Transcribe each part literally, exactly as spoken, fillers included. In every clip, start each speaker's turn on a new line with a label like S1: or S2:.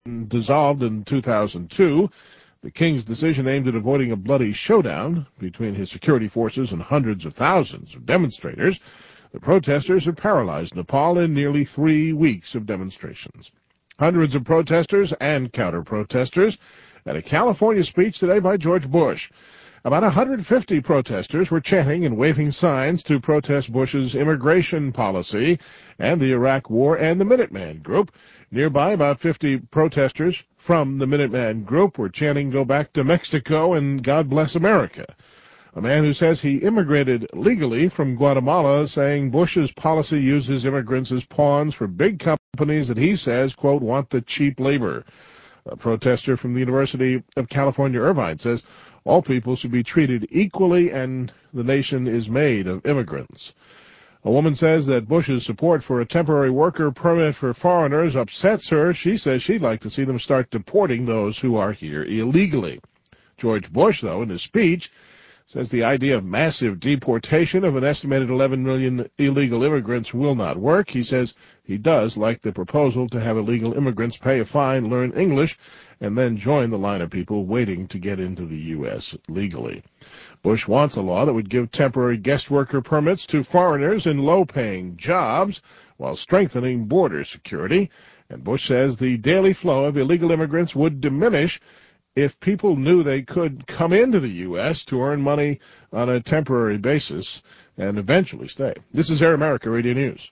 S1: dissolved in two thousand two. The king's decision aimed at avoiding a bloody showdown between his security forces and hundreds of thousands of demonstrators. The protesters have paralyzed Nepal in nearly three weeks of demonstrations. Hundreds of protesters and counter-protesters at a California speech today by George Bush. About one hundred fifty protesters were chanting and waving signs to protest Bush's immigration policy and the Iraq War and the Minuteman Group. Nearby, about fifty protesters from the Minuteman Group were chanting, "Go back to Mexico and God bless America." A man who says he immigrated legally from Guatemala saying Bush's policy uses immigrants as pawns for big companies that he says, quote, want the cheap labor. A protester from the University of California, Irvine, says all people should be treated equally and the nation is made of immigrants. A woman says that Bush's support for a temporary worker permit for foreigners upsets her. She says she'd like to see them start deporting those who are here illegally. George Bush, though, in his speech, says the idea of massive deportation of an estimated eleven million illegal immigrants will not work. He says he does like the proposal to have illegal immigrants pay a fine, learn English, and then join the line of people waiting to get into the U S legally. Bush wants a law that would give temporary guest worker permits to foreigners in low-paying jobs while strengthening border security. And Bush says the daily flow of illegal immigrants would diminish if people knew they could come into the U S to earn money on a temporary basis and eventually stay. This is Air America Radio News.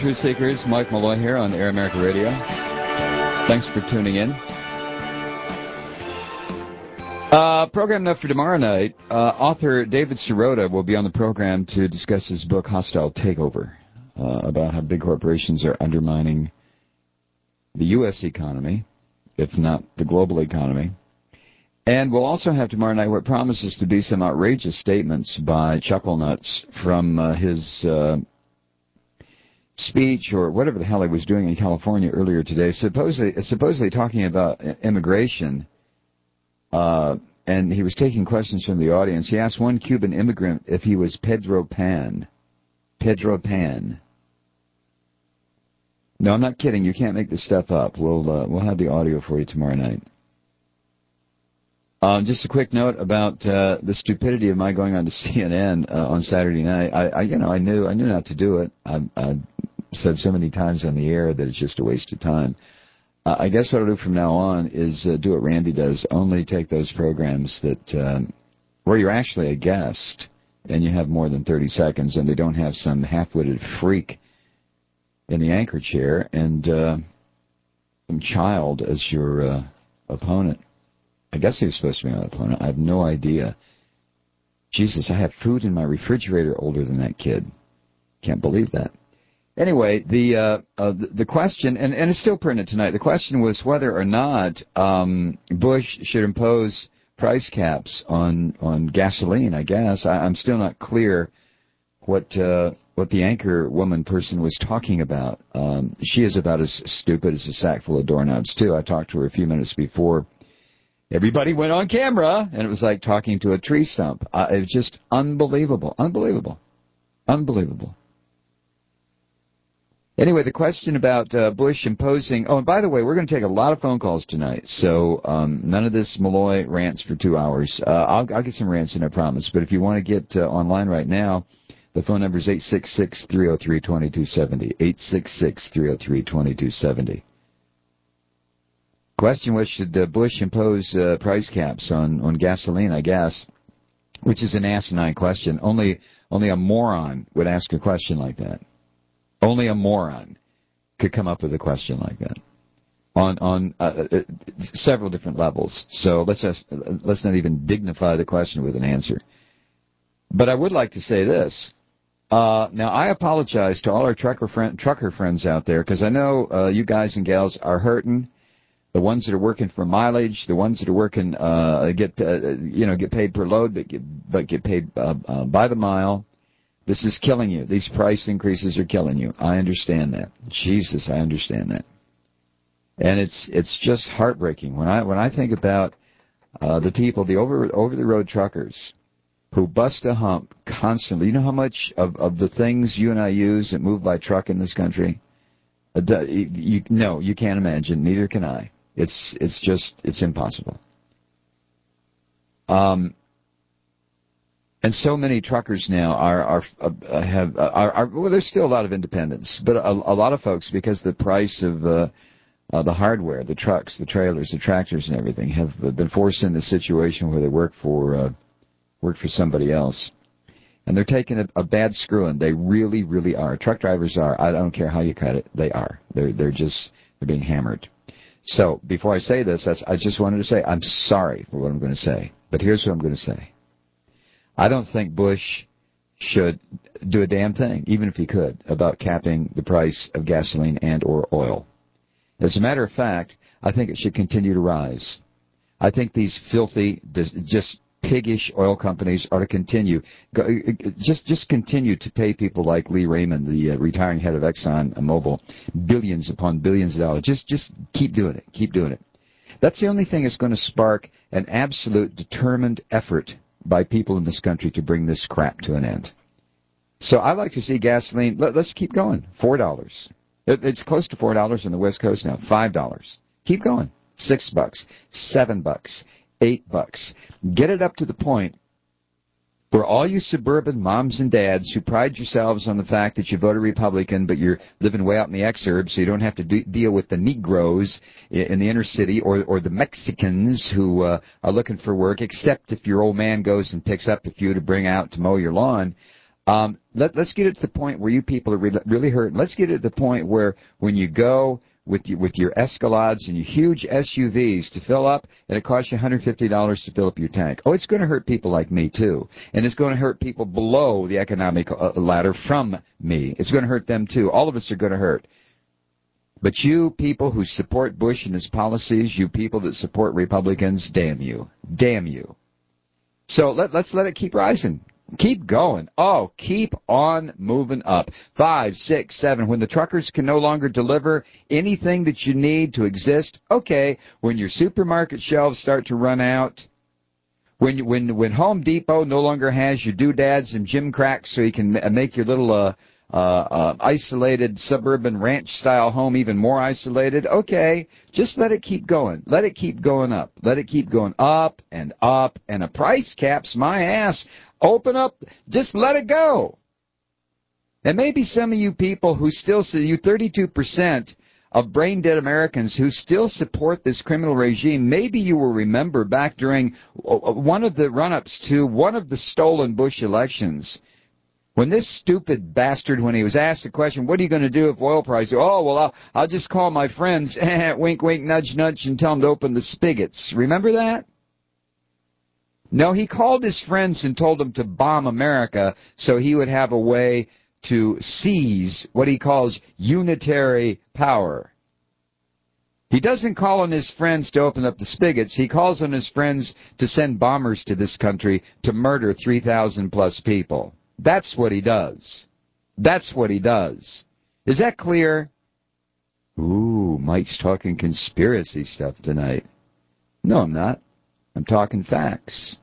S2: Truth Seekers. Mike Malloy here on Air America Radio. Thanks for tuning in. Uh, program enough for tomorrow night. Uh, author David Sirota will be on the program to discuss his book, Hostile Takeover, uh, about how big corporations are undermining the U S economy, if not the global economy. And we'll also have tomorrow night what promises to be some outrageous statements by Chucklenuts from uh, his uh, speech or whatever the hell he was doing in California earlier today, supposedly, supposedly talking about immigration. Uh, and he was taking questions from the audience. He asked one Cuban immigrant if he was Pedro Pan. Pedro Pan. No, I'm not kidding. You can't make this stuff up. We'll uh, we'll have the audio for you tomorrow night. Um, just a quick note about uh, the stupidity of my going on to C N N uh, on Saturday night. I, I, you know, I knew I knew not to do it. I, I said so many times on the air that it's just a waste of time. Uh, I guess what I'll do from now on is uh, do what Randy does. Only take those programs that um, where you're actually a guest and you have more than thirty seconds, and they don't have some half-witted freak in the anchor chair and uh, some child as your uh, opponent. I guess he was supposed to be my opponent. I have no idea. Jesus, I have food in my refrigerator older than that kid. Can't believe that. Anyway, the uh, uh, the, the question, and, and it's still printed tonight, the question was whether or not um, Bush should impose price caps on, on gasoline, I guess. I, I'm still not clear what uh, what the anchor woman person was talking about. Um, she is about as stupid as a sack full of doorknobs, too. I talked to her a few minutes before everybody went on camera, and it was like talking to a tree stump. Uh, it was just unbelievable, unbelievable, unbelievable. Anyway, the question about uh, Bush imposing... Oh, and by the way, we're going to take a lot of phone calls tonight, so um, none of this Malloy rants for two hours. Uh, I'll, I'll get some rants in, I promise. But if you want to get uh, online right now, the phone number is eight six six, three oh three, two two seven oh, eight six six, three oh three, two two seven oh. Question was, should uh, Bush impose uh, price caps on, on gasoline, I guess, which is an asinine question. Only, only a moron would ask a question like that. Only a moron could come up with a question like that on on uh, uh, several different levels. So let's just let's not even dignify the question with an answer. But I would like to say this. Uh, now, I apologize to all our trucker friend, trucker friends out there, because I know uh, you guys and gals are hurting. The ones that are working for mileage, the ones that are working uh, get uh, you know get paid per load, but get, but get paid uh, uh, by the mile. This is killing you. These price increases are killing you. I understand that. Jesus, I understand that. And it's it's just heartbreaking when I when I think about uh, the people, the over over the road truckers, who bust a hump constantly. You know how much of, of the things you and I use that move by truck in this country? Uh, you, you, no, you can't imagine. Neither can I. It's it's just it's impossible. Um. And so many truckers now are are uh, have are, are well. There's still a lot of independents, but a, a lot of folks, because the price of uh, uh, the hardware, the trucks, the trailers, the tractors, and everything, have been forced in this situation where they work for uh, work for somebody else, and they're taking a, a bad screwing. They really, really are. Truck drivers are. I don't care how you cut it. They are. They're they're just they're being hammered. So before I say this, that's, I just wanted to say I'm sorry for what I'm going to say, but here's what I'm going to say. I don't think Bush should do a damn thing, even if he could, about capping the price of gasoline and or oil. As a matter of fact, I think it should continue to rise. I think these filthy, just piggish oil companies ought to continue, just just continue to pay people like Lee Raymond, the uh, retiring head of Exxon Mobil, billions upon billions of dollars. Just just keep doing it. Keep doing it. That's the only thing that's going to spark an absolute determined effort by people in this country to bring this crap to an end. So I like to see gasoline, let, let's keep going, four dollars. It, it's close to four dollars on the West Coast now, five dollars. Keep going, six bucks, seven bucks, eight bucks. Get it up to the point where all you suburban moms and dads who pride yourselves on the fact that you voted Republican, but you're living way out in the exurbs, so you don't have to de- deal with the Negroes in the inner city or or the Mexicans who uh, are looking for work, except if your old man goes and picks up a few to bring out to mow your lawn. Um, let, let's get it to the point where you people are really, really hurt. Let's get it to the point where when you go with your, with your Escalades and your huge S U Vs to fill up, and it costs you one hundred fifty dollars to fill up your tank. Oh, it's going to hurt people like me, too. And it's going to hurt people below the economic uh, ladder from me. It's going to hurt them, too. All of us are going to hurt. But you people who support Bush and his policies, you people that support Republicans, damn you. Damn you. So let, let's let it keep rising. Keep going. Oh, keep on moving up. Five, six, seven. When the truckers can no longer deliver anything that you need to exist, okay. When your supermarket shelves start to run out, when when when Home Depot no longer has your doodads and gym cracks so you can make your little uh, uh, uh, isolated suburban ranch-style home even more isolated, okay. Just let it keep going. Let it keep going up. Let it keep going up and up. And a price cap's my ass. Open up, just let it go. And maybe some of you people who still, you thirty-two percent of brain-dead Americans who still support this criminal regime, maybe you will remember back during one of the run-ups to one of the stolen Bush elections, when this stupid bastard, when he was asked the question, what are you going to do if oil prices, oh, well, I'll, I'll just call my friends, wink, wink, nudge, nudge, and tell them to open the spigots. Remember that? No, he called his friends and told them to bomb America so he would have a way to seize what he calls unitary power. He doesn't call on his friends to open up the spigots. He calls on his friends to send bombers to this country to murder three thousand plus people. That's what he does. That's what he does. Is that clear? Ooh, Mike's talking conspiracy stuff tonight. No, I'm not. I'm talking facts.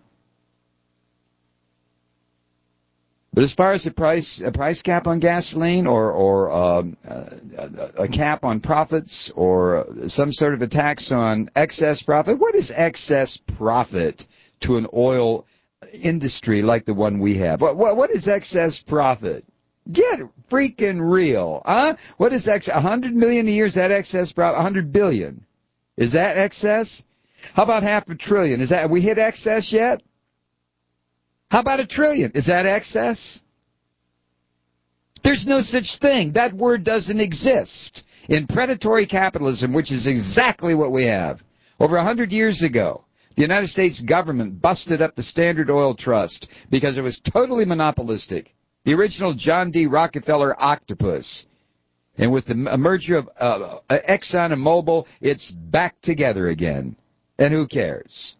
S2: But as far as a price a price cap on gasoline or or um, a, a cap on profits or some sort of a tax on excess profit, what is excess profit to an oil industry like the one we have? What what, what is excess profit? Get freaking real, huh? What is excess? A hundred million a year, is that excess profit? A hundred billion, is that excess? How about half a trillion? Is that, have we hit excess yet? How about a trillion? Is that excess? There's no such thing. That word doesn't exist. In predatory capitalism, which is exactly what we have, over a hundred years ago, the United States government busted up the Standard Oil Trust because it was totally monopolistic. The original John D. Rockefeller octopus. And with the merger of uh, Exxon and Mobil, it's back together again. And who cares?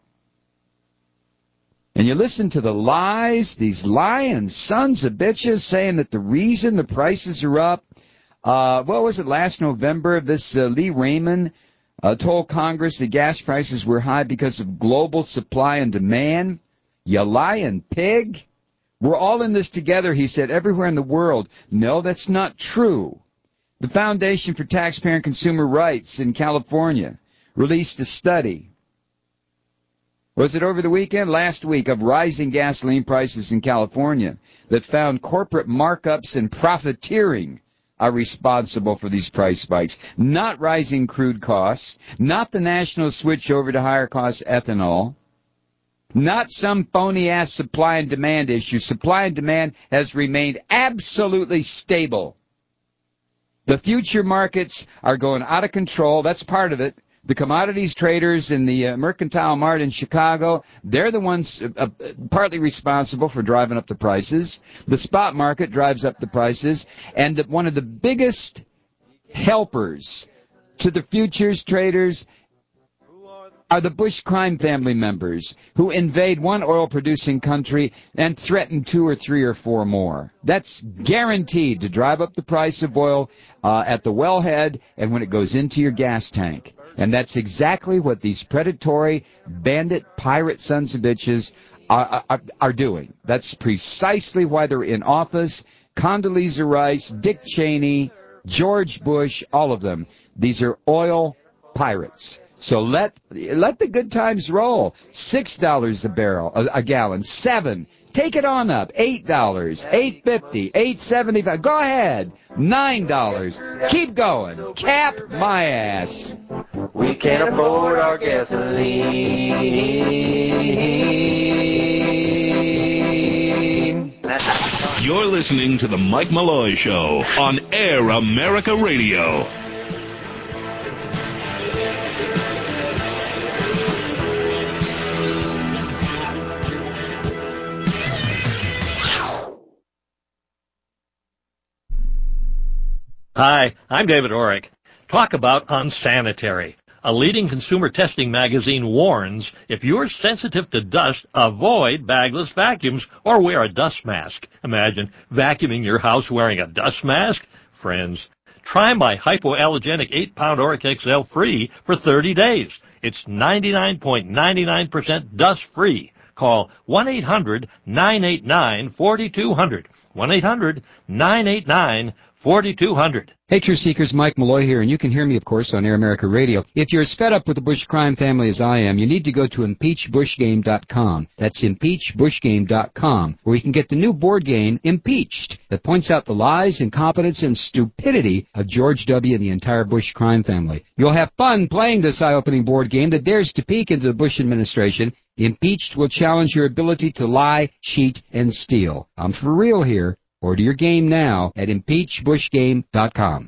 S2: And you listen to the lies, these lying sons of bitches saying that the reason the prices are up, uh, what was it, last November, this uh, Lee Raymond uh, told Congress that gas prices were high because of global supply and demand. You lying pig. We're all in this together, he said, everywhere in the world. No, that's not true. The Foundation for Taxpayer and Consumer Rights in California released a study. Was it over the weekend? Last week, of rising gasoline prices in California that found corporate markups and profiteering are responsible for these price spikes. Not rising crude costs, not the national switch over to higher cost ethanol, not some phony-ass supply and demand issue. Supply and demand has remained absolutely stable. The future markets are going out of control. That's part of it. The commodities traders in the uh, Mercantile Mart in Chicago, they're the ones uh, uh, partly responsible for driving up the prices. The spot market drives up the prices. And one of the biggest helpers to the futures traders are the Bush crime family members who invade one oil-producing country and threaten two or three or four more. That's guaranteed to drive up the price of oil uh, at the wellhead and when it goes into your gas tank. And that's exactly what these predatory, bandit, pirate sons of bitches are, are, are doing. That's precisely why they're in office. Condoleezza Rice, Dick Cheney, George Bush, all of them. These are oil pirates. So let let the good times roll. Six dollars a barrel, a, a gallon. Seven. Take it on up. Eight dollars. Eight fifty. Eight seventy-five. Go ahead. Nine dollars. Keep going. Cap my ass.
S3: We can't afford our gasoline.
S4: You're listening to The Mike Malloy Show on Air America Radio.
S5: Hi, I'm David Orrick. Talk about unsanitary. A leading consumer testing magazine warns if you're sensitive to dust, avoid bagless vacuums or wear a dust mask. Imagine vacuuming your house wearing a dust mask? Friends, try my hypoallergenic eight pound Orrick X L free for thirty days. It's ninety-nine point nine nine percent dust-free. Call one eight hundred nine eight nine four two zero zero. one eight hundred nine eight nine four two zero zero.
S6: Hey, Truth Seekers, Mike Malloy here, and you can hear me, of course, on Air America Radio. If you're as fed up with the Bush crime family as I am, you need to go to impeach bush game dot com. That's impeach bush game dot com, where you can get the new board game, Impeached, that points out the lies, incompetence, and stupidity of George W. and the entire Bush crime family. You'll have fun playing this eye-opening board game that dares to peek into the Bush administration. Impeached will challenge your ability to lie, cheat, and steal. I'm for real here. Order your game now at impeach bush game dot com.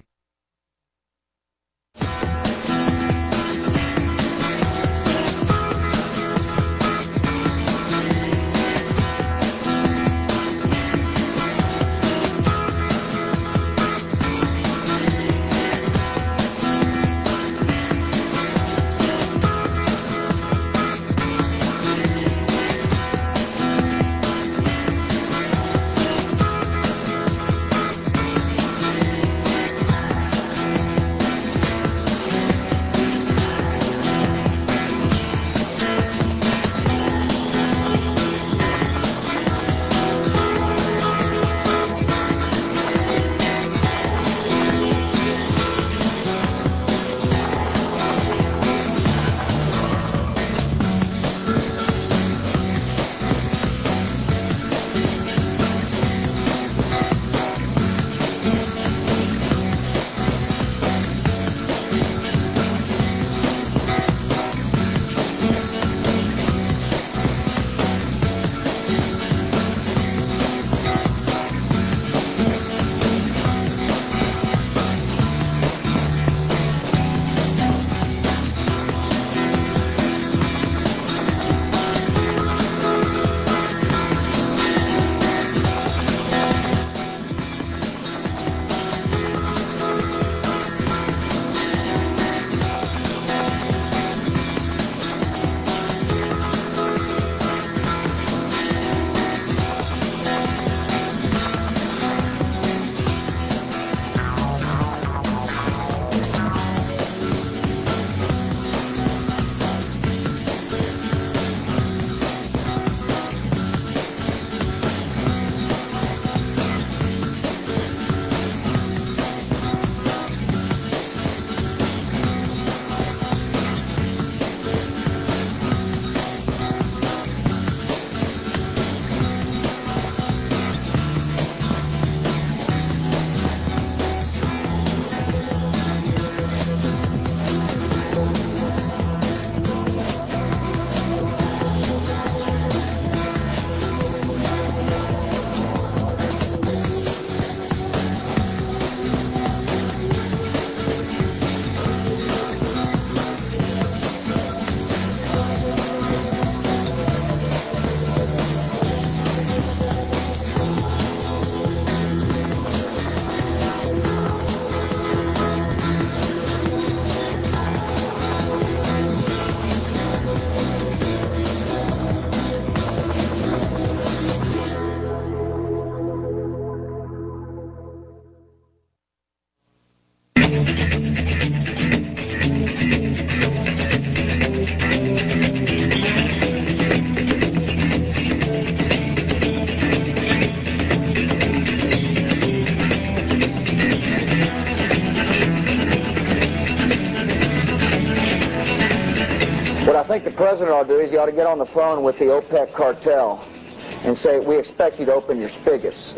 S7: I think the president ought to do is he ought to get on the phone with the OPEC cartel and say, we expect you to open your spigots.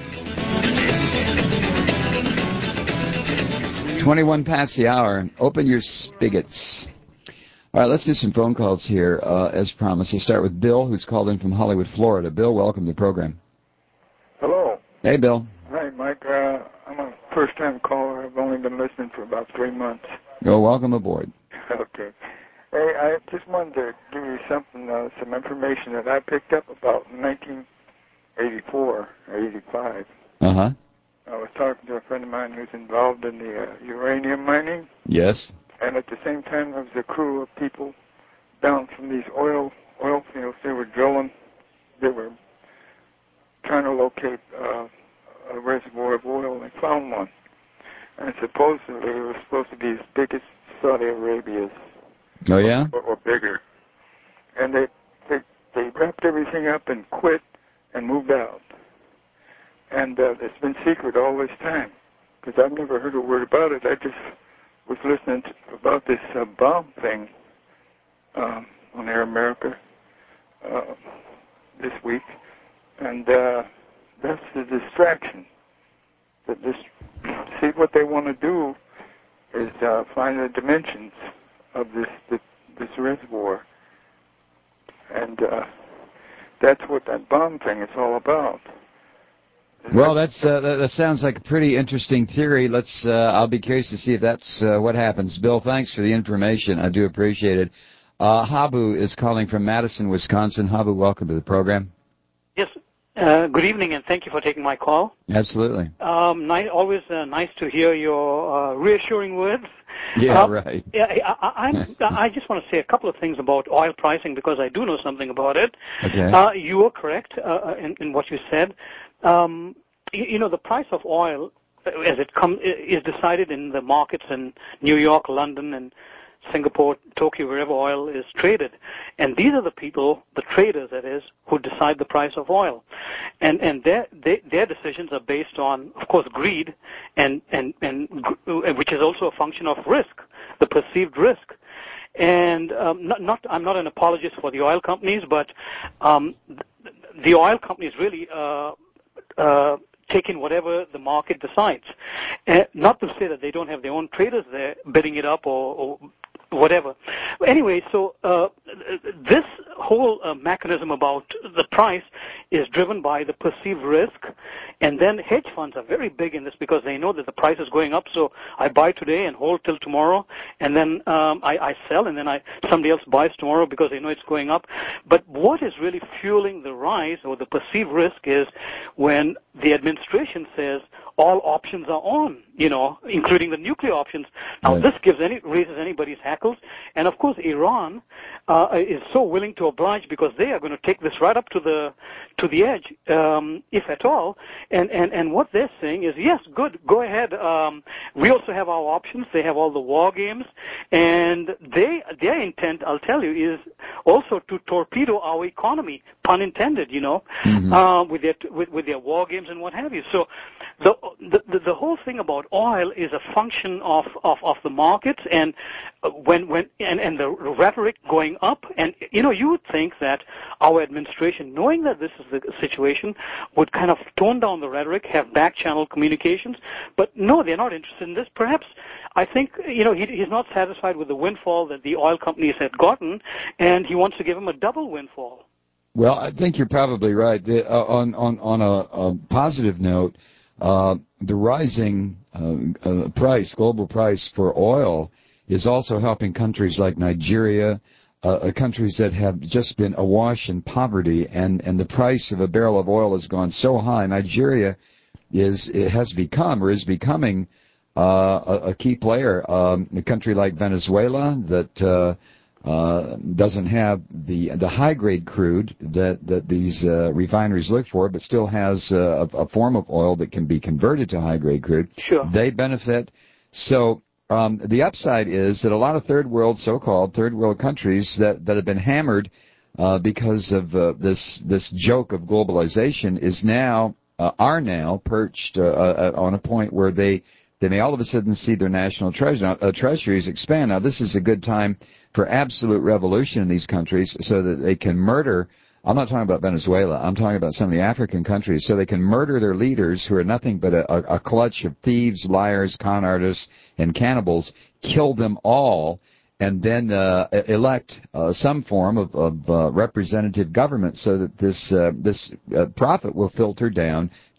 S2: twenty-one past the hour. Open your spigots. All right, let's do some phone calls here, uh, as promised. We'll start with Bill, who's called in from Hollywood, Florida. Bill, welcome to the program.
S8: Hello.
S2: Hey, Bill.
S8: Hi, Mike. Uh, I'm a first-time caller. I've only been listening for about three months.
S2: Well, welcome aboard.
S8: Okay. Hey, I just wanted to give you something, uh, some information that I picked up about in nineteen eighty-four or eighty-five.
S2: Uh-huh.
S8: I was talking to a friend of mine who's involved in the uh, uranium mining.
S2: Yes.
S8: And at the same time, there was a crew of people down from these oil oil fields. They were drilling. They were trying to locate uh, a reservoir of oil. They found one. And supposedly it was supposed to be as big as Saudi Arabia's.
S2: Oh, yeah?
S8: Or, or bigger. And they, they they wrapped everything up and quit and moved out. And uh, it's been secret all this time because I've never heard a word about it. I just was listening to, about this uh, bomb thing um, on Air America uh, this week. And uh, that's the distraction. That this, see, what they want to do is uh, find the dimensions of this this, this reservoir. And uh, that's what that bomb thing is all about.
S2: Well, that's uh, that, that sounds like a pretty interesting theory. Let's. Uh, I'll be curious to see if that's uh, what happens. Bill, thanks for the information. I do appreciate it. Uh, Habu is calling from Madison, Wisconsin. Habu, welcome to the program.
S9: Yes. Uh, good evening, and thank you for taking my call.
S2: Absolutely.
S9: Um, nice, always uh, nice to hear your uh, reassuring words.
S2: Yeah,
S9: uh,
S2: right.
S9: Yeah, I, I, I'm, I just want to say a couple of things about oil pricing because I do know something about it.
S2: Okay.
S9: Uh, you are correct uh, in, in what you said. Um, you, you know, the price of oil, as it comes, is decided in the markets in New York, London, and Singapore, Tokyo, wherever oil is traded. And these are the people, the traders that is, who decide the price of oil. And and their they, their decisions are based on, of course, greed, and, and, and which is also a function of risk, the perceived risk. And um, not, not I'm not an apologist for the oil companies, but um, the oil companies really uh, uh, take in whatever the market decides. Uh, not to say that they don't have their own traders there bidding it up or, or whatever. Anyway, so uh, this whole uh, mechanism about the price is driven by the perceived risk, and then hedge funds are very big in this because they know that the price is going up, so I buy today and hold till tomorrow, and then um, I, I sell, and then I somebody else buys tomorrow because they know it's going up. But what is really fueling the rise or the perceived risk is when the administration says all options are on, you know, including the nuclear options. Now,
S2: right.
S9: This gives any raises anybody's hackles, and of course, Iran uh, is so willing to oblige because they are going to take this right up to the to the edge, um, if at all. And, and and what they're saying is, yes, good, go ahead. Um, we also have our options. They have all the war games, and they their intent, I'll tell you, is also to torpedo our economy, pun intended, you know, mm-hmm. uh, with their with, with their war games and what have you. So. The, the the whole thing about oil is a function of, of, of the markets and when when and, and the rhetoric going up, and you know you would think that our administration, knowing that this is the situation, would kind of tone down the rhetoric, have back channel communications, but no, they're not interested in this. Perhaps I think you know he, he's not satisfied with the windfall that the oil companies had gotten, and he wants to give them a double windfall.
S2: Well, I think you're probably right. The, uh, on on on a, a positive note. Uh, the rising uh, uh, price, global price for oil, is also helping countries like Nigeria, uh, countries that have just been awash in poverty, and, and the price of a barrel of oil has gone so high. Nigeria is it has become or is becoming uh, a, a key player. Um, a country like Venezuela that uh, Uh, doesn't have the the high grade crude that that these uh, refineries look for, but still has uh, a, a form of oil that can be converted to high grade crude.
S9: Sure.
S2: They benefit. So um, the upside is that a lot of third world, so-called third world countries that that have been hammered uh, because of uh, this this joke of globalization is now uh, are now perched uh, uh, on a point where they they may all of a sudden see their national treasure, uh, treasuries expand. Now this is a good time for absolute revolution in these countries so that they can murder, I'm not talking about Venezuela, I'm talking about some of the African countries, so they can murder their leaders who are nothing but a, a, a clutch of thieves, liars, con artists, and cannibals, kill them all, and then uh, elect uh, some form of, of uh, representative government so that this, uh, this uh, profit will filter down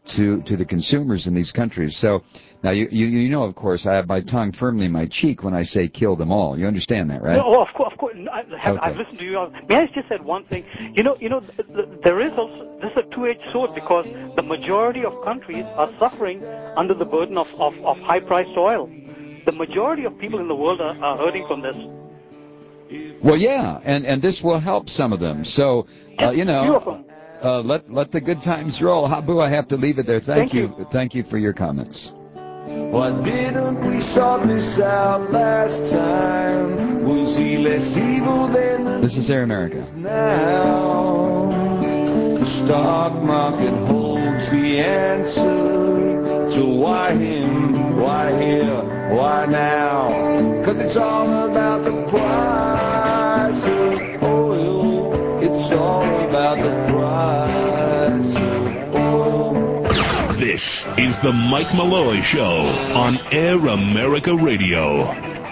S2: to, to the consumers in these countries. So now you, you you know, of course, I have my tongue firmly in my cheek when I say kill them all. You understand that, right?
S9: No, of course, of course. I have,
S2: Okay.
S9: I've listened to you. May I just add one thing? You know, you know, th- th- there is also this is a two-edged sword because the majority of countries are suffering under the burden of, of, of high-priced oil. The majority of people in the world are, are hurting from this.
S2: Well, yeah, and, and this will help some of them. So, uh, you know,
S9: few of them.
S2: uh, let let the good times roll. Habu, I have to leave it there. Thank,
S9: Thank
S2: you.
S9: you.
S2: Thank you for your comments.
S3: Why didn't we sort this out last time? Was he less evil than
S2: This is Air America.
S3: now? The stock market holds the answer to why him, why here, why now? 'Cause it's all about the price of oil. It's all about the price of oil.
S4: This is the Mike Malloy Show on Air America Radio.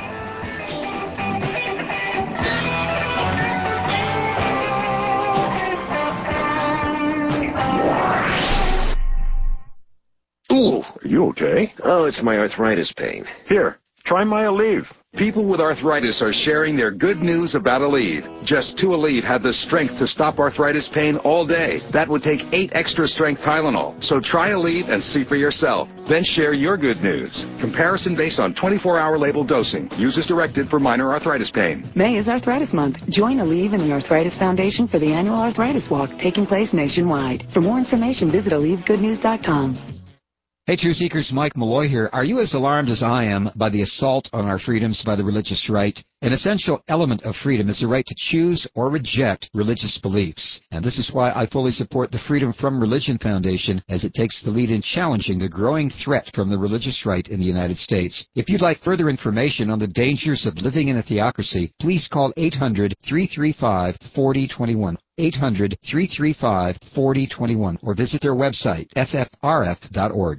S10: Ooh, are you okay? Oh, it's my arthritis pain. Here, try my Aleve. People with arthritis are sharing their good news about Aleve. Just two Aleve have the strength to stop arthritis pain all day. That would take eight extra strength Tylenol. So try Aleve and see for yourself. Then share your good news. Comparison based on twenty-four hour label dosing. Use as directed for minor arthritis pain.
S11: May is Arthritis Month. Join Aleve and the Arthritis Foundation for the annual Arthritis Walk taking place nationwide. For more information, visit Aleve Good News dot com.
S6: Hey, True Seekers, Mike Malloy here. Are you as alarmed as I am by the assault on our freedoms by the religious right? An essential element of freedom is the right to choose or reject religious beliefs. And this is why I fully support the Freedom from Religion Foundation as it takes the lead in challenging the growing threat from the religious right in the United States. If you'd like further information on the dangers of living in a theocracy, please call eight hundred, three three five, four zero two one. eight hundred, three three five, four zero two one or visit their website, f f r f dot org.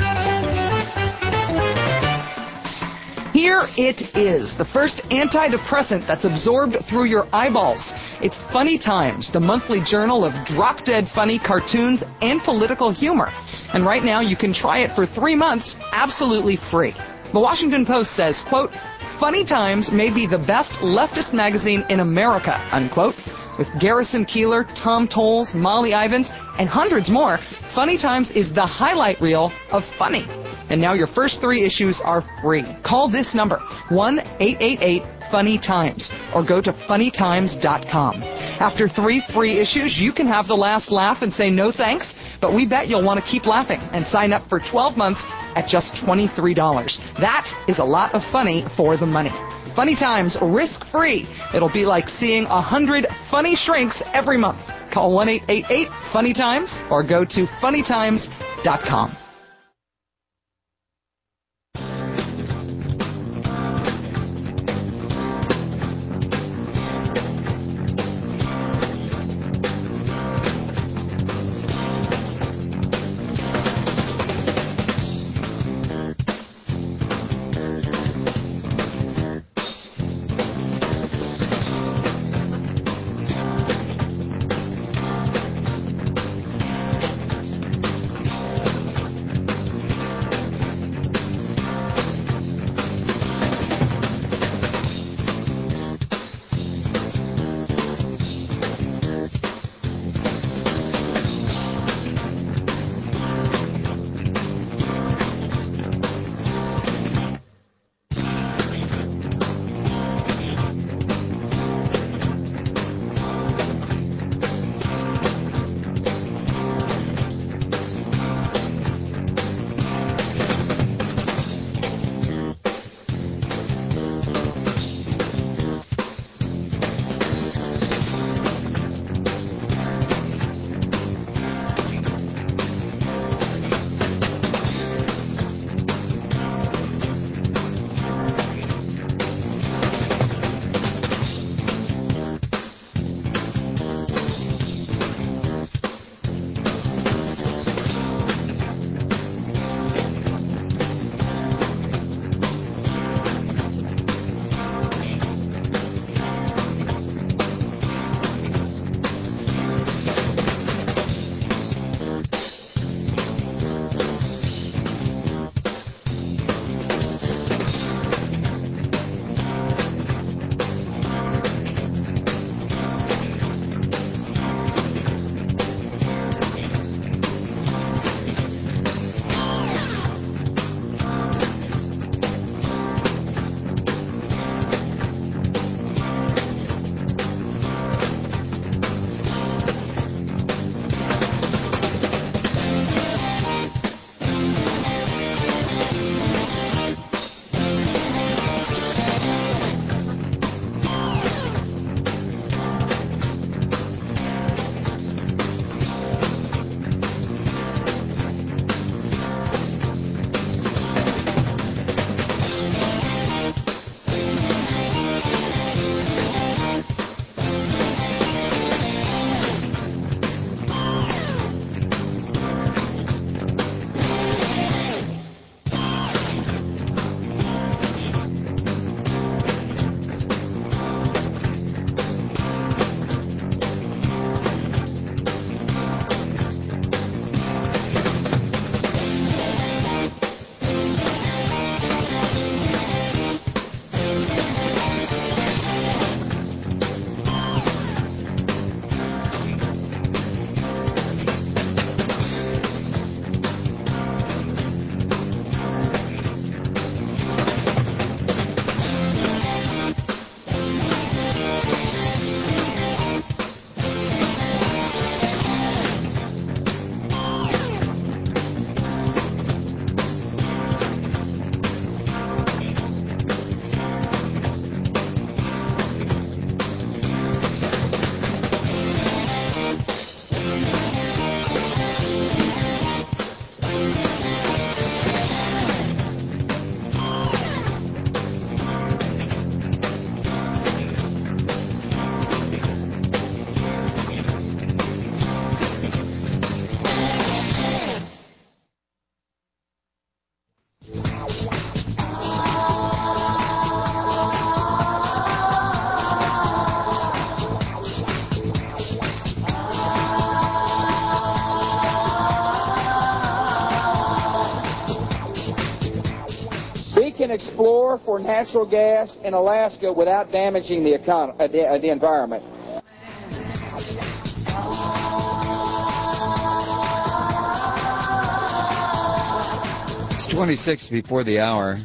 S12: Here it is, the first antidepressant that's absorbed through your eyeballs. It's Funny Times, the monthly journal of drop-dead funny cartoons and political humor. And right now you can try it for three months absolutely free. The Washington Post says, quote, Funny Times may be the best leftist magazine in America, unquote. With Garrison Keillor, Tom Tolles, Molly Ivins, and hundreds more, Funny Times is the highlight reel of funny. And now your first three issues are free. Call this number, one eight eight eight funny times, or go to funny times dot com. After three free issues, you can have the last laugh and say no thanks, but we bet you'll want to keep laughing and sign up for twelve months at just twenty-three dollars. That is a lot of funny for the money. Funny Times, risk-free. It'll be like seeing a hundred funny shrinks every month. Call one eight eight eight funny times or go to funny times dot com.
S7: explore for natural gas in Alaska without damaging the, econ- uh, the, uh, the environment.
S2: It's twenty-six before the hour.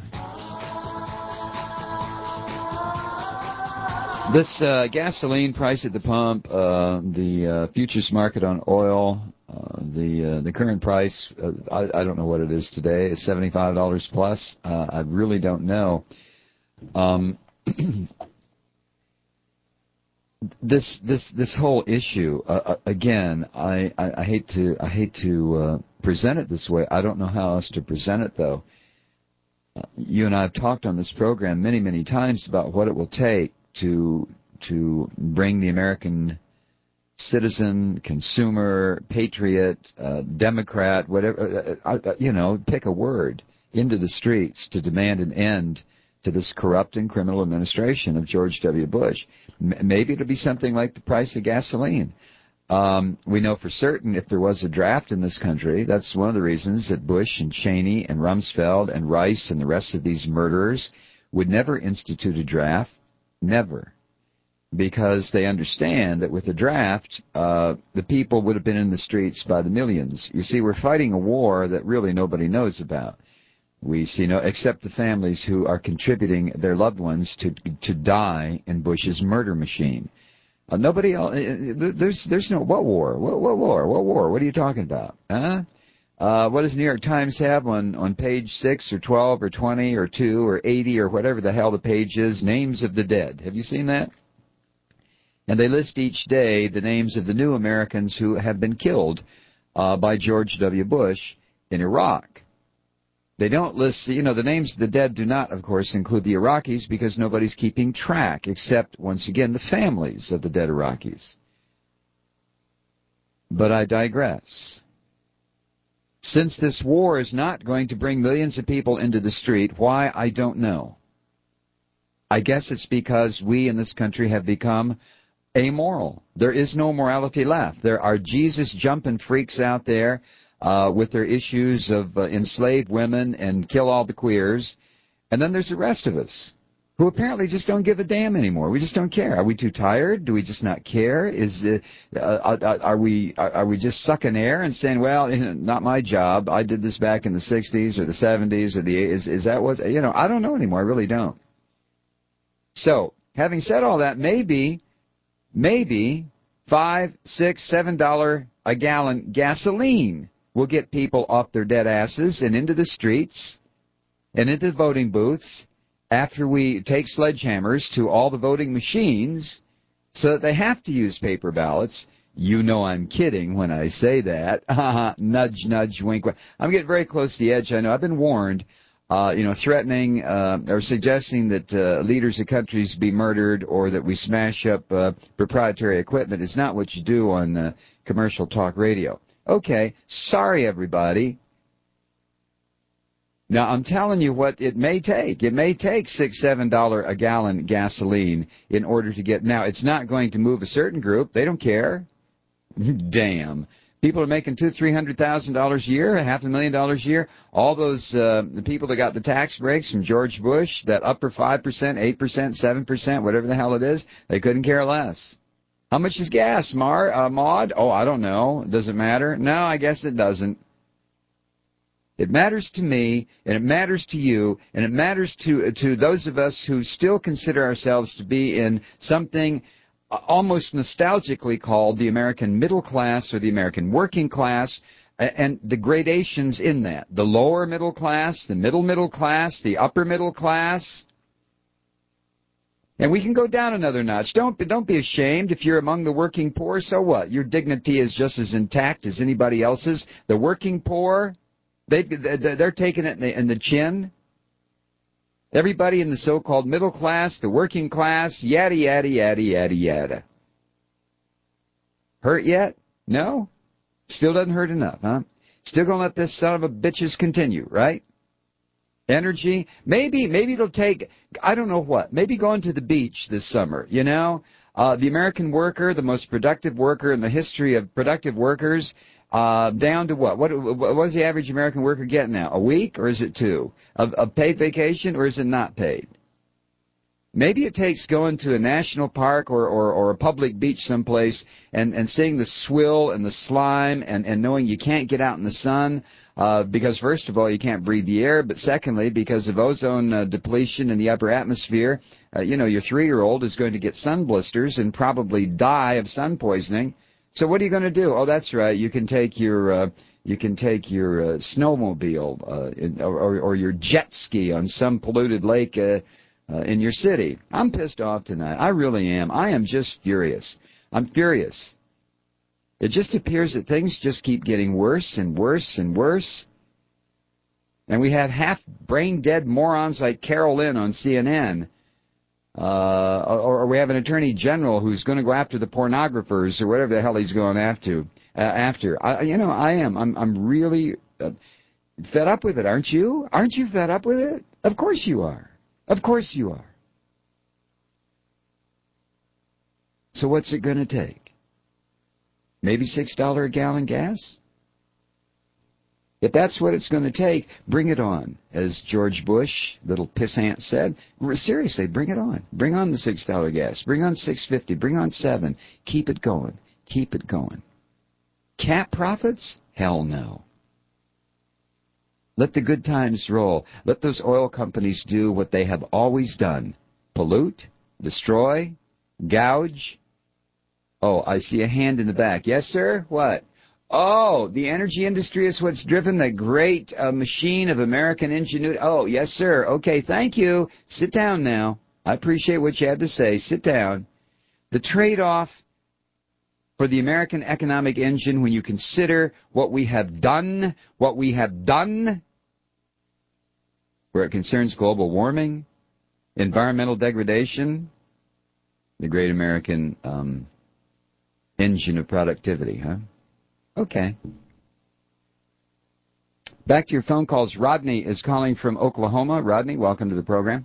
S2: This uh, gasoline price at the pump, uh, the uh, futures market on oil, uh, the uh, the current price, uh, I, I don't know what it is today. It's seventy-five dollars plus. Uh, I really don't know. Um, this this this whole issue, uh, again, I, I, I hate to I hate to uh, present it this way. I don't know how else to present it though. Uh, you and I have talked on this program many many times about what it will take to to bring the American citizen, consumer, patriot, uh, Democrat, whatever, uh, uh, you know, pick a word, into the streets to demand an end to this corrupt and criminal administration of George W. Bush. M- maybe it'll be something like the price of gasoline. Um, we know for certain if there was a draft in this country, that's one of the reasons that Bush and Cheney and Rumsfeld and Rice and the rest of these murderers would never institute a draft. Never. Because they understand that with a draft, uh, the people would have been in the streets by the millions. You see, we're fighting a war that really nobody knows about. We see no, except the families who are contributing their loved ones to to die in Bush's murder machine. Uh, nobody else, there's there's no, what war? What, what war? What war? What are you talking about? Huh? Uh, what does New York Times have on, on page six or twelve or twenty or two or eighty or whatever the hell the page is? Names of the dead. Have you seen that? And they list each day the names of the new Americans who have been killed uh, by George W. Bush in Iraq. They don't list, you know, the names of the dead do not, of course, include the Iraqis because nobody's keeping track except, once again, the families of the dead Iraqis. But I digress. Since this war is not going to bring millions of people into the street, why, I don't know. I guess it's because we in this country have become amoral. There is no morality left. There are Jesus-jumping freaks out there uh, with their issues of uh, enslave women and kill all the queers. And then there's the rest of us who apparently just don't give a damn anymore. We just don't care. Are we too tired? Do we just not care? Is uh, uh, are we are, are we just sucking air and saying, well, not my job. I did this back in the sixties or the seventies or the is is that what, you know, I don't know anymore. I really don't. So, having said all that, maybe maybe five, six, seven dollar a gallon gasoline will get people off their dead asses and into the streets and into the voting booths after we take sledgehammers to all the voting machines so that they have to use paper ballots. You know I'm kidding when I say that. Nudge, nudge, wink, wink. I'm getting very close to the edge. I know I've been warned, uh, you know, threatening uh, or suggesting that uh, leaders of countries be murdered or that we smash up uh, proprietary equipment is not what you do on uh, commercial talk radio. Okay, sorry, everybody. Now, I'm telling you what it may take. It may take six, seven dollar a gallon gasoline in order to get. Now, it's not going to move a certain group. They don't care. Damn. People are making two, three hundred thousand dollars a year, a half a million dollars a year. All those uh, the people that got the tax breaks from George Bush, that upper five percent, eight percent, seven percent, whatever the hell it is, they couldn't care less. How much is gas, Mar, uh, Maud? Oh, I don't know. Does it matter? No, I guess it doesn't. It matters to me, and it matters to you, and it matters to to those of us who still consider ourselves to be in something almost nostalgically called the American middle class or the American working class, and the gradations in that. The lower middle class, the middle middle class, the upper middle class. And we can go down another notch. Don't, don't be ashamed if you're among the working poor. So what? Your dignity is just as intact as anybody else's. The working poor, they, they're taking it in the, in the chin. Everybody in the so-called middle class, the working class, yada, yada, yada, yada, yada. Hurt yet? No? Still doesn't hurt enough, huh? Still gonna let this son of a bitches continue, right? Energy. Maybe, maybe it'll take, I don't know what, maybe going to the beach this summer, you know? Uh, the American worker, the most productive worker in the history of productive workers, Uh, down to what? What what is the average American worker getting now? A week, or is it two? A, a paid vacation, or is it not paid? Maybe it takes going to a national park or, or, or a public beach someplace and, and seeing the swill and the slime and, and knowing you can't get out in the sun uh, because, first of all, you can't breathe the air, but secondly, because of ozone uh, depletion in the upper atmosphere, uh, you know, your three-year-old is going to get sun blisters and probably die of sun poisoning. So what are you going to do? Oh, that's right. You can take your uh, you can take your uh, snowmobile uh, in, or, or your jet ski on some polluted lake uh, uh, in your city. I'm pissed off tonight. I really am. I am just furious. I'm furious. It just appears that things just keep getting worse and worse and worse. And we have half brain-dead morons like Carol Lynn on C N N. Uh, or, or we have an attorney general who's going to go after the pornographers or whatever the hell he's going after. Uh, after, I, you know, I am. I'm. I'm really uh, fed up with it. Aren't you? Aren't you fed up with it? Of course you are. Of course you are. So what's it going to take? Maybe six dollars a gallon gas? If that's what it's going to take, bring it on. As George Bush, little pissant, said, seriously, bring it on. Bring on the six dollars gas. Bring on six fifty. Bring on seven. Keep it going. Keep it going. Cap profits? Hell no. Let the good times roll. Let those oil companies do what they have always done. Pollute, destroy, gouge. Oh, I see a hand in the back. Yes, sir? What? Oh, the energy industry is what's driven the great uh, machine of American ingenuity. Oh, yes, sir. Okay, thank you. Sit down now. I appreciate what you had to say. Sit down. The trade-off for the American economic engine, when you consider what we have done, what we have done, where it concerns global warming, environmental degradation, the great American um, engine of productivity, huh? Okay. Back to your phone calls. Rodney is calling from Oklahoma. Rodney, welcome to the program.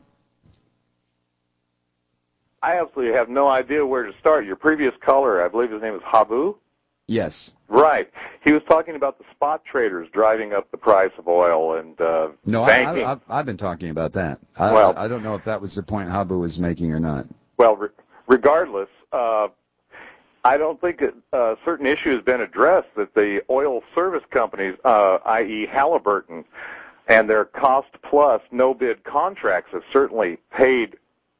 S13: I absolutely have no idea where to start. Your previous caller, I believe his name is Habu?
S2: Yes.
S13: Right. He was talking about the spot traders driving up the price of oil and uh,
S2: no,
S13: banking.
S2: I, I, I've been talking about that. I,
S13: well,
S2: I, I don't know if that was the point Habu was making or not.
S13: Well, re- regardless, uh, I don't think that a certain issue has been addressed, that the oil service companies, uh, that is. Halliburton, and their cost-plus, no-bid contracts have certainly paid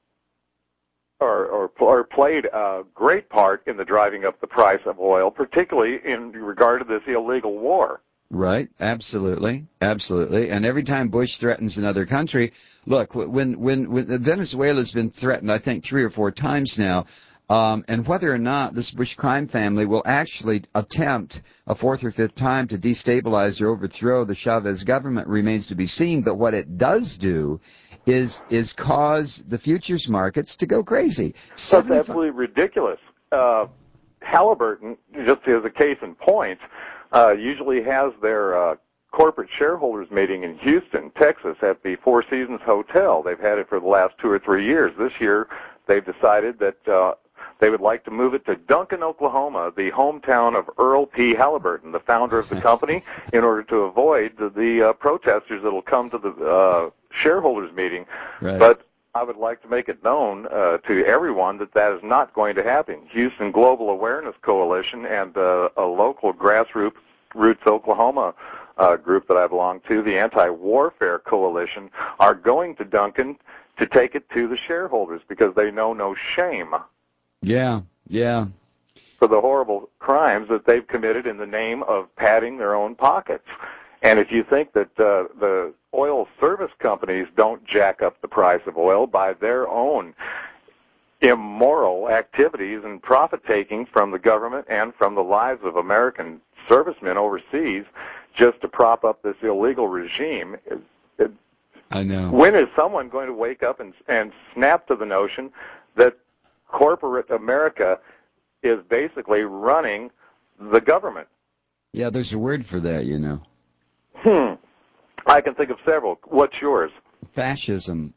S13: or, or, or played a great part in the driving up the price of oil, particularly in regard to this illegal war.
S2: Right, absolutely, absolutely. And every time Bush threatens another country, look, when, when, when Venezuela's been threatened, I think, three or four times now, Um, and whether or not this Bush crime family will actually attempt a fourth or fifth time to destabilize or overthrow the Chavez government remains to be seen. But what it does do is is cause the futures markets to go crazy.
S13: That's absolutely ridiculous. Uh, Halliburton, just as a case in point, uh, usually has their uh, corporate shareholders meeting in Houston, Texas, at the Four Seasons Hotel. They've had it for the last two or three years. This year, they've decided that uh, they would like to move it to Duncan, Oklahoma, the hometown of Earl P. Halliburton, the founder of the company, in order to avoid the, the uh, protesters that will come to the uh, shareholders meeting. Right. But I would like to make it known uh, to everyone that that is not going to happen. Houston Global Awareness Coalition and uh, a local grassroots Roots Oklahoma uh, group that I belong to, the Anti-Warfare Coalition, are going to Duncan to take it to the shareholders because they know no shame.
S2: Yeah, yeah.
S13: For the horrible crimes that they've committed in the name of padding their own pockets. And if you think that uh, the oil service companies don't jack up the price of oil by their own immoral activities and profit-taking from the government and from the lives of American servicemen overseas just to prop up this illegal regime, it, it,
S2: I know.
S13: When is someone going to wake up and, and snap to the notion that corporate America is basically running the government?
S2: Yeah, there's a word for that, you know.
S13: Hmm. I can think of several. What's yours?
S2: Fascism.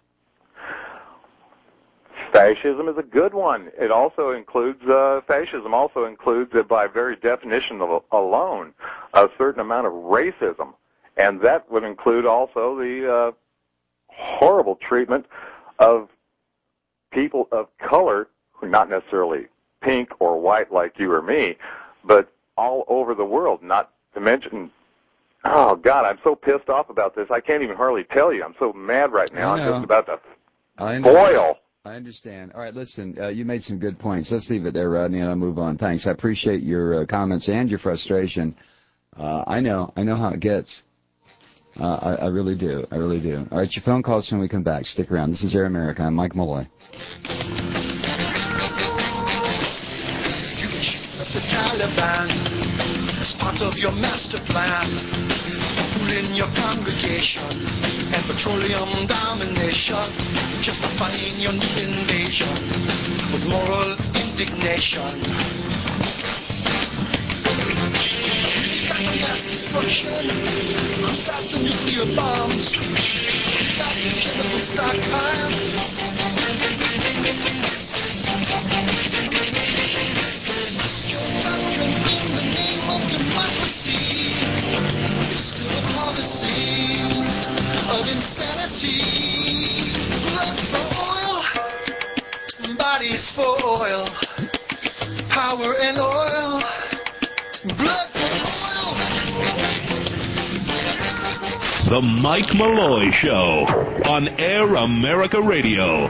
S13: Fascism is a good one. It also includes, uh, fascism also includes, uh, by very definition alone, a certain amount of racism, and that would include also the uh, horrible treatment of people of color, who are not necessarily pink or white like you or me, but all over the world, not to mention, oh, God, I'm so pissed off about this, I can't even hardly tell you. I'm so mad right now. I'm just about to
S2: I know.
S13: boil.
S2: I understand. All right, listen, uh, you made some good points. Let's leave it there, Rodney, and I'll move on. Thanks. I appreciate your uh, comments and your frustration. Uh, I know. I know how it gets. Uh, I, I really do. I really do. All right, your phone calls when we come back. Stick around. This is Air America. I'm Mike Malloy.
S14: The Taliban, as part of your master plan, fooling your congregation and petroleum domination, justifying your new invasion with moral indignation. Got the mass destruction, got the nuclear bombs, got the chemical stockpiles. Of insanity, blood for oil, bodies for oil, power and oil, blood for oil.
S4: The Mike Malloy Show on Air America Radio.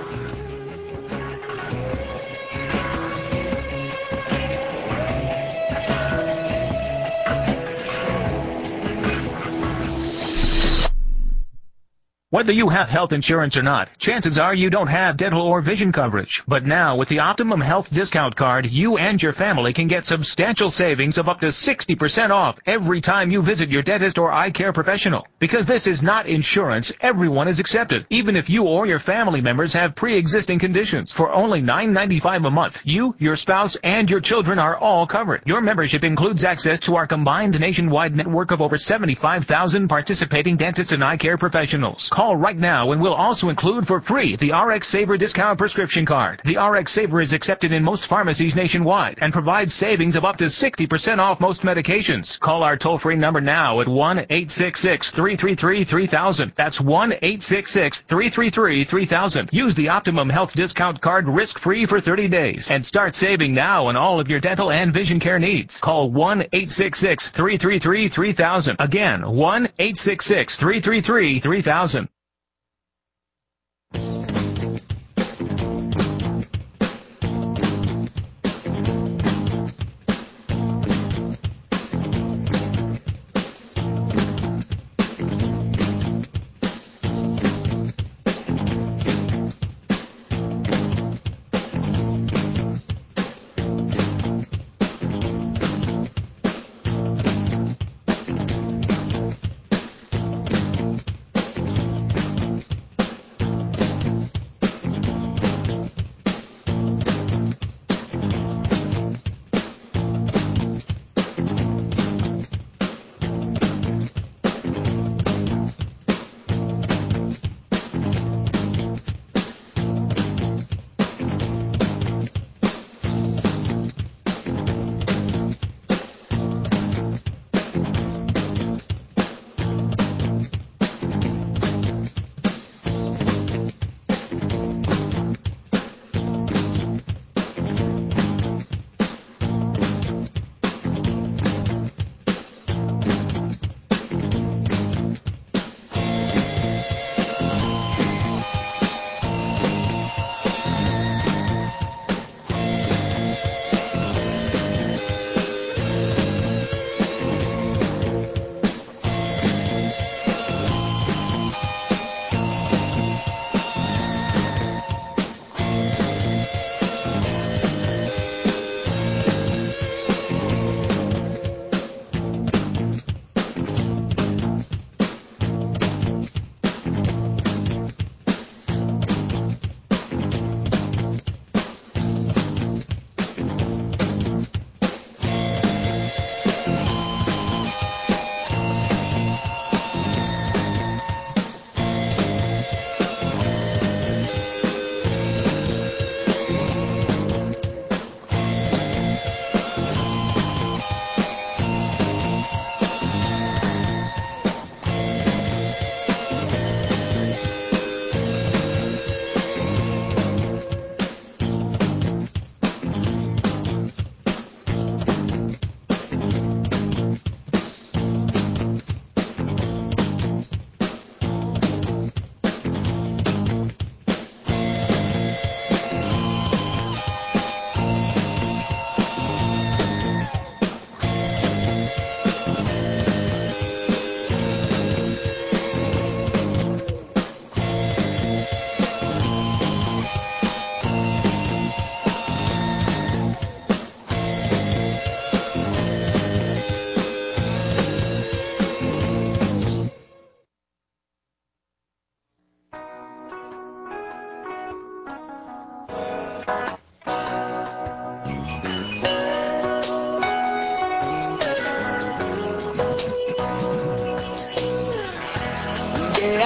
S15: Whether you have health insurance or not, chances are you don't have dental or vision coverage. But now, with the Optimum Health Discount Card, you and your family can get substantial savings of up to sixty percent off every time you visit your dentist or eye care professional. Because this is not insurance, everyone is accepted, even if you or your family members have pre-existing conditions. For only nine ninety-five a month, you, your spouse, and your children are all covered. Your membership includes access to our combined nationwide network of over seventy-five thousand participating dentists and eye care professionals. Call right now and we'll also include for free the R X Saver Discount Prescription Card. The R X Saver is accepted in most pharmacies nationwide and provides savings of up to sixty percent off most medications. Call our toll-free number now at one eight six six, three three three, three thousand. That's one eight six six, three three three, three thousand. Use the Optimum Health Discount Card risk-free for thirty days and start saving now on all of your dental and vision care needs. Call one eight six six, three three three, three thousand. Again, one eight six six, three three three, three thousand.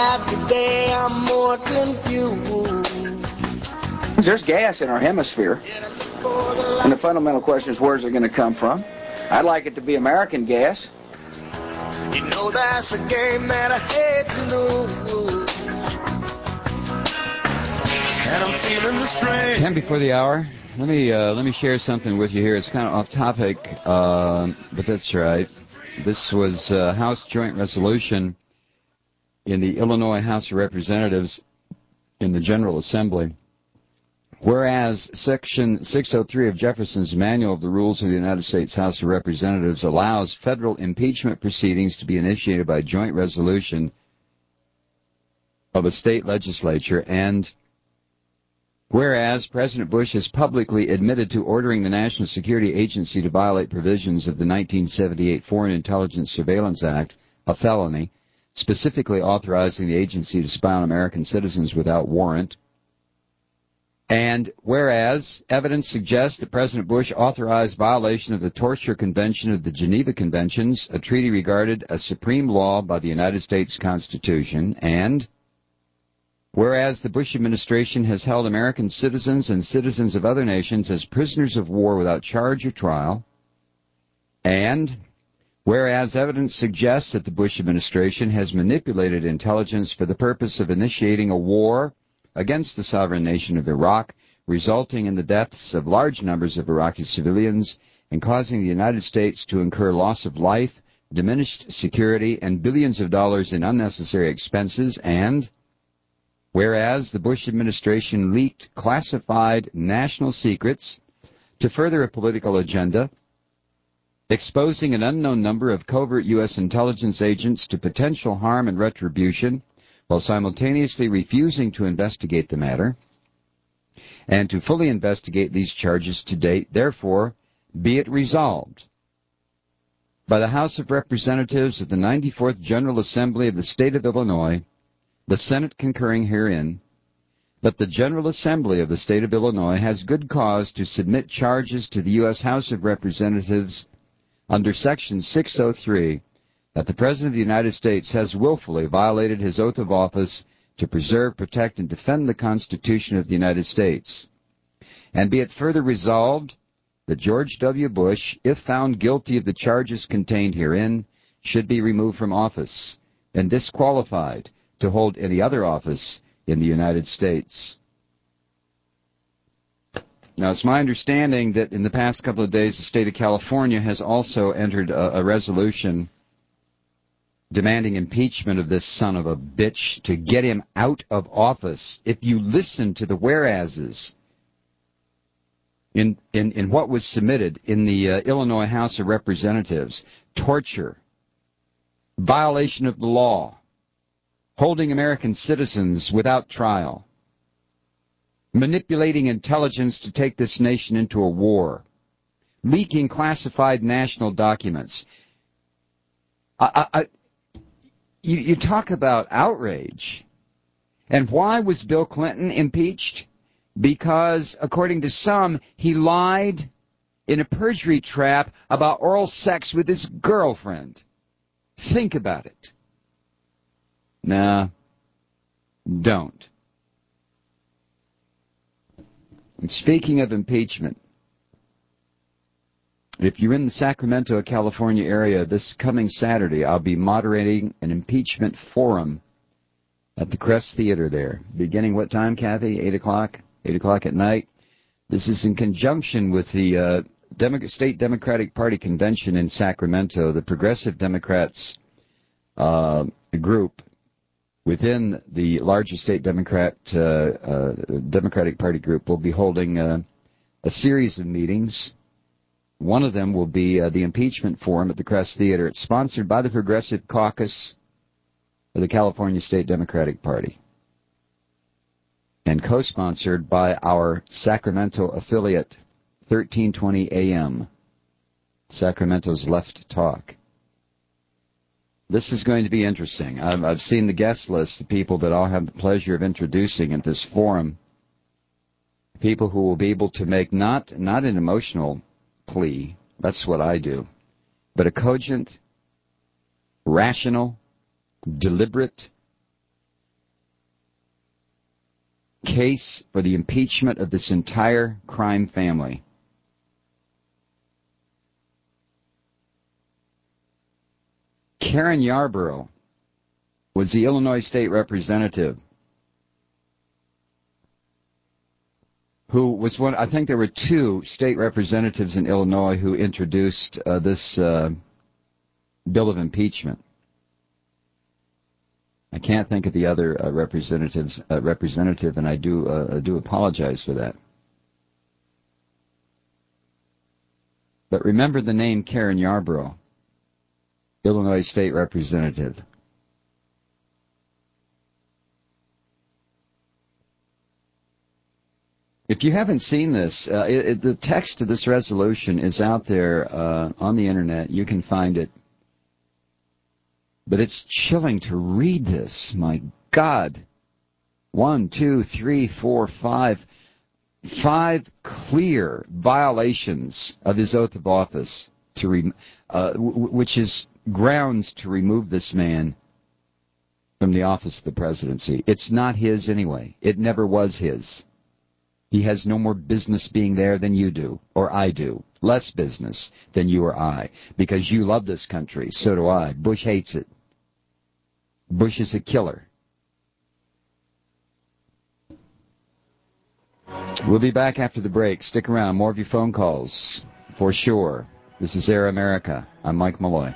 S14: every day I'm more confused.
S16: There's gas in our hemisphere. And the fundamental question is, where's it going to come from? I'd like it to be American gas.
S14: You know that's a game that I hate to lose. And I'm feeling the strain.
S6: Ten before the hour. Let me uh, let me share something with you here. It's kind of off topic, uh, but that's right. This was a House Joint Resolution in the Illinois House of Representatives in the General Assembly. Whereas Section six oh three of Jefferson's Manual of the Rules of the United States House of Representatives allows federal impeachment proceedings to be initiated by joint resolution of a state legislature, and whereas President Bush has publicly admitted to ordering the National Security Agency to violate provisions of the nineteen seventy-eight Foreign Intelligence Surveillance Act, a felony, specifically authorizing the agency to spy on American citizens without warrant, and whereas evidence suggests that President Bush authorized violation of the Torture Convention of the Geneva Conventions, a treaty regarded as supreme law by the United States Constitution, and whereas the Bush administration has held American citizens and citizens of other nations as prisoners of war without charge or trial, and whereas evidence suggests that the Bush administration has manipulated intelligence for the purpose of initiating a war against the sovereign nation of Iraq, resulting in the deaths of large numbers of Iraqi civilians and causing the United States to incur loss of life, diminished security, and billions of dollars in unnecessary expenses, and whereas the Bush administration leaked classified national secrets to further a political agenda, exposing an unknown number of covert U S intelligence agents to potential harm and retribution, while simultaneously refusing to investigate the matter, and to fully investigate these charges to date, therefore, be it resolved by the House of Representatives of the ninety-fourth General Assembly of the State of Illinois, the Senate concurring herein, that the General Assembly of the State of Illinois has good cause to submit charges to the U S House of Representatives under Section six oh three, that the President of the United States has willfully violated his oath of office to preserve, protect, and defend the Constitution of the United States. And be it further resolved that George W. Bush, if found guilty of the charges contained herein, should be removed from office and disqualified to hold any other office in the United States. Now, it's my understanding that in the past couple of days, the state of California has also entered a, a resolution demanding impeachment of this son of a bitch to get him out of office. If you listen to the whereases in, in, in what was submitted in the uh, Illinois House of Representatives, torture, violation of the law, holding American citizens without trial, manipulating intelligence to take this nation into a war, leaking classified national documents. I, I, you, you talk about outrage. And why was Bill Clinton impeached? Because, according to some, he lied in a perjury trap about oral sex with his girlfriend. Think about it. Nah, don't. And speaking of impeachment, if you're in the Sacramento, California area this coming Saturday, I'll be moderating an impeachment forum at the Crest Theater there. Beginning what time, Kathy? Eight o'clock? Eight o'clock at night. This is in conjunction with the uh, Demo- State Democratic Party Convention in Sacramento. The Progressive Democrats uh, group within the largest state Democrat uh, uh, Democratic Party group will be holding uh, a series of meetings. One of them will be uh, the impeachment forum at the Crest Theater. It's sponsored by the Progressive Caucus of the California State Democratic Party and co-sponsored by our Sacramento affiliate, thirteen twenty A M, Sacramento's Left Talk. This is going to be interesting. I've, I've seen the guest list, the people that I'll have the pleasure of introducing at this forum, people who will be able to make not, not an emotional plea, that's what I do, but a cogent, rational, deliberate,
S2: case for the impeachment of this entire crime family. Karen Yarborough was the Illinois state representative who was one, I think there were two state representatives in Illinois who introduced uh, this uh, bill of impeachment. I can't think of the other uh, representatives, uh, representative, and I do uh, do apologize for that. But remember the name Karen Yarborough, Illinois state representative. If you haven't seen this, uh, it, it, the text of this resolution is out there uh, on the Internet. You can find it. But it's chilling to read this. My God. One, two, three, four, five. Five clear violations of his oath of office, to re, uh, w- which is grounds to remove this man from the office of the presidency. It's not his anyway. It never was his. He has no more business being there than you do, or I do. Less business than you or I, because you love this country. So do I. Bush hates it. Bush is a killer. We'll be back after the break. Stick around. More of your phone calls, for sure. This is Air America. I'm Mike Malloy.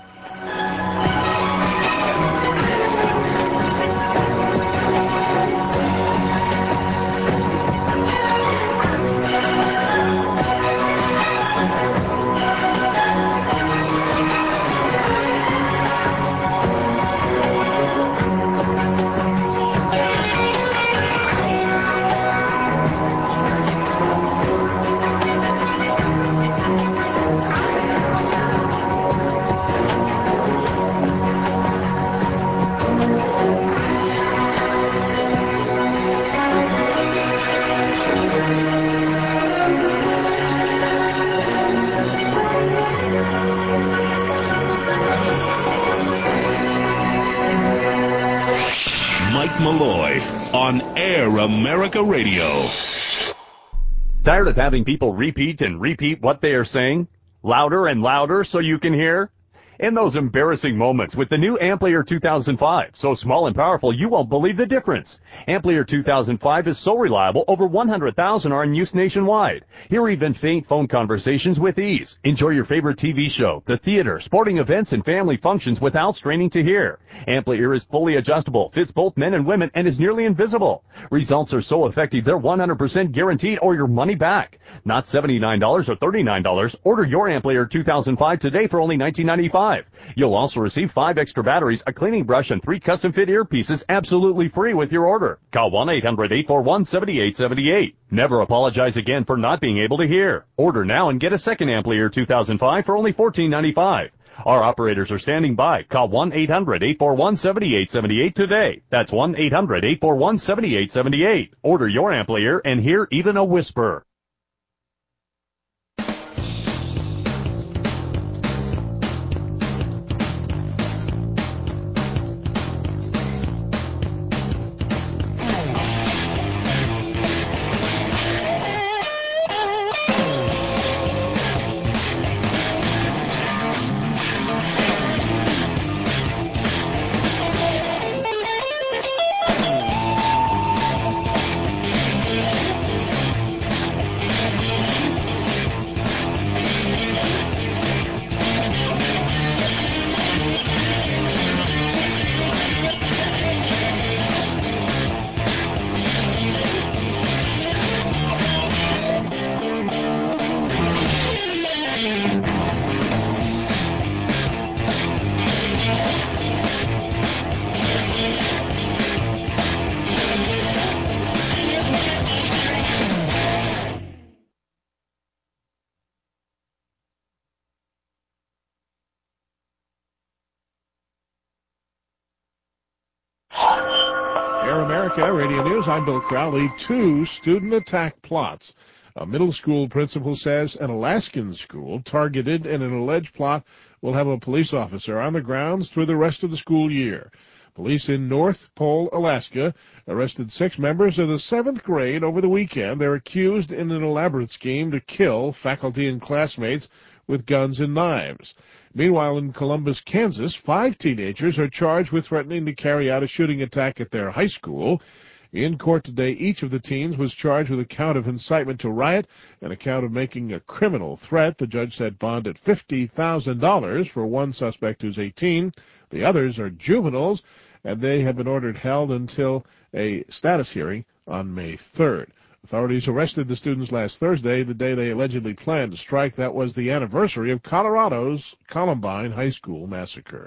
S4: Malloy on Air America Radio.
S17: Tired of having people repeat and repeat what they are saying? Louder and louder so you can hear? In those embarrassing moments with the new Amplier two thousand five, so small and powerful you won't believe the difference. Amplier two thousand five is so reliable, over one hundred thousand are in use nationwide. Hear even faint phone conversations with ease. Enjoy your favorite T V show, the theater, sporting events, and family functions without straining to hear. Amplier is fully adjustable, fits both men and women, and is nearly invisible. Results are so effective they're one hundred percent guaranteed or your money back. Not seventy-nine dollars or thirty-nine dollars. Order your Amplier two thousand five today for only nineteen ninety-five. You'll also receive five extra batteries, a cleaning brush, and three custom-fit earpieces absolutely free with your order. Call one eight hundred eight four one seven eight seven eight. Never apologize again for not being able to hear. Order now and get a second Amplier two thousand five for only fourteen ninety-five. Our operators are standing by. Call one eight hundred eight four one seven eight seven eight today. That's one eight hundred eight four one seven eight seven eight. Order your Amplier and hear even a whisper.
S1: Radio News, I'm Bill Crowley. Two student attack plots. A middle school principal says an Alaskan school targeted in an alleged plot will have a police officer on the grounds through the rest of the school year. Police in North Pole, Alaska, arrested six members of the seventh grade over the weekend. They're accused in an elaborate scheme to kill faculty and classmates with guns and knives. Meanwhile, in Columbus, Kansas, five teenagers are charged with threatening to carry out a shooting attack at their high school. In court today, each of the teens was charged with a count of incitement to riot and a count of making a criminal threat. The judge set bond at fifty thousand dollars for one suspect who's eighteen. The others are juveniles, and they have been ordered held until a status hearing on May third. Authorities arrested the students last Thursday, the day they allegedly planned to strike. That was the anniversary of Colorado's Columbine High School massacre.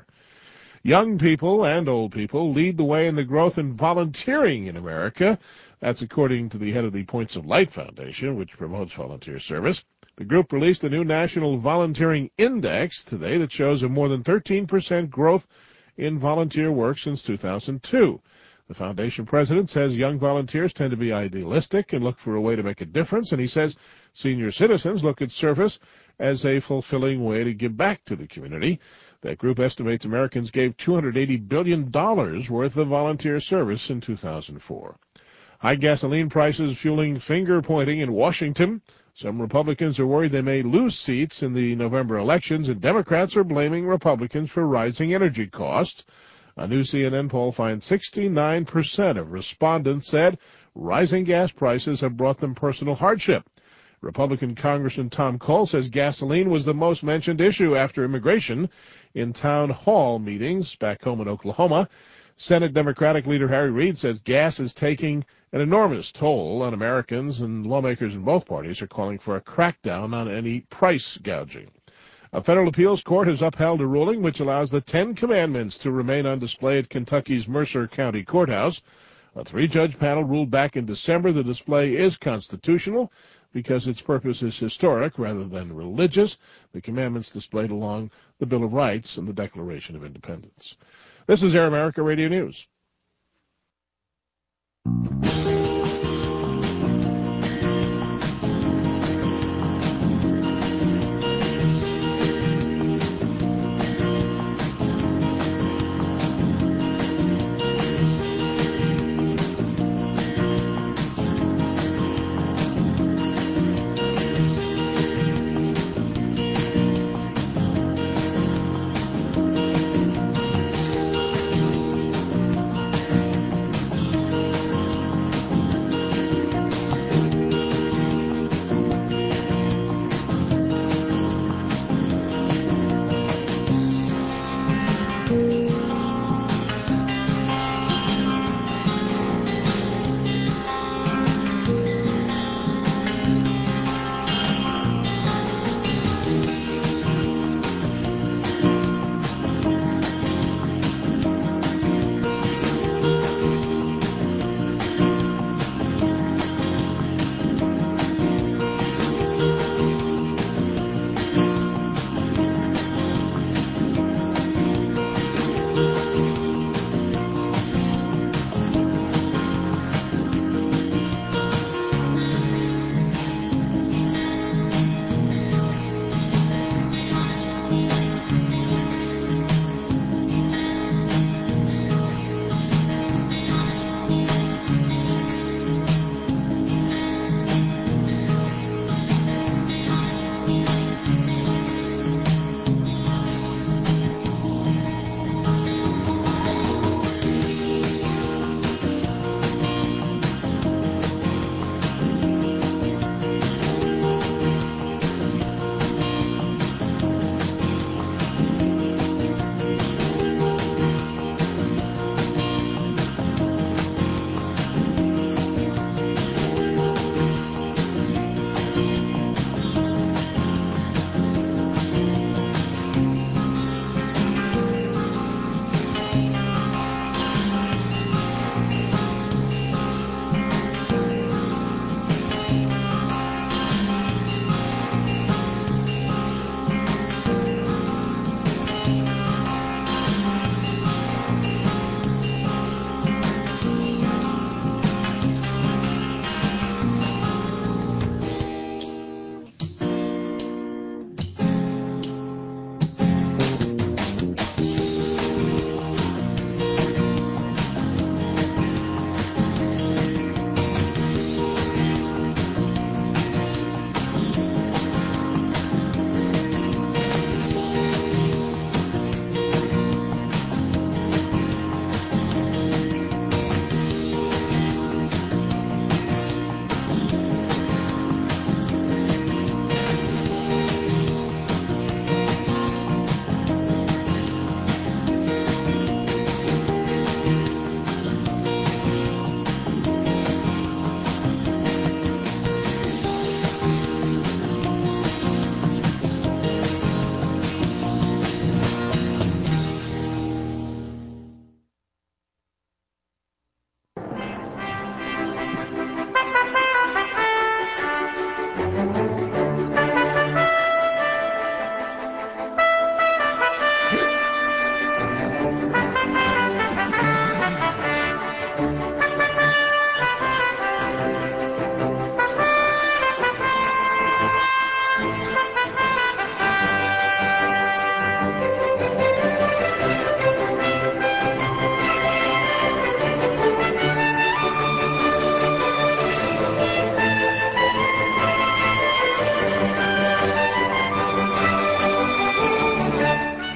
S1: Young people and old people lead the way in the growth in volunteering in America. That's according to the head of the Points of Light Foundation, which promotes volunteer service. The group released a new National Volunteering Index today that shows a more than thirteen percent growth in volunteer work since two thousand two. The foundation president says young volunteers tend to be idealistic and look for a way to make a difference, and he says senior citizens look at service as a fulfilling way to give back to the community. That group estimates Americans gave two hundred eighty billion dollars worth of volunteer service in two thousand four. High gasoline prices fueling finger-pointing in Washington. Some Republicans are worried they may lose seats in the November elections, and Democrats are blaming Republicans for rising energy costs. A new C N N poll finds sixty-nine percent of respondents said rising gas prices have brought them personal hardship. Republican Congressman Tom Cole says gasoline was the most mentioned issue after immigration in town hall meetings back home in Oklahoma. Senate Democratic leader Harry Reid says gas is taking an enormous toll on Americans, and lawmakers in both parties are calling for a crackdown on any price gouging. A federal appeals court has upheld a ruling which allows the Ten Commandments to remain on display at Kentucky's Mercer County Courthouse. A three-judge panel ruled back in December the display is constitutional because its purpose is historic rather than religious. The commandments displayed along the Bill of Rights and the Declaration of Independence. This is Air America Radio News.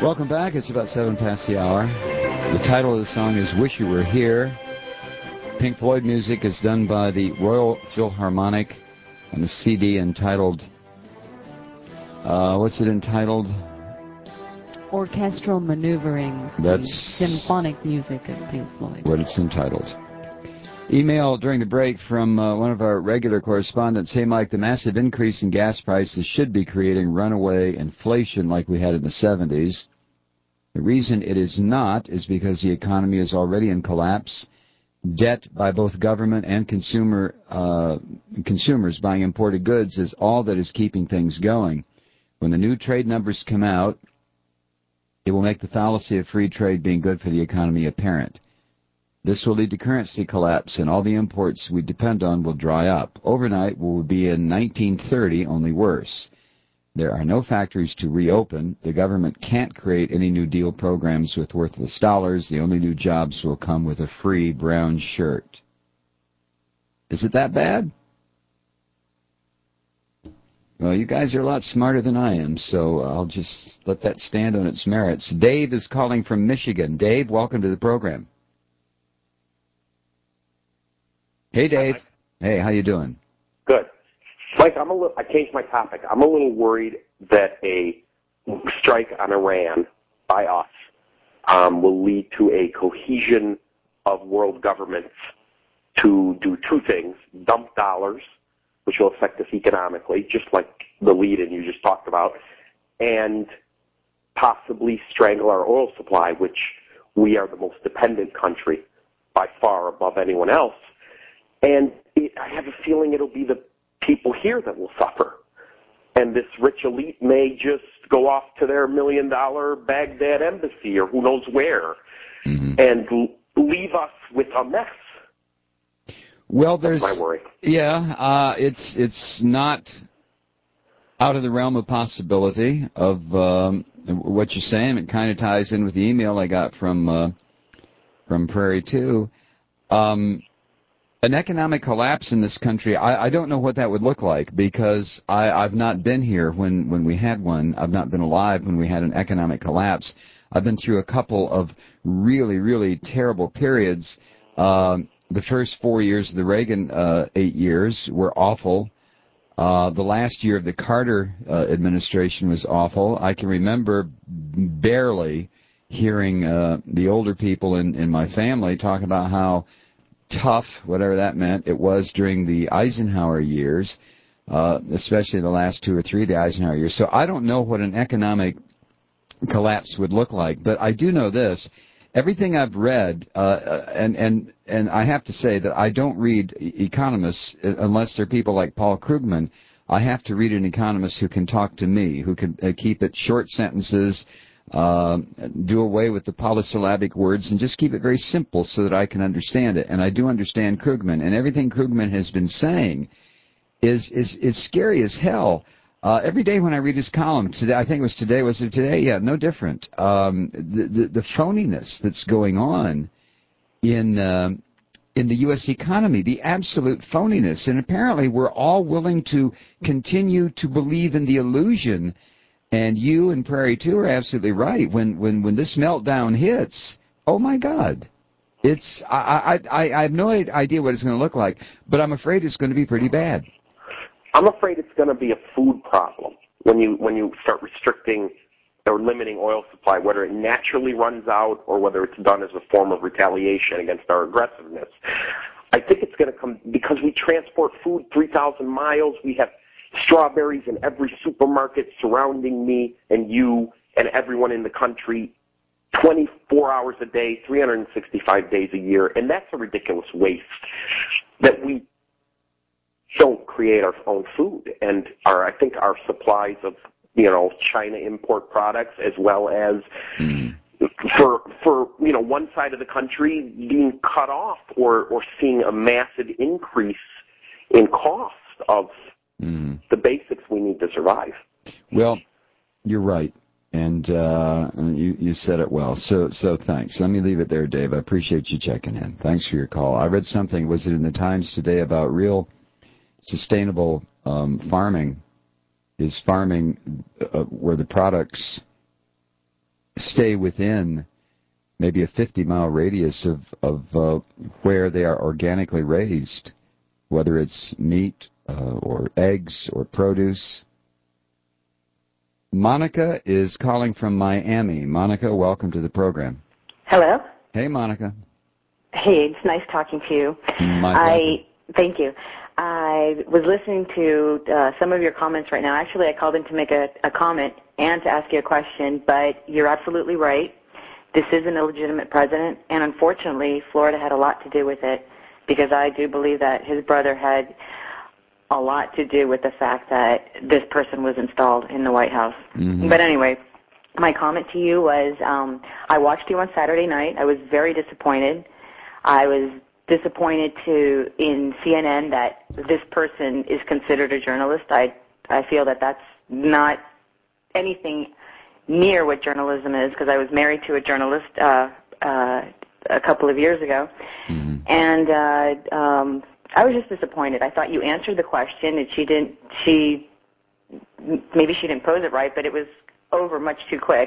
S6: Welcome back. It's about seven past the hour. The title of the song is Wish You Were Here. Pink Floyd music is done by the Royal Philharmonic on a C D entitled, uh, what's it entitled?
S18: Orchestral Maneuverings.
S6: That's
S18: symphonic music of Pink Floyd.
S6: What it's entitled. Email during the break from uh, one of our regular correspondents. Hey, Mike, the massive increase in gas prices should be creating runaway inflation like we had in the seventies. The reason it is not is because the economy is already in collapse. Debt by both government and consumer uh, consumers buying imported goods is all that is keeping things going. When the new trade numbers come out, it will make the fallacy of free trade being good for the economy apparent. This will lead to currency collapse, and all the imports we depend on will dry up. Overnight, we will be in nineteen thirty, only worse. There are no factories to reopen. The government can't create any New Deal programs with worthless dollars. The only new jobs will come with a free brown shirt. Is it that bad? Well, you guys are a lot smarter than I am, so I'll just let that stand on its merits. Dave is calling from Michigan. Dave, welcome to the program. Hey, Dave. Hey, how you doing?
S19: Good. Mike, I'm a little, I changed my topic. I'm a little worried that a strike on Iran by us um, will lead to a cohesion of world governments to do two things: dump dollars, which will affect us economically, just like the lead-in you just talked about, and possibly strangle our oil supply, which we are the most dependent country by far above anyone else. And it, I have a feeling it'll be the people here that will suffer. And this rich elite may just go off to their million-dollar Baghdad embassy or who knows where mm-hmm. and l- leave us with a mess.
S6: Well, there's
S19: That's my worry.
S6: Yeah, uh, it's it's not out of the realm of possibility of um, what you're saying. It kind of ties in with the email I got from uh, from Prairie two. Um, An economic collapse in this country, I, I don't know what that would look like because I, I've not been here when, when we had one. I've not been alive when we had an economic collapse. I've been through a couple of really, really terrible periods. Um, the first four years of the Reagan uh, eight years were awful. Uh, the last year of the Carter uh, administration was awful. I can remember barely hearing uh, the older people in, in my family talk about how tough, whatever that meant, it was during the Eisenhower years, uh, especially the last two or three of the Eisenhower years. So I don't know what an economic collapse would look like, but I do know this. Everything I've read, uh, and, and, and I have to say that I don't read economists unless they're people like Paul Krugman. I have to read an economist who can talk to me, who can uh, keep it short sentences, Uh, do away with the polysyllabic words and just keep it very simple so that I can understand it. And I do understand Krugman, and everything Krugman has been saying is is, is scary as hell. Uh, every day when I read his column, today I think it was today, was it today? Yeah, no different. Um, the, the the phoniness that's going on in uh, in the U S economy, the absolute phoniness, and apparently we're all willing to continue to believe in the illusion. And you and Prairie two are absolutely right. When when when this meltdown hits, oh my God, it's I I I have no idea what it's going to look like, but I'm afraid it's going to be pretty bad.
S19: I'm afraid it's going to be a food problem when you when you start restricting or limiting oil supply, whether it naturally runs out or whether it's done as a form of retaliation against our aggressiveness. I think it's going to come because we transport food three thousand miles. We have strawberries in every supermarket surrounding me and you and everyone in the country twenty-four hours a day, three hundred sixty-five days a year, and that's a ridiculous waste that we don't create our own food. And our, I think our supplies of, you know, China import products as well as mm. for, for, you know, one side of the country being cut off or, or seeing a massive increase in cost of Mm. the basics we need to survive.
S6: Well, you're right, and uh, you you said it well. So so thanks. Let me leave it there, Dave. I appreciate you checking in. Thanks for your call. I read something. Was it in the Times today about real sustainable um, farming? Is farming uh, where the products
S2: stay within maybe a fifty-mile radius of, of uh, where they are organically raised, whether it's meat uh, or eggs or produce. Monica is calling from Miami. Monica, welcome to the program.
S20: Hello.
S2: Hey, Monica.
S20: Hey, it's nice talking to you.
S2: My
S20: I
S2: pleasure.
S20: Thank you. I was listening to uh, some of your comments right now. Actually, I called in to make a, a comment and to ask you a question, but you're absolutely right. This is an illegitimate president, and unfortunately, Florida had a lot to do with it, because I do believe that his brother had a lot to do with the fact that this person was installed in the White House.
S2: Mm-hmm.
S20: But anyway, my comment to you was, um, I watched you on Saturday night. I was very disappointed. I was disappointed to in C N N that this person is considered a journalist. I I feel that that's not anything near what journalism is, because I was married to a journalist uh, uh, a couple of years ago,
S2: mm-hmm.
S20: and uh, um, I was just disappointed. I thought you answered the question, and she didn't. She maybe she didn't pose it right, but it was over much too quick.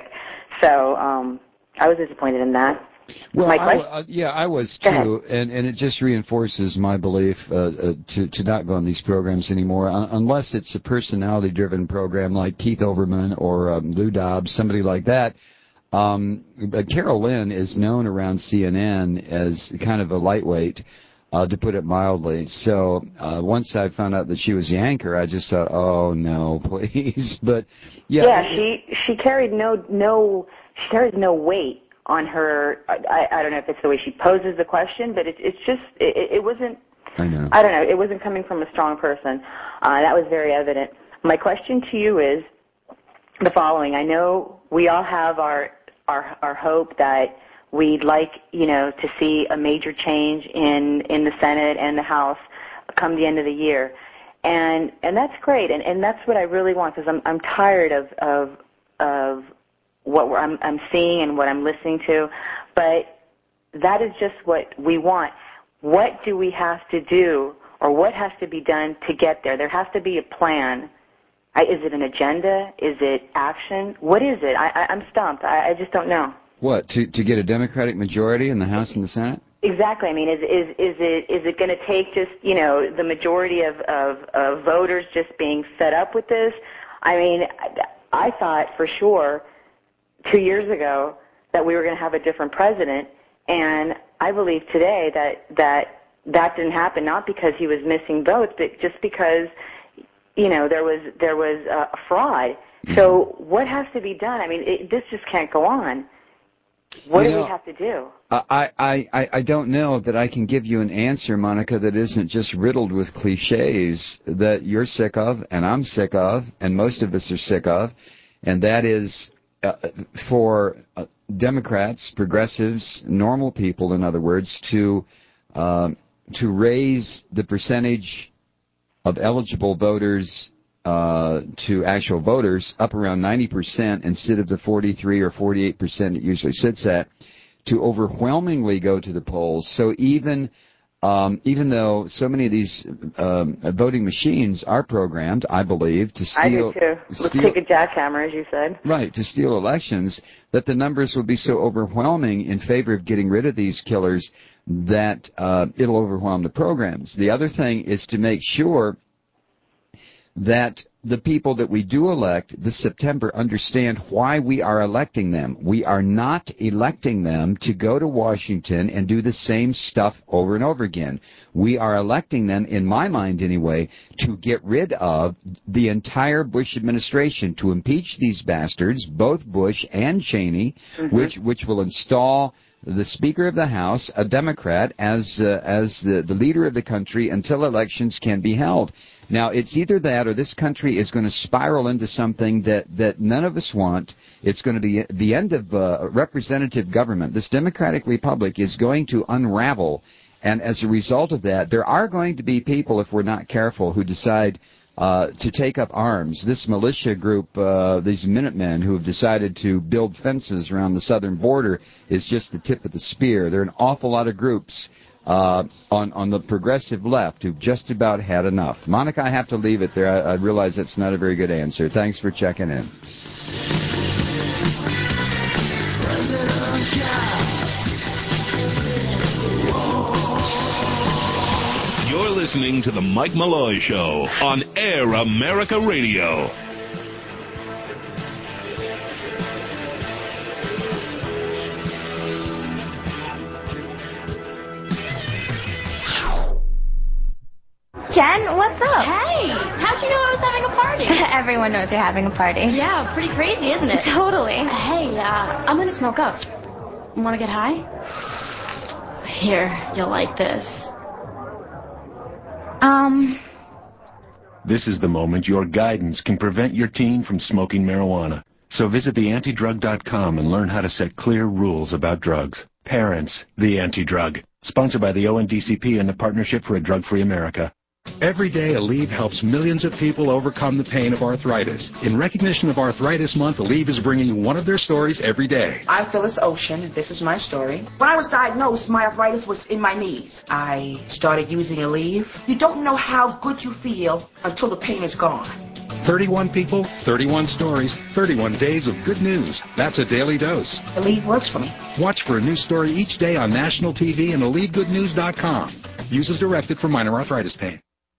S20: So um, I was disappointed in that.
S2: Well,
S20: My
S2: I,
S20: question,
S2: uh, yeah, I was too, and, and it just reinforces my belief uh, uh, to to not go on these programs anymore, un- unless it's a personality-driven program like Keith Olbermann or um, Lou Dobbs, somebody like that. Um, but Carol Lynn is known around C N N as kind of a lightweight, uh, to put it mildly. So uh, once I found out that she was the anchor, I just thought, oh no, please. But yeah,
S20: yeah, she she carried no no she carried no weight on her. I, I don't know if it's the way she poses the question, but it, it's just it, it wasn't.
S2: I know.
S20: I don't know. It wasn't coming from a strong person. Uh, that was very evident. My question to you is the following. I know we all have our our our hope that we'd like, you know, to see a major change in in the Senate and the House come the end of the year, and and that's great, and and that's what I really want, because I'm I'm tired of of of what we're, I'm, I'm seeing and what I'm listening to, but that is just what we want. What do we have to do, or what has to be done to get there? There has to be a plan. I, is it an agenda? Is it action? What is it? I, I, I'm stumped. I, I just don't know.
S2: What, to to get a Democratic majority in the House and the Senate?
S20: Exactly. I mean, is is is it is it going to take just, you know, the majority of, of of voters just being fed up with this? I mean, I, I thought for sure two years ago that we were going to have a different president, and I believe today that that that didn't happen, not because he was missing votes, but just because, you know, there was there was a fraud. So what has to be done? I mean, it, this just can't go on. What
S2: you
S20: do
S2: know,
S20: we have to do?
S2: I, I, I, I don't know that I can give you an answer, Monica, that isn't just riddled with cliches that you're sick of, and I'm sick of, and most of us are sick of, and that is Uh, for uh, Democrats, progressives, normal people, in other words, to um, to raise the percentage of eligible voters uh, to actual voters up around ninety percent instead of the forty-three or forty-eight percent it usually sits at, to overwhelmingly go to the polls. So even Um, even though so many of these um, voting machines are programmed, I believe, to steal...
S20: I do too. Let's
S2: steal,
S20: take a jackhammer, as you said.
S2: Right, to steal elections, that the numbers will be so overwhelming in favor of getting rid of these killers that uh, it'll overwhelm the programs. The other thing is to make sure that the people that we do elect this September understand why we are electing them. We are not electing them to go to Washington and do the same stuff over and over again. We are electing them, in my mind anyway, to get rid of the entire Bush administration, to impeach these bastards, both Bush and Cheney, mm-hmm. which which will install the Speaker of the House, a Democrat, as uh, as the, the leader of the country until elections can be held. Now, it's either that or this country is going to spiral into something that, that none of us want. It's going to be the end of uh, representative government. This Democratic Republic is going to unravel, and as a result of that, there are going to be people, if we're not careful, who decide uh, to take up arms. This militia group, uh, these Minutemen who have decided to build fences around the southern border, is just the tip of the spear. There are an awful lot of groups Uh, on, on the progressive left who've just about had enough. Monica, I have to leave it there. I, I realize that's not a very good answer. Thanks for checking in.
S4: You're listening to The Mike Malloy Show on Air America Radio.
S21: Jen, what's up?
S22: Hey, how'd you know I was having a party?
S21: Everyone knows you're having a party.
S22: Yeah, pretty crazy, isn't it?
S21: Totally.
S22: Hey, uh, I'm gonna smoke up. Wanna get high? Here, you'll like this.
S21: Um...
S23: This is the moment your guidance can prevent your teen from smoking marijuana. So visit the anti drug dot com and learn how to set clear rules about drugs. Parents, the Anti-Drug. Sponsored by the O N D C P and the Partnership for a Drug-Free America.
S24: Every day, Aleve helps millions of people overcome the pain of arthritis. In recognition of Arthritis Month, Aleve is bringing you one of their stories every day.
S25: I'm Phyllis Ocean. This is my story. When I was diagnosed, my arthritis was in my knees. I started using Aleve. You don't know how good you feel until the pain is gone.
S24: thirty-one people, thirty-one stories, thirty-one days of good news. That's a daily dose.
S25: Aleve works for me.
S24: Watch for a new story each day on national T V and Aleve Good News dot com. Use as directed for minor arthritis pain.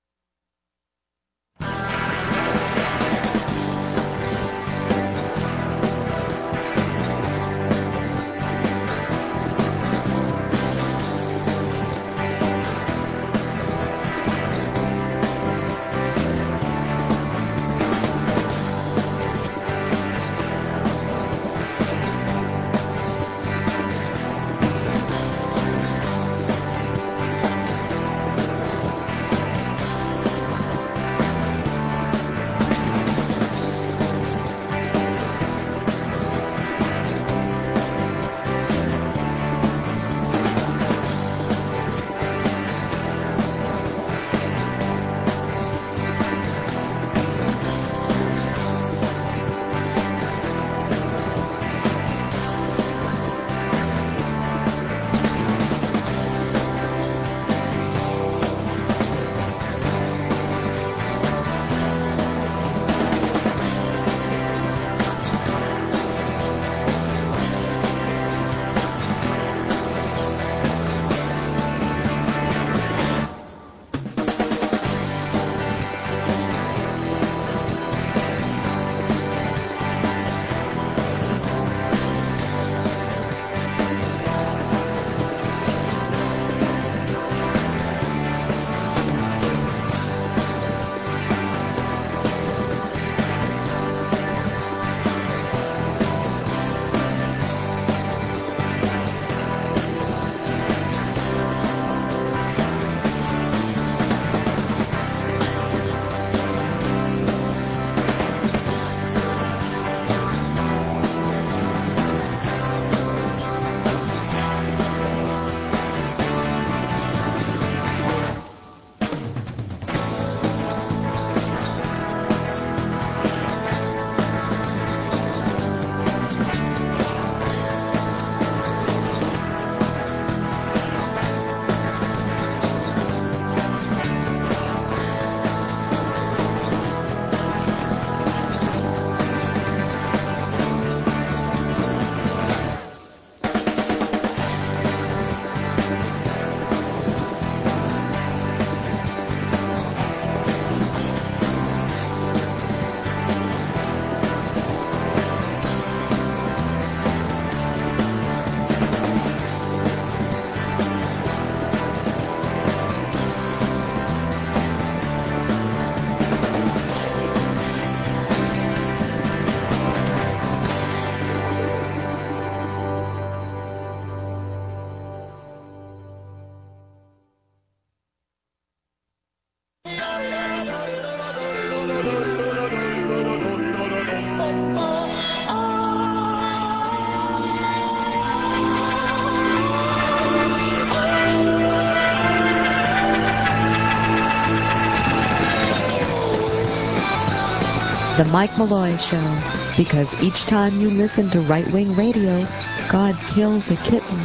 S18: The Mike Malloy Show, because each time you listen to right-wing radio, God kills a kitten.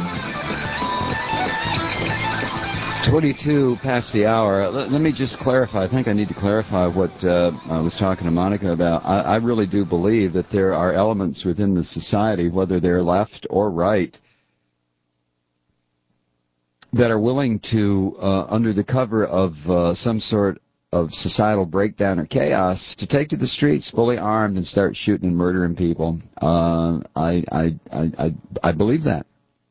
S2: twenty-two past the hour. Let, let me just clarify. I think I need to clarify what uh, I was talking to Monica about. I, I really do believe that there are elements within the society, whether they're left or right, that are willing to, uh, under the cover of uh, some sort of societal breakdown or chaos, to take to the streets fully armed and start shooting and murdering people. Uh, I, I, I, I, I believe that.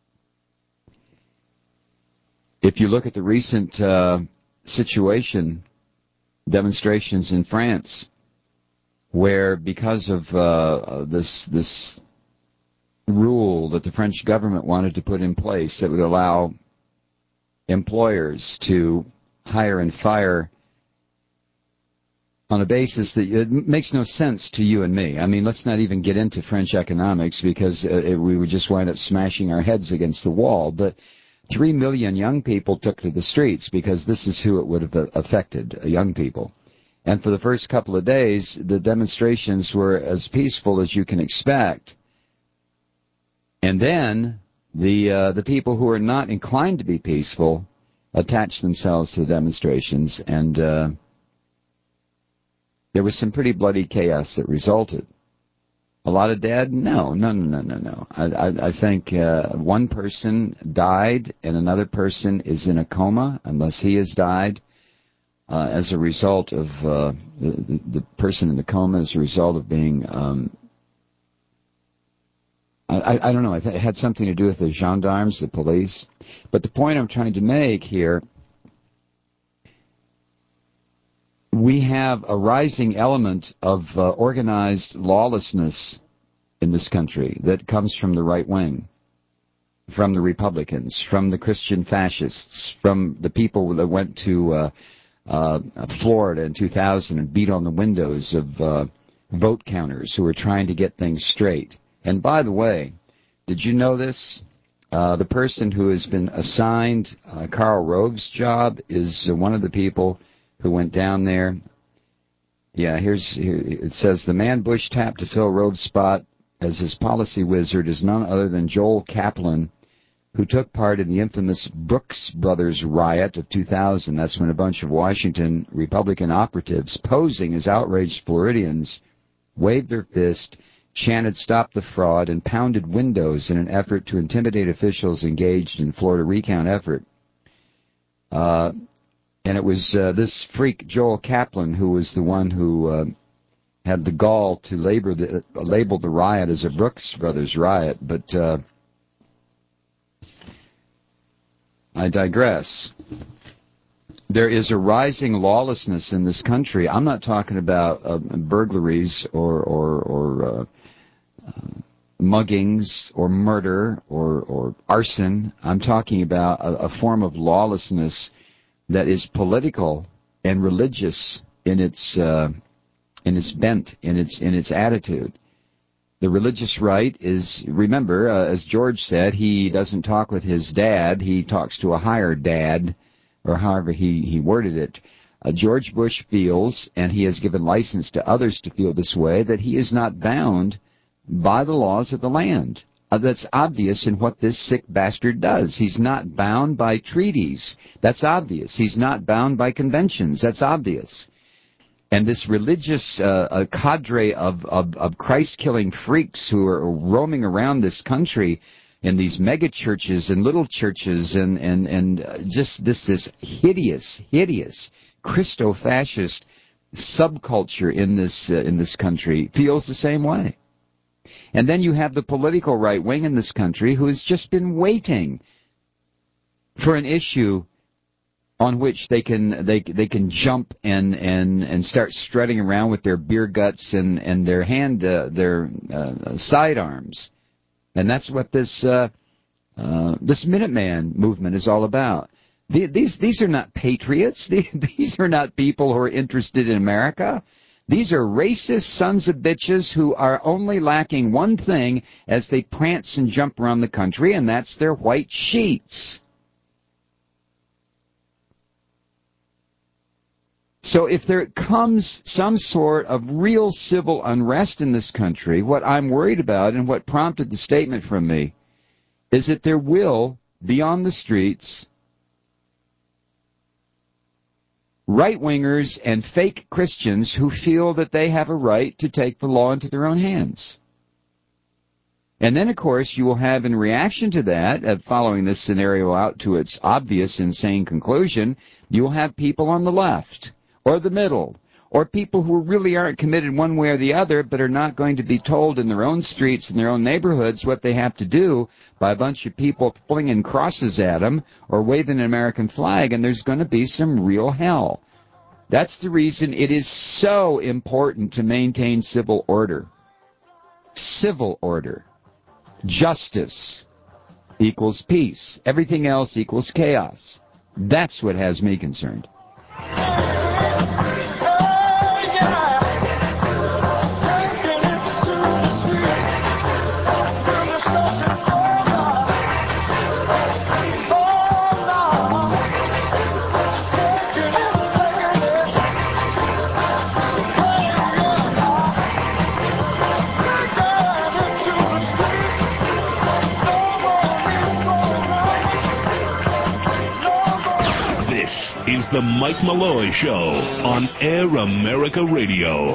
S2: If you look at the recent uh, situation, demonstrations in France, where because of uh, this this rule that the French government wanted to put in place that would allow employers to hire and fire on a basis that it makes no sense to you and me. I mean, let's not even get into French economics because uh, it, we would just wind up smashing our heads against the wall. But three million young people took to the streets because this is who it would have affected, uh, young people. And for the first couple of days, the demonstrations were as peaceful as you can expect. And then the uh, the people who are not inclined to be peaceful attached themselves to the demonstrations, and uh, there was some pretty bloody chaos that resulted. A lot of dead? No, no, no, no, no, no. I, I, I think uh, one person died and another person is in a coma, unless he has died uh, as a result of uh, the, the person in the coma as a result of being, um, I, I don't know, I th- it had something to do with the gendarmes, the police. But the point I'm trying to make here, we have a rising element of uh, organized lawlessness in this country that comes from the right wing, from the Republicans, from the Christian fascists, from the people that went to uh, uh, Florida in two thousand and beat on the windows of uh, vote counters who were trying to get things straight. And by the way, did you know this? Uh, the person who has been assigned uh, Karl Rove's job is uh, one of the people who went down there. Yeah, here's here, it says the man Bush tapped to fill Rove's spot as his policy wizard is none other than Joel Kaplan, who took part in the infamous Brooks Brothers riot of two thousand. That's when a bunch of Washington Republican operatives posing as outraged Floridians waved their fist, chanted "Stop the Fraud," and pounded windows in an effort to intimidate officials engaged in Florida recount effort. Uh, and it was uh, this freak, Joel Kaplan, who was the one who uh, had the gall to label the, uh, label the riot as a Brooks Brothers riot. But uh, I digress. There is a rising lawlessness in this country. I'm not talking about uh, burglaries or, or, or uh, uh, muggings or murder or, or arson. I'm talking about a, a form of lawlessness that is political and religious in its uh, in its bent, in its in its attitude. The religious right is, remember, uh, as George said, he doesn't talk with his dad, he talks to a higher dad, or however he, he worded it. Uh, George Bush feels, and he has given license to others to feel this way, that he is not bound by the laws of the land. Uh, that's obvious in what this sick bastard does. He's not bound by treaties. That's obvious. He's not bound by conventions. That's obvious. And this religious uh, uh, cadre of, of, of Christ-killing freaks who are roaming around this country in these mega churches and little churches and, and, and uh, just this, this hideous, hideous Christo-fascist subculture in this, uh, in this country feels the same way. And then you have the political right wing in this country who has just been waiting for an issue on which they can they they can jump and and and start strutting around with their beer guts and and their hand uh, their uh, sidearms, and that's what this uh, uh, this Minuteman movement is all about. The, these these are not patriots. These are not people who are interested in America. These are racist sons of bitches who are only lacking one thing as they prance and jump around the country, and that's their white sheets. So if there comes some sort of real civil unrest in this country, what I'm worried about and what prompted the statement from me is that there will be on the streets right-wingers and fake Christians who feel that they have a right to take the law into their own hands. And then, of course, you will have, in reaction to that, uh, following this scenario out to its obvious, insane conclusion, you will have people on the left, or the middle, or people who really aren't committed one way or the other, but are not going to be told in their own streets, in their own neighborhoods, what they have to do by a bunch of people flinging crosses at them or waving an American flag, and there's going to be some real hell. That's the reason it is so important to maintain civil order. Civil order. Justice equals peace. Everything else equals chaos. That's what has me concerned.
S4: Is the Mike Malloy Show on Air America Radio.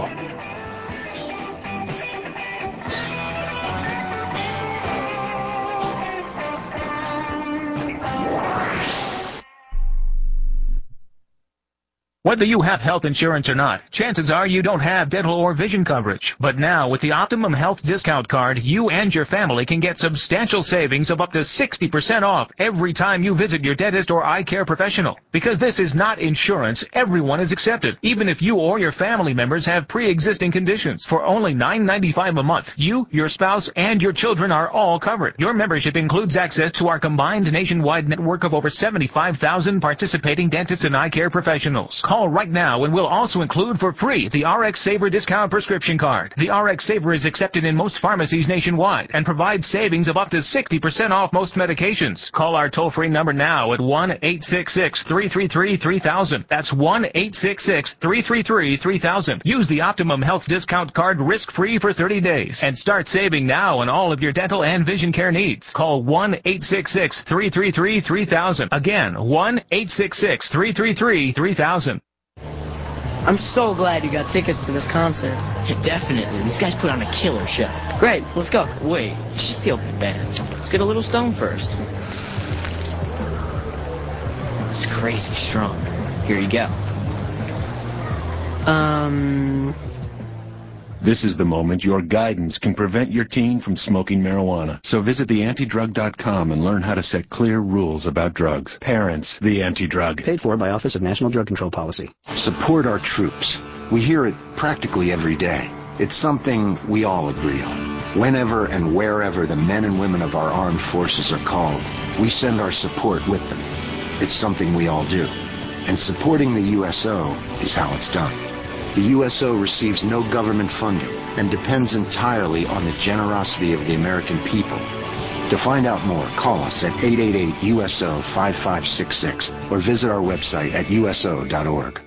S15: Whether you have health insurance or not, chances are you don't have dental or vision coverage. But now, with the Optimum Health Discount Card, you and your family can get substantial savings of up to sixty percent off every time you visit your dentist or eye care professional. Because this is not insurance, everyone is accepted, even if you or your family members have pre-existing conditions. For only nine ninety-five a month, you, your spouse, and your children are all covered. Your membership includes access to our combined nationwide network of over seventy-five thousand participating dentists and eye care professionals. Call right now and we'll also include for free the R X Saver Discount Prescription Card. The R X Saver is accepted in most pharmacies nationwide and provides savings of up to sixty percent off most medications. Call our toll-free number now at one eight six six, three three three, three thousand. That's one eight six six, three three three, three thousand. Use the Optimum Health Discount Card risk-free for thirty days and start saving now on all of your dental and vision care needs. Call one eight six six, three three three, three thousand. Again, one eight six six, three three three, three thousand.
S3: I'm so glad you got tickets to this concert.
S5: Yeah, definitely. These guys put on a killer show.
S3: Great, let's go.
S5: Wait, it's just the opening band. Let's get a little stoned first. It's crazy strong. Here you go.
S3: Um...
S23: This is the moment your guidance can prevent your teen from smoking marijuana. So visit the anti drug dot com and learn how to set clear rules about drugs. Parents, the Anti-Drug.
S8: Paid for by Office of National Drug Control Policy.
S9: Support our troops. We hear it practically every day. It's something we all agree on. Whenever and wherever the men and women of our armed forces are called, we send our support with them. It's something we all do. And supporting the U S O is how it's done. The U S O receives no government funding and depends entirely on the generosity of the American people. To find out more, call us at eight eight eight, U S O, five five six six or visit our website at U S O dot org.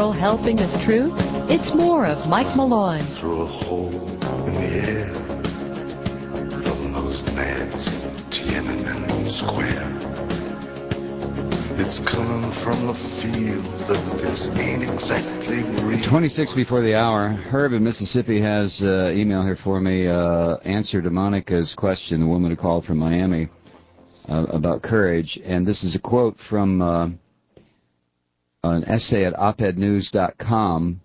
S18: Oral Helping of Truth? It's more of Mike Malloy.
S14: Through a hole in the air, from those nads to Tiananmen Square. It's coming from a field that this ain't exactly real.
S6: twenty-six before the hour. Herb in Mississippi has uh, email here for me. Uh, answer to Monica's question, the woman who called from Miami, uh, about courage. And this is a quote from uh, an essay at op ed news dot com.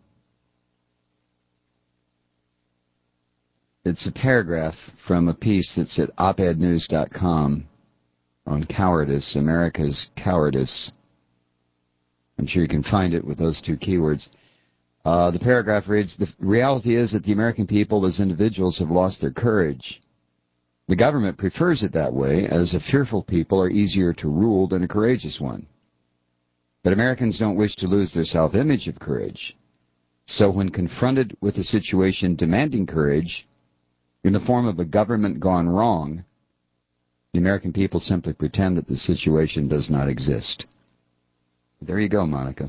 S6: It's a paragraph from a piece that's at op ed news dot com. On cowardice, America's cowardice. I'm sure you can find it with those two keywords. Uh, the paragraph reads, the reality is that the American people as individuals have lost their courage. The government prefers it that way, as a fearful people are easier to rule than a courageous one. But Americans don't wish to lose their self-image of courage. So when confronted with a situation demanding courage, in the form of a government gone wrong, the American people simply pretend that the situation does not exist. There you go, Monica.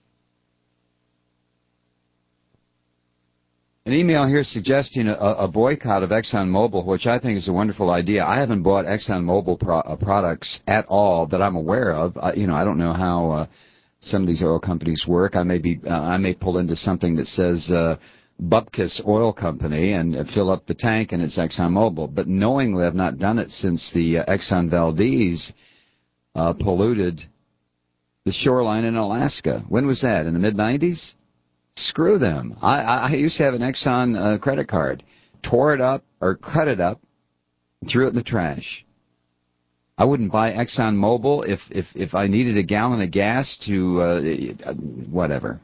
S6: An email here suggesting a, a boycott of ExxonMobil, which I think is a wonderful idea. I haven't bought ExxonMobil pro- uh, products at all that I'm aware of. Uh, you know, I don't know how uh, some of these oil companies work. I may be, uh, I may pull into something that says uh, Bupkis Oil Company and fill up the tank, and it's ExxonMobil. But knowingly, I've not done it since the uh, Exxon Valdez uh, polluted the shoreline in Alaska. When was that? In the mid nineties? Screw them. I, I used to have an Exxon uh, credit card. Tore it up or cut it up, threw it in the trash. I wouldn't buy ExxonMobil if, if, if I needed a gallon of gas to uh, whatever.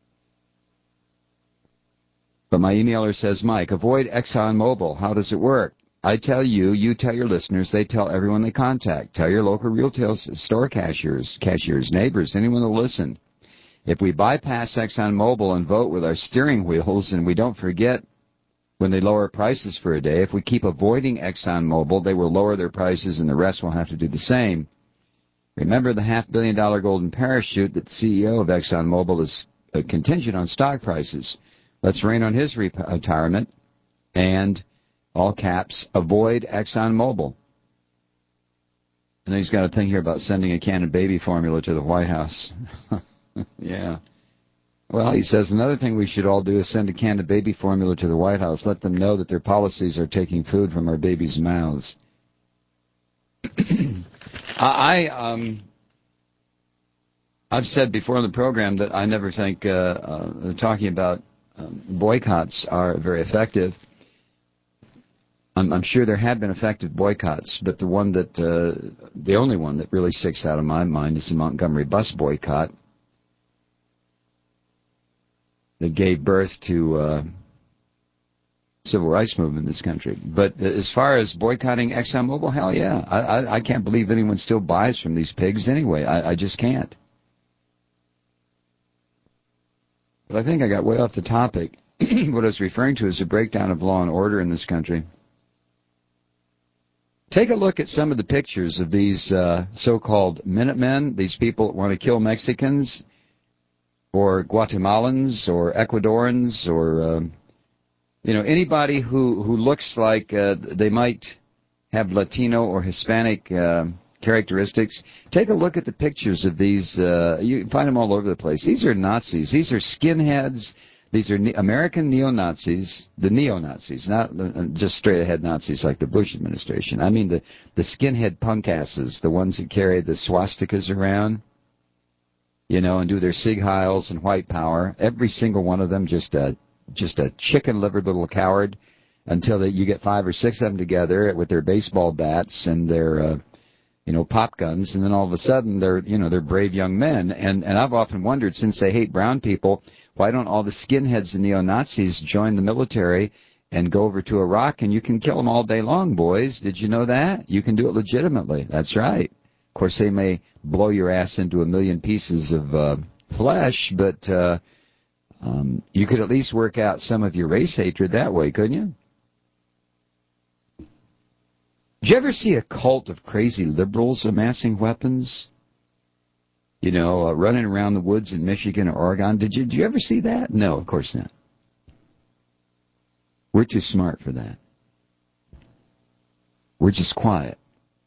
S6: But my emailer says, Mike, avoid ExxonMobil. How does it work? I tell you, you tell your listeners, they tell everyone they contact. Tell your local retail store cashiers, cashiers, neighbors, anyone who'll listen. If we bypass ExxonMobil and vote with our steering wheels, and we don't forget when they lower prices for a day, if we keep avoiding ExxonMobil, they will lower their prices and the rest will have to do the same. Remember the half billion dollar golden parachute that the C E O of ExxonMobil is uh, contingent on stock prices. Let's rain on his retirement, and, all caps, avoid ExxonMobil. And then he's got a thing here about sending a can of baby formula to the White House. Yeah. Well, he says another thing we should all do is send a can of baby formula to the White House. Let them know that their policies are taking food from our babies' mouths. I, um... I've said before on the program that I never think uh, uh, talking about um, boycotts are very effective. I'm, I'm sure there have been effective boycotts, but the one that, uh, the only one that really sticks out of my mind is the Montgomery bus boycott that gave birth to uh, civil rights movement in this country. But as far as boycotting ExxonMobil, hell yeah. I, I, I can't believe anyone still buys from these pigs anyway. I, I just can't. But I think I got way off the topic. What I was referring to is a breakdown of law and order in this country. Take a look at some of the pictures of these uh, so-called Minutemen, these people that want to kill Mexicans, or Guatemalans, or Ecuadorians, or, um, you know, anybody who, who looks like uh, they might have Latino or Hispanic uh, characteristics. Take a look at the pictures of these. Uh, you can find them all over the place. These are Nazis. These are skinheads. These are ne- American neo-Nazis, the neo-Nazis, not uh, just straight-ahead Nazis like the Bush administration. I mean the, the skinhead punk asses, the ones that carry the swastikas around, you know, and do their Sig Heils and white power. Every single one of them just a, just a chicken-livered little coward until they, you get five or six of them together with their baseball bats and their... Uh, you know, pop guns, and then all of a sudden they're, you know, they're brave young men. And, and I've often wondered, since they hate brown people, why don't all the skinheads and neo-Nazis join the military and go over to Iraq, and you can kill them all day long, boys. Did you know that? You can do it legitimately. That's right. Of course, they may blow your ass into a million pieces of uh, flesh, but uh, um, you could at least work out some of your race hatred that way, couldn't you? Did you ever see a cult of crazy liberals amassing weapons?
S2: you know, uh, running around the woods in Michigan or Oregon. Did you, did you ever see that? No, of course not. We're too smart for that. We're just quiet.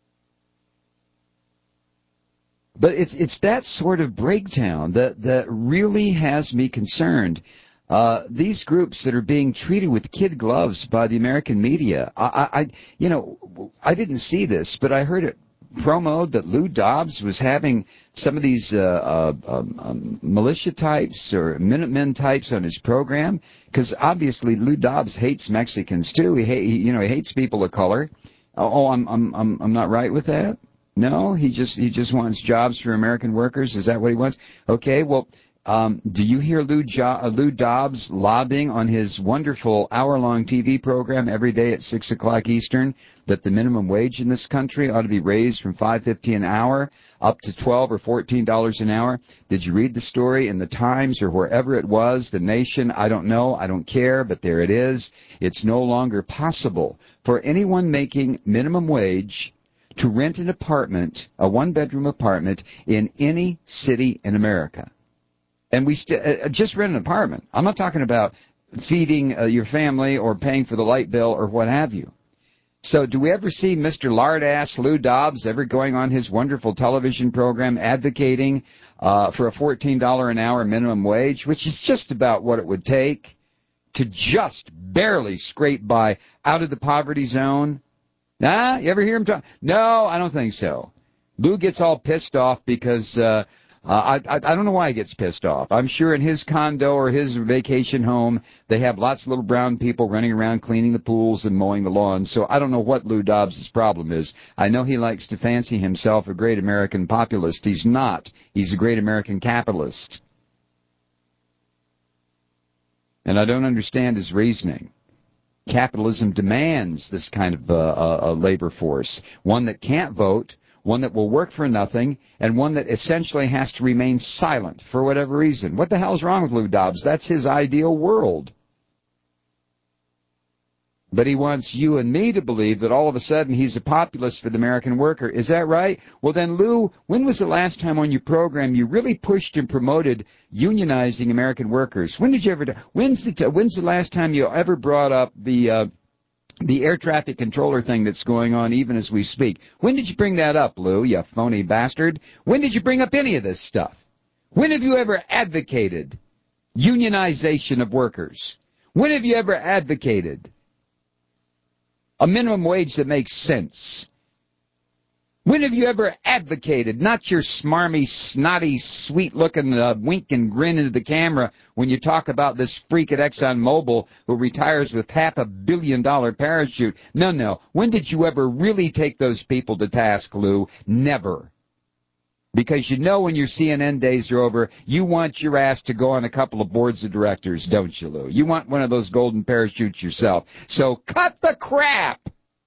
S2: But it's it's that sort of breakdown that, that really has me concerned. Uh, these groups that are being treated with kid gloves by the American media. I, I, you know, I didn't see this, but I heard it promoted that Lou Dobbs was having some of these uh, uh, um, um, militia types or Minutemen types on his program, because obviously Lou Dobbs hates Mexicans too. He, ha- he, you know, he hates people of color. Oh, I'm, I'm, I'm, I'm not right with that. No, he just, he just wants jobs for American workers. Is that what he wants? Okay, well. Um, do you hear Lou, jo- uh, Lou Dobbs lobbying on his wonderful hour-long T V program every day at six o'clock Eastern that the minimum wage in this country ought to be raised from five fifty an hour up to twelve or fourteen dollars an hour? Did you read the story in the Times or wherever it was, the Nation? I don't know. I don't care, but there it is. It's no longer possible for anyone making minimum wage to rent an apartment, a one-bedroom apartment, in any city in America. And we st- uh, just rent an apartment. I'm not talking about feeding uh, your family or paying for the light bill or what have you. So do we ever see Mister Lardass Lou Dobbs ever going on his wonderful television program advocating uh, for a fourteen dollars an hour minimum wage, which is just about what it would take to just barely scrape by out of the poverty zone? Nah, you ever hear him talk? No, I don't think so. Lou gets all pissed off because... Uh, Uh, I, I I don't know why he gets pissed off. I'm sure in his condo or his vacation home, they have lots of little brown people running around cleaning the pools and mowing the lawns. So I don't know what Lou Dobbs' problem is. I know he likes to fancy himself a great American populist. He's not. He's a great American capitalist. And I don't understand his reasoning. Capitalism demands this kind of uh, uh, labor force, one that can't vote, one that will work for nothing, and one that essentially has to remain silent for whatever reason. What the hell's wrong with Lou Dobbs? That's his ideal world. But he wants you and me to believe that all of a sudden he's a populist for the American worker. Is that right? Well then, Lou, when was the last time on your program you really pushed and promoted unionizing American workers? When did you ever do? When's the, t- when's the last time you ever brought up the... Uh, The air traffic controller thing that's going on even as we speak? When did you bring that up, Lou, you phony bastard? When did you bring up any of this stuff? When have you ever advocated unionization of workers? When have you ever advocated a minimum wage that makes sense? When have you ever advocated, not your smarmy, snotty, sweet-looking uh, wink and grin into the camera when you talk about this freak at ExxonMobil who retires with half a billion dollar parachute? No, no. When did you ever really take those people to task, Lou? Never. Because you know when your C N N days are over, you want your ass to go on a couple of boards of directors, don't you, Lou? You want one of those golden parachutes yourself. So cut the crap!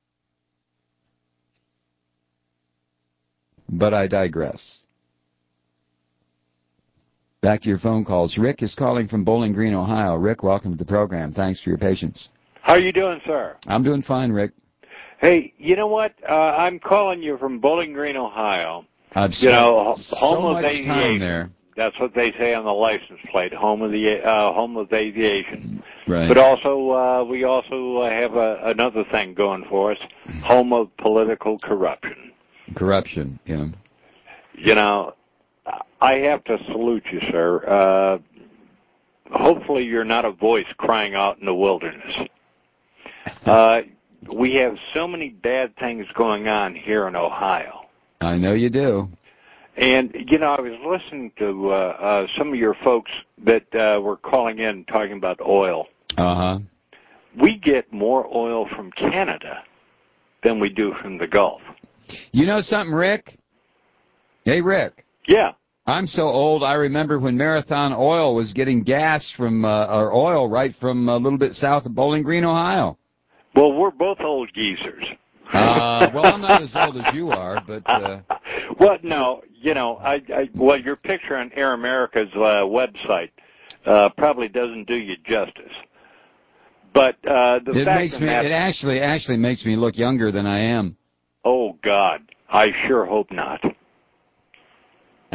S2: But I digress. Back to your phone calls. Rick is calling from Bowling Green, Ohio. Rick, welcome to the program. Thanks for your patience.
S7: How are you doing, sir?
S2: I'm doing fine, Rick.
S7: Hey, you know what? Uh, I'm calling you from Bowling Green, Ohio.
S2: I've
S7: you know,
S2: so
S7: home of
S2: much
S7: aviation.
S2: time there.
S7: That's what they say on the license plate. Home of the uh, home of aviation.
S2: Right.
S7: But also, uh, we also uh, have a, another thing going for us: home of political corruption.
S2: Corruption, yeah.
S7: You know, I have to salute you, sir. Uh, hopefully you're not a voice crying out in the wilderness. Uh, we have so many bad things going on here in Ohio.
S2: I know you do.
S7: And, you know, I was listening to uh, uh, some of your folks that uh, were calling in talking about oil.
S2: Uh-huh.
S7: We get more oil from Canada than we do from the Gulf.
S2: You know something, Rick? Hey, Rick.
S7: Yeah.
S2: I'm so old, I remember when Marathon Oil was getting gas from, uh, or oil right from a little bit south of Bowling Green, Ohio.
S7: Well, we're both old geezers.
S2: Uh, well, I'm not as old as you are, but... Uh,
S7: well, no, you know, I, I, well, your picture on Air America's uh, website uh, probably doesn't do you justice. But uh, the
S2: it
S7: fact
S2: makes
S7: of
S2: me,
S7: that,
S2: it actually actually makes me look younger than I am.
S7: Oh, God, I sure hope not.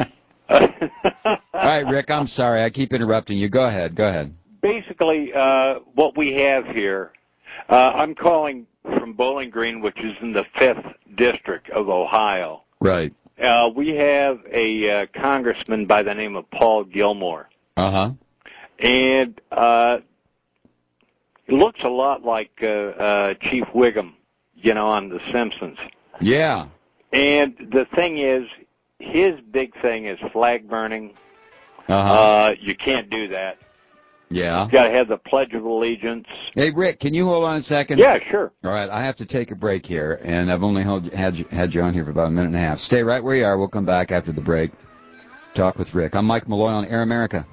S2: All right, Rick, I'm sorry. I keep interrupting you. Go ahead. Go ahead.
S7: Basically, uh, what we have here, uh, I'm calling from Bowling Green, which is in the fifth District of Ohio.
S2: Right.
S7: Uh, we have a uh, congressman by the name of Paul Gilmore.
S2: Uh-huh.
S7: And uh, he looks a lot like uh, uh, Chief Wiggum, you know, on The Simpsons.
S2: Yeah.
S7: And the thing is, his big thing is flag burning.
S2: Uh-huh.
S7: Uh, you can't do that.
S2: Yeah.
S7: You got to have the Pledge of Allegiance.
S2: Hey, Rick, can you hold on a second?
S7: Yeah, sure.
S2: All right, I have to take a break here, and I've only held, had, you, had you on here for about a minute and a half. Stay right where you are. We'll come back after the break. Talk with Rick. I'm Mike Malloy on Air America.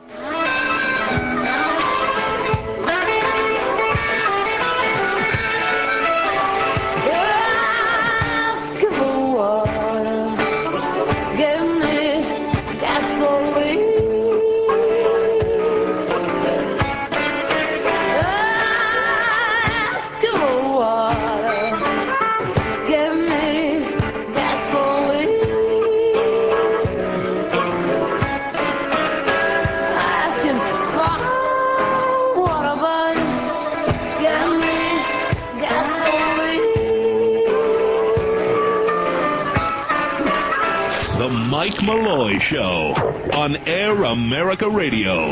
S4: Mike Malloy Show on Air America Radio.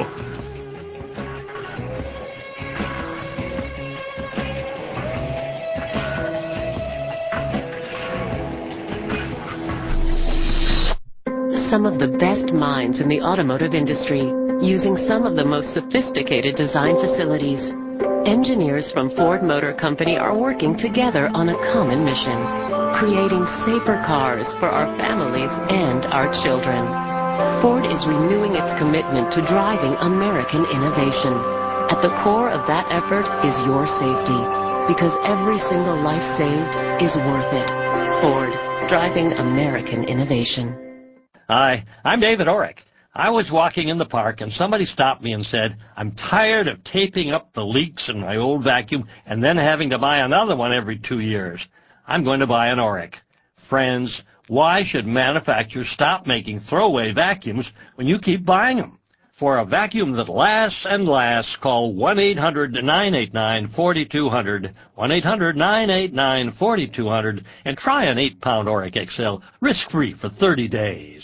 S10: Some of the best minds in the automotive industry, using some of the most sophisticated design facilities. Engineers from Ford Motor Company are working together on a common mission, creating safer cars for our families and our children. Ford is renewing its commitment to driving American innovation. At the core of that effort is your safety, because every single life saved is worth it. Ford, driving American innovation.
S11: Hi, I'm David Orrick. I was walking in the park and somebody stopped me and said, I'm tired of taping up the leaks in my old vacuum and then having to buy another one every two years. I'm going to buy an Orrick. Friends, why should manufacturers stop making throwaway vacuums when you keep buying them? For a vacuum that lasts and lasts, call one eight hundred nine eight nine four two zero zero, one eight hundred nine eight nine four two zero zero, and try an eight pound Orrick X L risk-free for thirty days.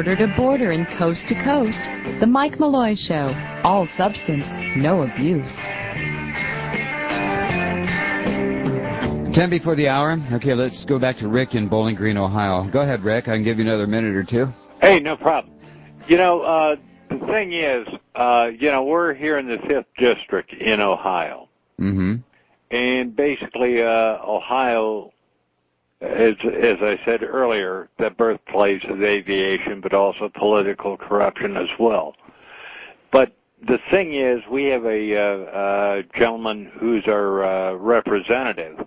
S18: border to border and coast to coast. The Mike Malloy Show. All substance, no abuse.
S6: Ten before the hour. Okay, let's go back to Rick in Bowling Green, Ohio. Go ahead, Rick. I can give you another minute or two.
S7: Hey, no problem. You know, uh, the thing is, uh, you know, we're here in the fifth District in Ohio.
S6: Mm-hmm.
S7: And basically, uh, Ohio, as, as I said earlier, the birthplace of aviation, but also political corruption as well. But the thing is, we have a, uh, uh, gentleman who's our uh, representative,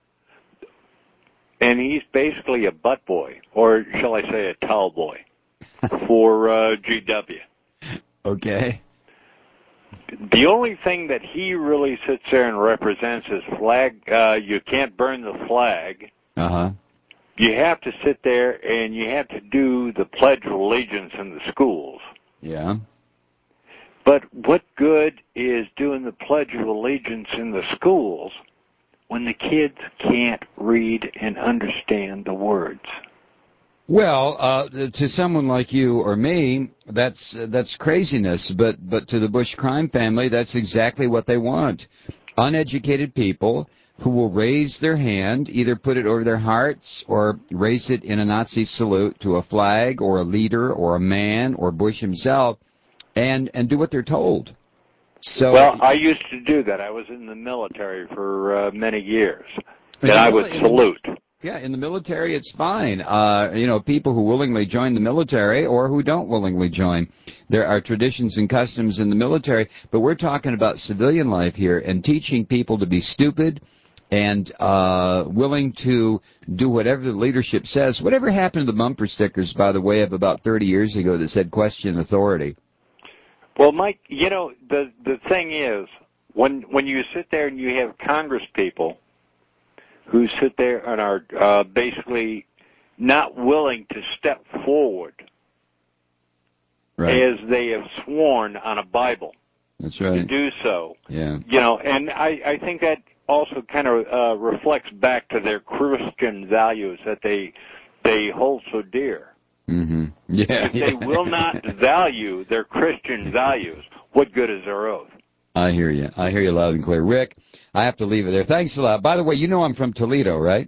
S7: and he's basically a butt boy, or shall I say a towel boy, for uh, G W.
S6: Okay.
S7: The only thing that he really sits there and represents is flag. Uh, you can't burn the flag.
S6: Uh-huh.
S7: You have to sit there and you have to do the Pledge of Allegiance in the schools.
S6: Yeah.
S7: But what good is doing the Pledge of Allegiance in the schools when the kids can't read and understand the words?
S6: Well, uh, to someone like you or me, that's uh, that's craziness. But but to the Bush crime family, that's exactly what they want. Uneducated people who will raise their hand, either put it over their hearts or raise it in a Nazi salute to a flag or a leader or a man or Bush himself, and and do what they're told. So,
S7: well, I used to do that. I was in the military for uh, many years, and I would salute.
S6: Yeah, in the military, it's fine. Uh, you know, people who willingly join the military or who don't willingly join. There are traditions and customs in the military, but we're talking about civilian life here and teaching people to be stupid and uh, willing to do whatever the leadership says. Whatever happened to the bumper stickers, by the way, of about thirty years ago that said question authority?
S7: Well, Mike, you know, the the thing is, when when you sit there and you have Congress people who sit there and are uh, basically not willing to step forward,
S6: right,
S7: as they have sworn on a Bible.
S6: That's right.
S7: To do so.
S6: Yeah.
S7: You know, and I, I think that also kind of uh, reflects back to their Christian values that they they hold so dear.
S6: Mm-hmm. Yeah.
S7: If they
S6: yeah.
S7: will not value their Christian values, what good is their oath?
S6: I hear you. I hear you loud and clear. Rick, I have to leave it there. Thanks a lot. By the way, you know I'm from Toledo, right?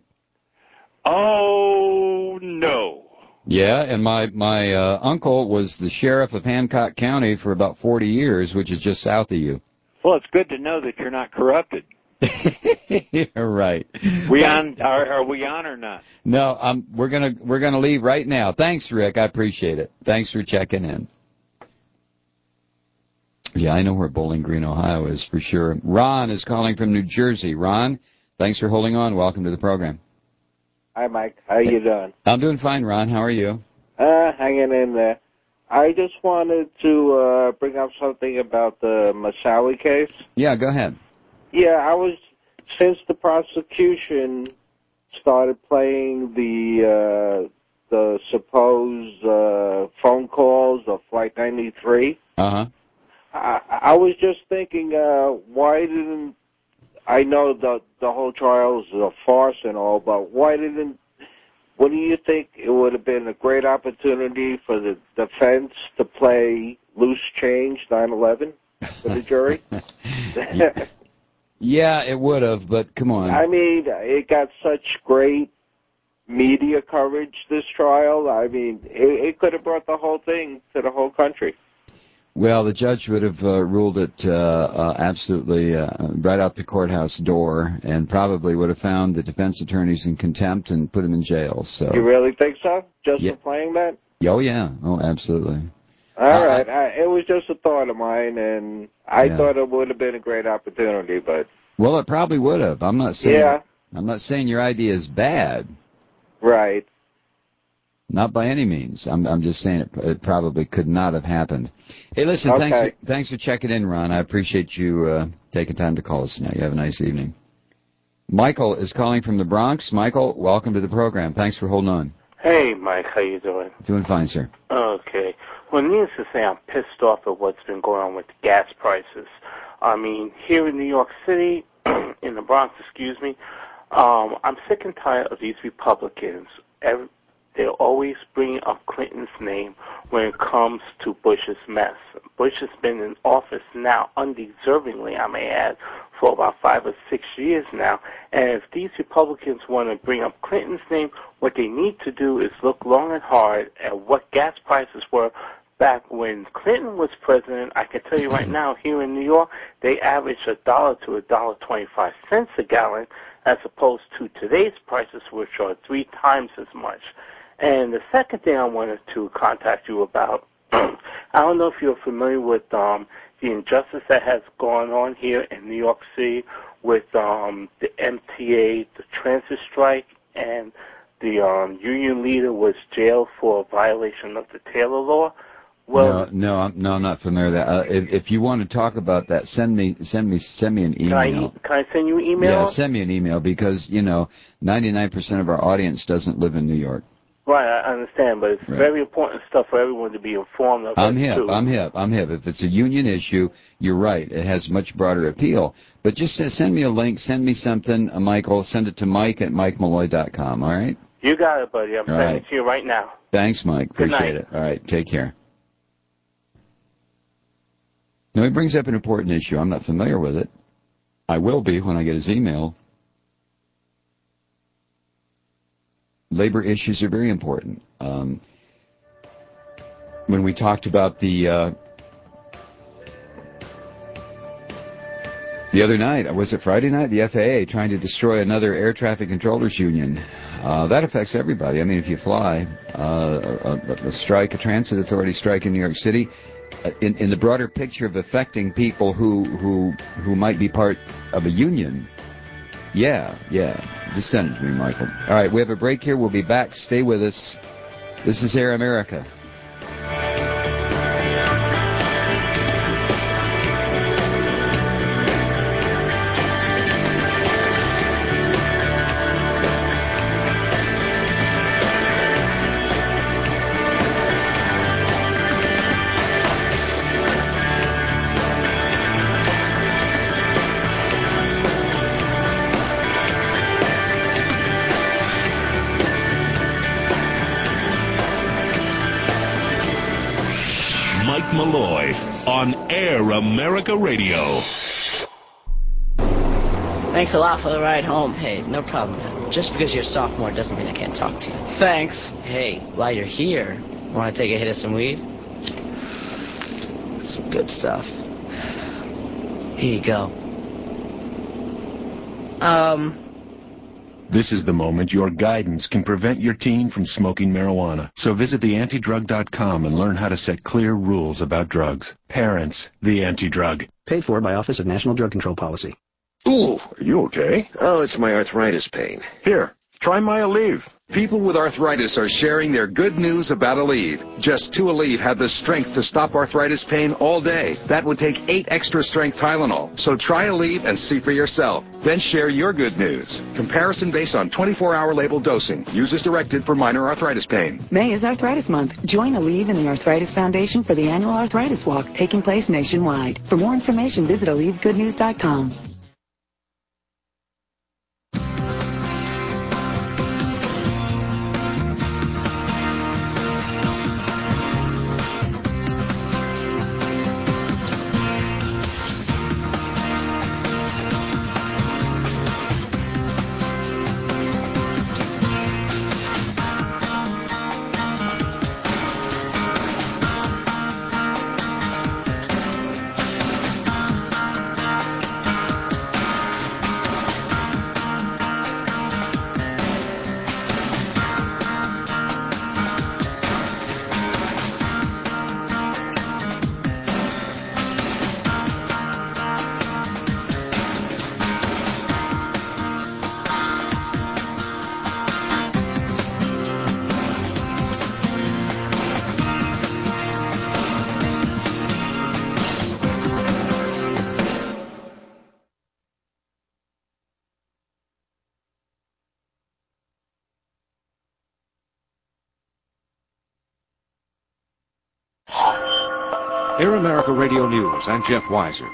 S7: Oh, no.
S6: Yeah, and my, my uh, uncle was the sheriff of Hancock County for about forty years, which is just south of you.
S7: Well, it's good to know that you're not corrupted.
S6: You're right.
S7: We on are, are we on or not?
S6: No, um, we're gonna we're gonna leave right now. Thanks, Rick. I appreciate it. Thanks for checking in. Yeah, I know where Bowling Green, Ohio is for sure. Ron is calling from New Jersey. Ron, thanks for holding on. Welcome to the program.
S1: Hi, Mike. How you doing?
S6: I'm doing fine, Ron. How are you?
S1: Uh, hanging in there. I just wanted to uh, bring up something about the Moussaoui case.
S6: Yeah, go ahead.
S1: Yeah, I was, since the prosecution started playing the uh, the supposed uh, phone calls of Flight ninety-three,
S6: uh-huh.
S1: I, I was just thinking, uh, why didn't, I know the the whole trial is a farce and all, but why didn't, wouldn't you think it would have been a great opportunity for the defense to play loose change nine eleven for the jury?
S6: Yeah, it would have, but come on.
S1: I mean, it got such great media coverage, this trial. I mean, it, it could have brought the whole thing to the whole country.
S6: Well, the judge would have uh, ruled it uh, uh, absolutely uh, right out the courthouse door and probably would have found the defense attorneys in contempt and put them in jail. So.
S1: You really think so? Just
S6: yeah.
S1: for playing that?
S6: Oh, yeah. Oh, absolutely.
S1: All
S6: uh,
S1: right. I, it was just a thought of mine, and I
S6: yeah.
S1: thought it would have been a great opportunity, but...
S6: Well, it probably would have. I'm not saying...
S1: Yeah.
S6: I'm not saying your idea is bad.
S1: Right.
S6: Not by any means. I'm I'm just saying it, it probably could not have happened. Hey, listen,
S1: okay.
S6: thanks for, thanks for checking in, Ron. I appreciate you uh, taking time to call us now. You have a nice evening. Michael is calling from the Bronx. Michael, welcome to the program. Thanks for holding on.
S12: Hey, Mike. How you doing?
S6: Doing fine, sir.
S12: Okay. Well, needless to say, I'm pissed off at what's been going on with gas prices. I mean, here in New York City, in the Bronx, excuse me, um, I'm sick and tired of these Republicans every, they're always bringing up Clinton's name when it comes to Bush's mess. Bush has been in office now, undeservingly, I may add, for about five or six years now. And if these Republicans want to bring up Clinton's name, what they need to do is look long and hard at what gas prices were back when Clinton was president. I can tell you right now, here in New York, they average a dollar to a dollar twenty-five cents a gallon, as opposed to today's prices, which are three times as much. And the second thing I wanted to contact you about, I don't know if you're familiar with um, the injustice that has gone on here in New York City with um, the M T A, the transit strike, and the um, union leader was jailed for a violation of the Taylor law. Well,
S2: no, no, I'm no, I'm not familiar with that. Uh, if, if you want to talk about that, send me, send me, send me an email.
S12: Can I, can I send you an email?
S2: Yeah, send me an email because you know, ninety-nine percent of our audience doesn't live in New York.
S12: Right, I understand, but it's
S2: right.
S12: very important stuff for everyone to be informed of.
S2: I'm hip.
S12: Too.
S2: I'm hip. I'm hip. If it's a union issue, you're right. It has much broader appeal. But just send me a link. Send me something, uh, Michael. Send it to Mike at Mike Malloy dot com. All right.
S12: You got it, buddy. I'm
S2: all
S12: sending
S2: right.
S12: it to you right now.
S2: Thanks, Mike.
S12: Good
S2: Appreciate
S12: night.
S2: it. All right. Take care. Now, he brings up an important issue. I'm not familiar with it. I will be when I get his email. Labor issues are very important. Um, when we talked about the uh, the other night, was it Friday night? The F A A trying to destroy another air traffic controllers union. Uh, that affects everybody. I mean, if you fly, uh, a, a strike, a transit authority strike in New York City, uh, in, in the broader picture of affecting people who who who might be part of a union. Yeah, yeah. Just send it to me, Michael. All right, we have a break here. We'll be back. Stay with us. This is Air America.
S4: Malloy on Air America Radio.
S3: Thanks a lot for the ride home.
S5: Hey, no problem, man. Just because you're a sophomore doesn't mean I can't talk to you.
S3: Thanks.
S5: Hey, while you're here, want to take a hit of some weed? Some good stuff. Here you go.
S3: Um...
S23: This is the moment your guidance can prevent your teen from smoking marijuana. So visit the anti drug dot com and learn how to set clear rules about drugs. Parents, the Anti-Drug.
S8: Paid for by Office of National Drug Control Policy.
S13: Ooh, are you okay? Oh, it's my arthritis pain. Here, try my Aleve.
S24: People with arthritis are sharing their good news about Aleve. Just two Aleve have the strength to stop arthritis pain all day. That would take eight extra strength Tylenol. So try Aleve and see for yourself. Then share your good news. Comparison based on twenty-four hour label dosing. Use as directed for minor arthritis pain.
S16: May is Arthritis Month. Join Aleve and the Arthritis Foundation for the annual Arthritis Walk taking place nationwide. For more information, visit Aleve Good News dot com.
S17: Air America Radio News, I'm Jeff Weiser.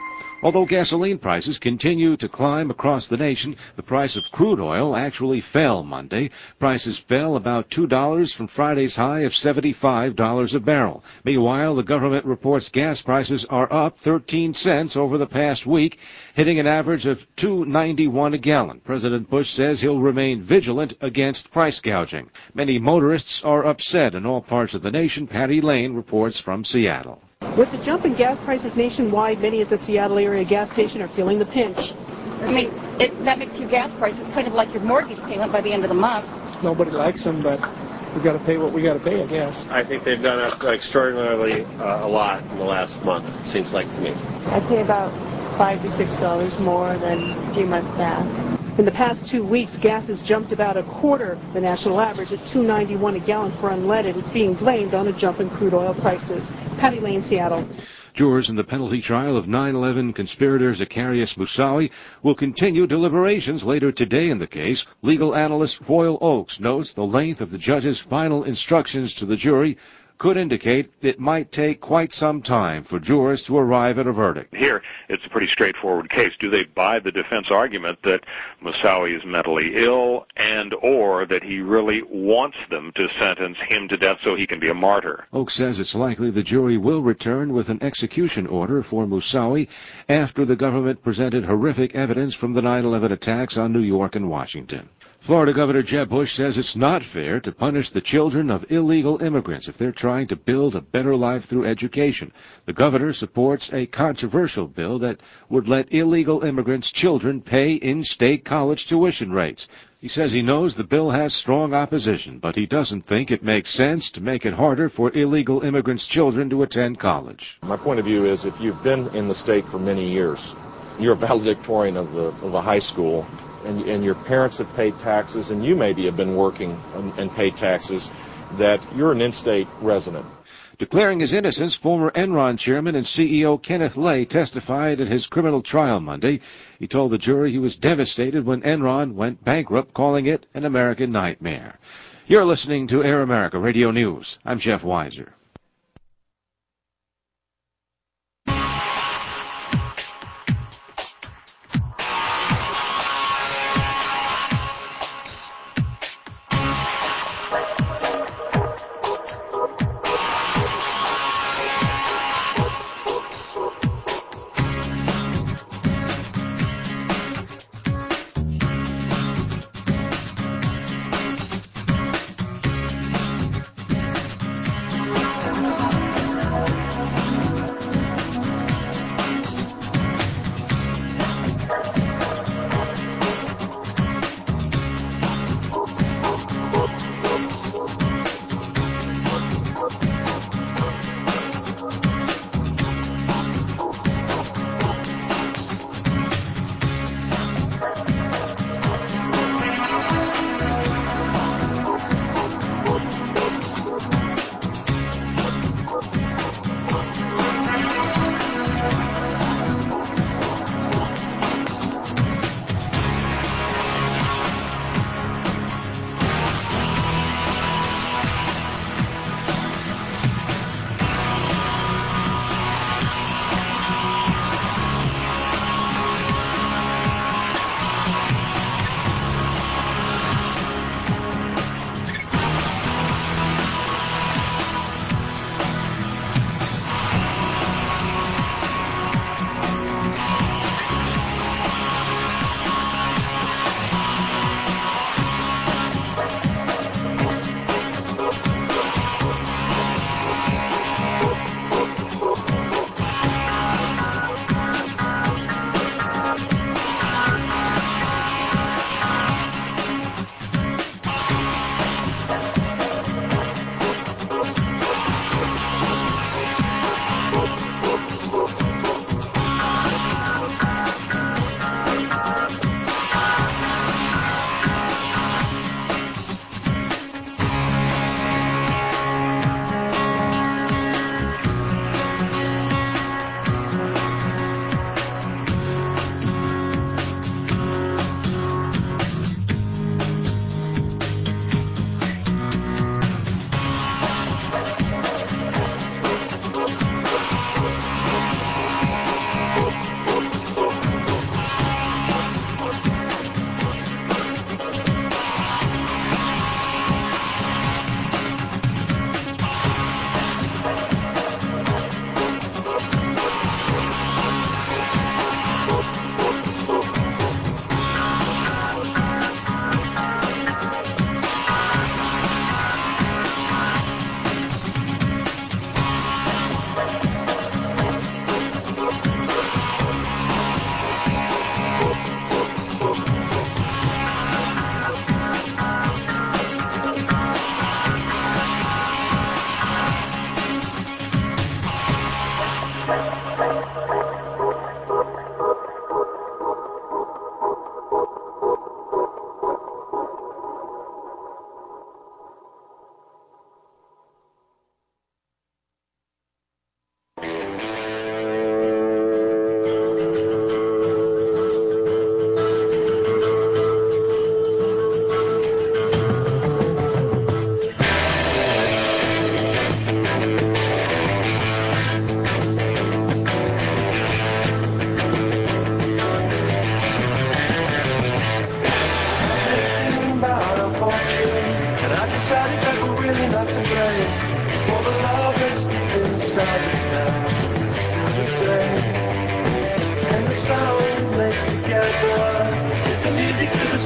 S17: Although gasoline prices continue to climb across the nation, the price of crude oil actually fell Monday. Prices fell about two dollars from Friday's high of seventy-five dollars a barrel. Meanwhile, the government reports gas prices are up thirteen cents over the past week, hitting an average of two ninety-one a gallon. President Bush says he'll remain vigilant against price gouging. Many motorists are upset in all parts of the nation. Patty Lane reports from Seattle.
S19: With the jump in gas prices nationwide, many at the Seattle area gas station are feeling the pinch.
S20: I mean, it, that makes your gas prices kind of like your mortgage payment by the end of the month.
S21: Nobody likes them, but we got to pay what we got to pay, I guess.
S22: I think they've done extraordinarily uh, a lot in the last month, it seems like to me.
S26: I pay about five to six dollars more than a few months back.
S19: In the past two weeks, gas has jumped about a quarter the national average at two ninety-one a gallon for unleaded. It's being blamed on a jump in crude oil prices. Patty Lane, Seattle.
S17: Jurors in the penalty trial of nine eleven conspirator Zacarias Moussaoui will continue deliberations later today in the case. Legal analyst Royal Oaks notes the length of the judge's final instructions to the jury could indicate it might take quite some time for jurors to arrive at a verdict.
S7: Here, it's a pretty straightforward case. Do they buy the defense argument that Moussaoui is mentally ill and or that he really wants them to sentence him to death so he can be a martyr?
S17: Oaks says it's likely the jury will return with an execution order for Moussaoui after the government presented horrific evidence from the nine eleven attacks on New York and Washington. Florida Governor Jeb Bush says it's not fair to punish the children of illegal immigrants if they're trying to build a better life through education. The governor supports a controversial bill that would let illegal immigrants' children pay in-state college tuition rates. He says he knows the bill has strong opposition, but he doesn't think it makes sense to make it harder for illegal immigrants' children to attend college.
S27: My point of view is if you've been in the state for many years, you're a valedictorian of, the, of a high school, And, and your parents have paid taxes, and you maybe have been working and, and paid taxes, that you're an in-state resident.
S17: Declaring his innocence, former Enron chairman and C E O Kenneth Lay testified at his criminal trial Monday. He told the jury he was devastated when Enron went bankrupt, calling it an American nightmare. You're listening to Air America Radio News. I'm Jeff Weiser.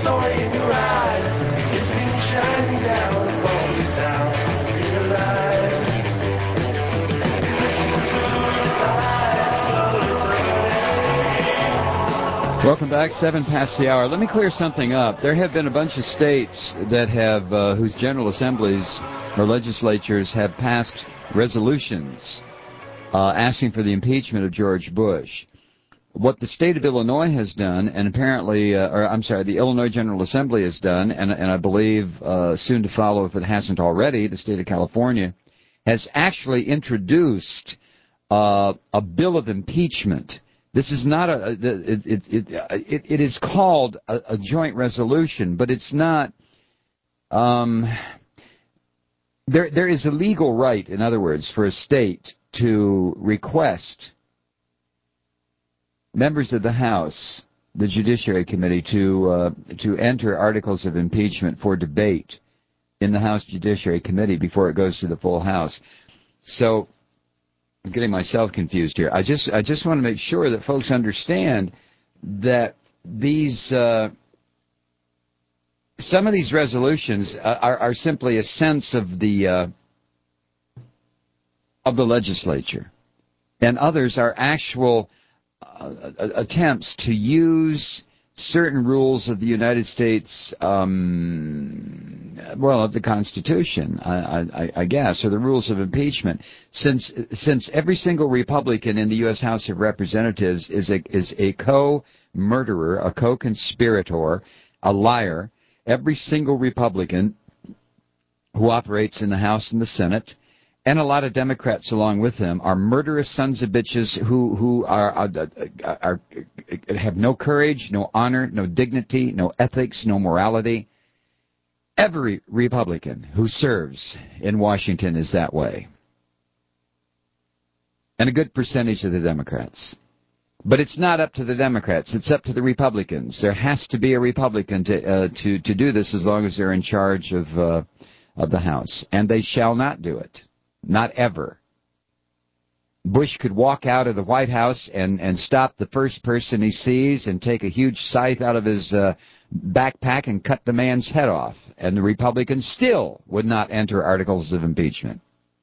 S9: joy in your eyes. It's been shining down upon you now. Feel alive.
S2: Welcome back, seven past the hour. Let me clear something up. There have been a bunch of states that have, uh, whose general assemblies or legislatures have passed resolutions uh, asking for the impeachment of George Bush. What the state of Illinois has done, and apparently, uh, or I'm sorry, the Illinois General Assembly has done, and, and I believe uh, soon to follow, if it hasn't already, the state of California, has actually introduced uh, a bill of impeachment. This is not a, it, it, it, it, it is called a, a joint resolution, but it's not, um, there, there is a legal right, in other words, for a state to request members of the House, the Judiciary Committee, to uh, to enter articles of impeachment for debate in the House Judiciary Committee before it goes to the full House. So I'm getting myself confused here. I just I just want to make sure that folks understand that these uh, some of these resolutions are, are simply a sense of the uh, of the legislature, and others are actual Uh, attempts to use certain rules of the United States, um, well, of the Constitution, I, I, I guess, or the rules of impeachment. Since since every single Republican in the U S House of Representatives is a is a co-murderer, a co-conspirator, a liar, every single Republican who operates in the House and the Senate, and a lot of Democrats along with them, are murderous sons of bitches who who are, are, are have no courage, no honor, no dignity, no ethics, no morality. Every Republican who serves in Washington is that way, and a good percentage of the Democrats. But it's not up to the Democrats; it's up to the Republicans. There has to be a Republican to uh, to to do this as long as they're in charge of uh, of the House, and they shall not do it. Not ever. Bush could walk out of the White House and, and stop the first person he sees and take a huge scythe out of his uh, backpack and cut the man's head off, and the Republicans still would not enter articles of impeachment.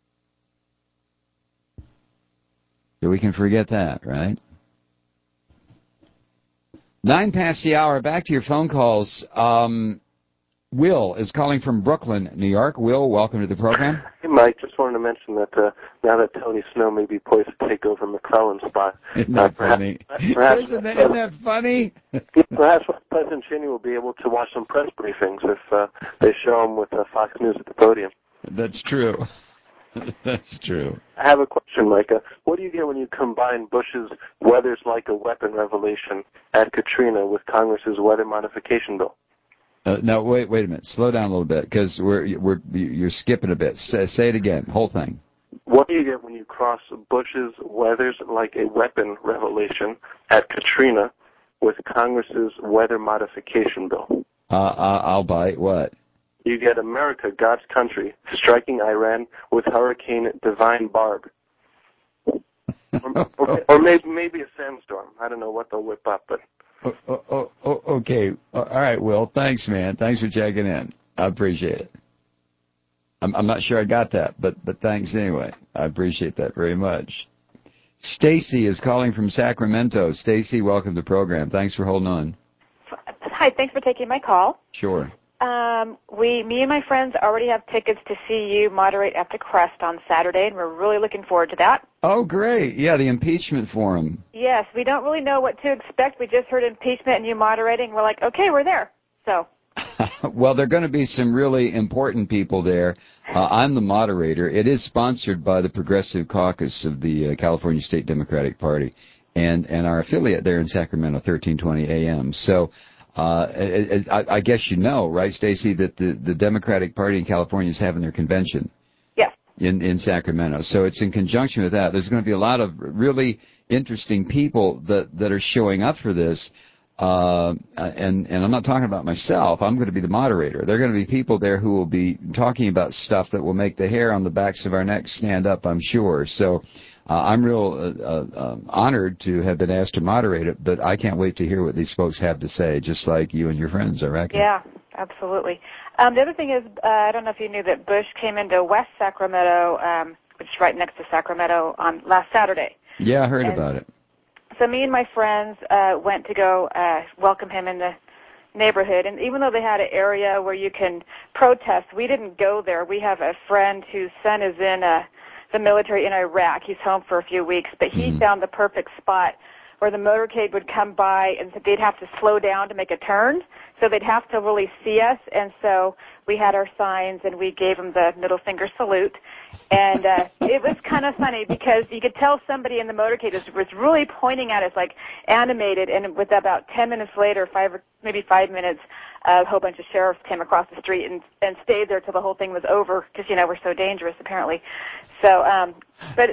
S2: So we can forget that, right? Nine past the hour. Back to your phone calls. Um... Will is calling from Brooklyn, New York. Will, welcome to the program.
S10: Hey, Mike, just wanted to mention that uh, now that Tony Snow may be poised to take over McClellan's spot.
S2: Isn't that
S10: uh, perhaps,
S2: funny?
S10: Perhaps,
S2: isn't, that, isn't that funny?
S10: Perhaps President Cheney will be able to watch some press briefings if uh, they show him with uh, Fox News at the podium.
S2: That's true. That's true.
S10: I have a question, Mike. Uh, what do you get when you combine Bush's weather's like a weapon revelation at Katrina with Congress's weather modification bill?
S2: Uh, no, wait, wait a minute. Slow down a little bit, because we're we're you're skipping a bit. Say, say it again, whole thing.
S10: What do you get when you cross Bush's weather's like a weapon revelation at Katrina with Congress's weather modification bill?
S2: Uh, uh, I'll bite. What?
S10: You get America, God's country, striking Iran with Hurricane Divine Barb, or, or, or maybe maybe a sandstorm. I don't know what they'll whip up, but.
S2: Oh, oh, oh, oh, okay. All right, Will. Thanks, man. Thanks for checking in. I appreciate it. I'm, I'm not sure I got that, but but thanks anyway. I appreciate that very much. Stacy is calling from Sacramento. Stacy, welcome to the program. Thanks for holding on.
S11: Hi, thanks for taking my call.
S2: Sure.
S11: Um, we, me and my friends already have tickets to see you moderate at the Crest on Saturday, and we're really looking forward to that.
S2: Oh, great. Yeah, the impeachment forum.
S11: Yes, we don't really know what to expect. We just heard impeachment and you moderating. We're like, okay, we're there. So.
S2: Well, there are going to be some really important people there. Uh, I'm the moderator. It is sponsored by the Progressive Caucus of the uh, California State Democratic Party and, and our affiliate there in Sacramento, thirteen twenty A M. So uh, I, I guess you know, right, Stacy, that the, the Democratic Party in California is having their convention.
S11: Yes.
S2: In, in Sacramento. So it's in conjunction with that. There's going to be a lot of really interesting people that, that are showing up for this. Uh, and, and I'm not talking about myself. I'm going to be the moderator. There are going to be people there who will be talking about stuff that will make the hair on the backs of our necks stand up, I'm sure. So uh, I'm real uh, uh, um, honored to have been asked to moderate it, but I can't wait to hear what these folks have to say, just like you and your friends, I reckon.
S11: Yeah, absolutely. Um, the other thing is, uh, I don't know if you knew that Bush came into West Sacramento, um, which is right next to Sacramento, on last Saturday.
S2: Yeah, I heard
S11: and
S2: about it.
S11: So me and my friends uh, went to go uh, welcome him in the neighborhood, and even though they had an area where you can protest, we didn't go there. We have a friend whose son is in uh, the military in Iraq. He's home for a few weeks, but he mm-hmm. found the perfect spot where the motorcade would come by and they'd have to slow down to make a turn, so they'd have to really see us. And so we had our signs and we gave them the middle finger salute. And uh, it was kind of funny because you could tell somebody in the motorcade was, was really pointing at us, like animated. And with about ten minutes later, five or maybe five minutes, uh, a whole bunch of sheriffs came across the street and, and stayed there till the whole thing was over because, you know, we're so dangerous apparently. So, um, but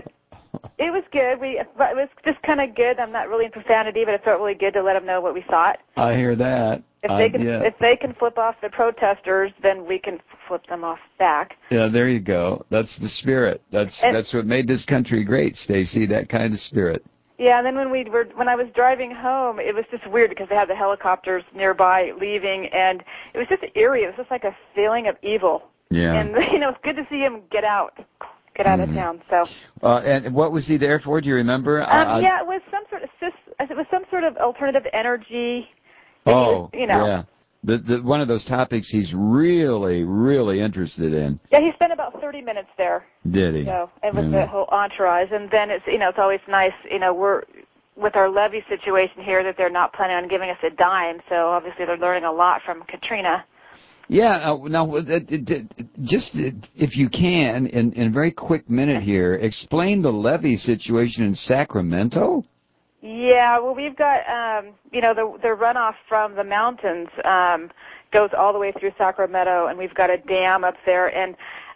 S11: it was good. We it was just kind of good. I'm not really in profanity, but it felt really good to let them know what we thought.
S2: I hear that.
S11: If
S2: I,
S11: they can,
S2: yeah.
S11: if they can flip off the protesters, then we can flip them off back.
S2: Yeah, there you go. That's the spirit. That's
S11: and,
S2: that's what made this country great, Stacy. That kind of spirit.
S11: Yeah, and then when we were when I was driving home, it was just weird because they had the helicopters nearby leaving, and it was just eerie. It was just like a feeling of evil.
S2: Yeah.
S11: And you know, it's good to see him get out. Get out
S2: mm-hmm.
S11: of town. So.
S2: Uh, and what was he there for? Do you remember?
S11: Um,
S2: uh,
S11: yeah, it was some sort of it was some sort of alternative energy.
S2: Oh,
S11: was, you know.
S2: yeah. The, the one of those topics he's really, really interested in.
S11: Yeah, he spent about thirty minutes there.
S2: Did he?
S11: So, and with
S2: yeah.
S11: the whole entourage, and then it's you know it's always nice you know we're with our levee situation here that they're not planning on giving us a dime. So obviously they're learning a lot from Katrina.
S2: Yeah, uh, now, uh, just uh, if you can, in, in a very quick minute here, explain the levee situation in Sacramento?
S11: Yeah, well, we've got, um, you know, the, the runoff from the mountains um, goes all the way through Sacramento, and we've got a dam up there. And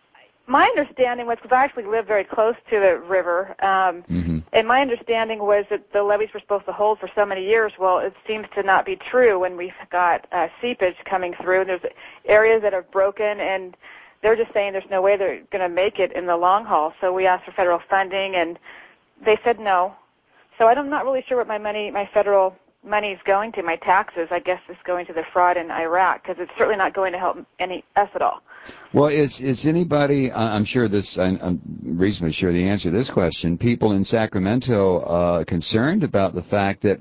S11: my understanding was, because I actually live very close to the river, um,
S2: mm-hmm.
S11: and my understanding was that the levees were supposed to hold for so many years. Well, it seems to not be true when we've got uh, seepage coming through, and there's areas that are broken, and they're just saying there's no way they're going to make it in the long haul. So we asked for federal funding, and they said no. So I'm not really sure what my money, my federal money is going to. My taxes, I guess, is going to the fraud in Iraq, because it's certainly not going to help any us at all.
S2: Well, is is anybody? I'm sure this. I'm reasonably sure the answer to this question. People in Sacramento uh, concerned about the fact that,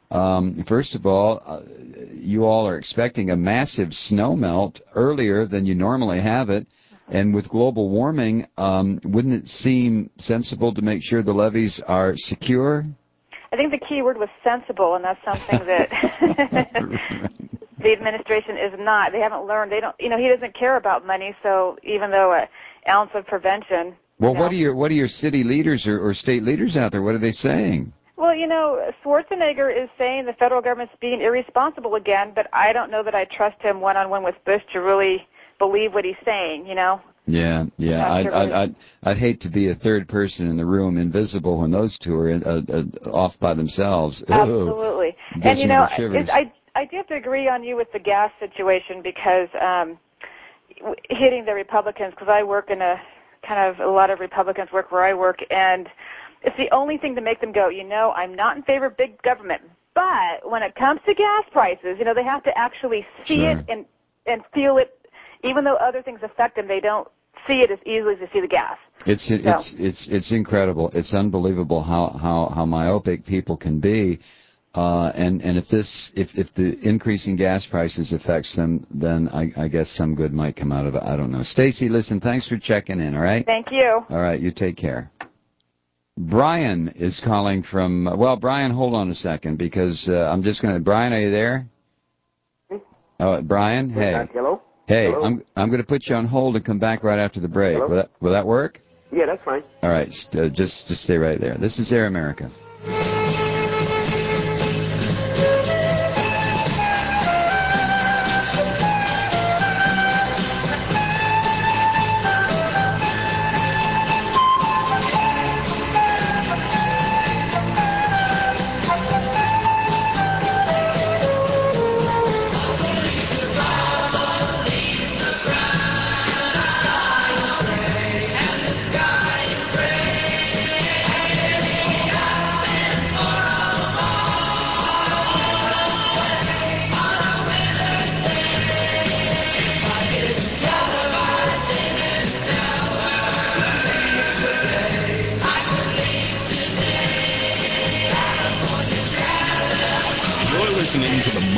S2: um, first of all, uh, you all are expecting a massive snowmelt earlier than you normally have it, and with global warming, um, wouldn't it seem sensible to make sure the levees are secure?
S11: I think the key word was sensible, and that's something that the administration is not. They haven't learned. They don't. You know, he doesn't care about money. So even though an ounce of prevention.
S2: Well,
S11: you know,
S2: what are your what are your city leaders or, or state leaders out there? What are they saying?
S11: Well, you know, Schwarzenegger is saying the federal government's being irresponsible again, but I don't know that I trust him one-on-one with Bush to really believe what he's saying. You know.
S2: Yeah, yeah. I'd,
S11: sure
S2: I'd, I'd, I'd hate to be a third person in the room, invisible, when those two are uh, uh, off by themselves.
S11: Absolutely.
S2: Ooh,
S11: and, you know, it, I, I do have to agree on you with the gas situation because um, hitting the Republicans, because I work in a kind of, a lot of Republicans work where I work, and it's the only thing to make them go, you know, I'm not in favor of big government. But when it comes to gas prices, you know, they have to actually see
S2: sure.
S11: it and, and feel it. Even though other things affect them, they don't see it as easily as they see the gas.
S2: It's
S11: so.
S2: it's it's it's incredible. It's unbelievable how how how myopic people can be. Uh, and and if this if if the increase in gas prices affects them, then I, I guess some good might come out of it. I don't know. Stacy, listen, thanks for checking in. All right.
S11: Thank you.
S2: All right, you take care. Brian is calling from. Well, Brian, hold on a second because uh, I'm just going to. Brian, are you there? Oh, Brian, hey.
S1: Hello.
S2: Hey,
S1: Hello?
S2: I'm I'm going to put you on hold and come back right after the break. Will that, will that work?
S1: Yeah, that's fine.
S2: All right, st- uh, just just stay right there. This is Air America.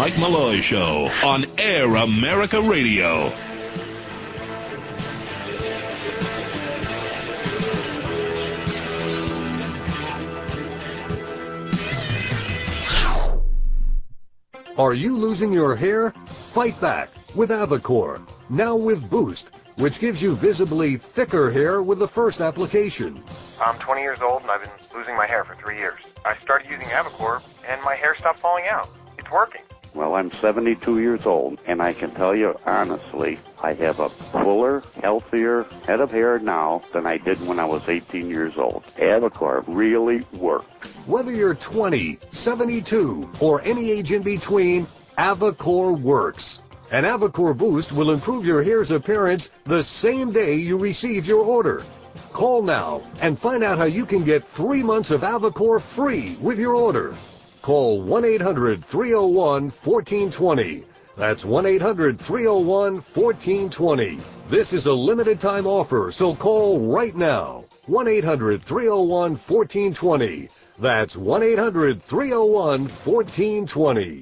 S4: Mike Malloy Show on Air America Radio.
S1: Are you losing your hair? Fight back with Avacor, now with Boost, which gives you visibly thicker hair with the first application.
S6: I'm twenty years old and I've been losing my hair for three years. I started using Avacor and my hair stopped falling out. It's working.
S12: Well, I'm seventy-two years old, and I can tell you honestly, I have a fuller, healthier head of hair now than I did when I was eighteen years old. Avacor really works.
S1: Whether you're twenty, seventy-two, or any age in between, Avacor works. And Avacor Boost will improve your hair's appearance the same day you receive your order. Call now and find out how you can get three months of Avacor free with your order. Call one eight hundred, three oh one, one four two zero. That's one eight hundred, three oh one, one four two zero. This is a limited time offer, so call right now. one eight hundred, three oh one, one four two zero. That's one eight hundred, three oh one, one four two zero.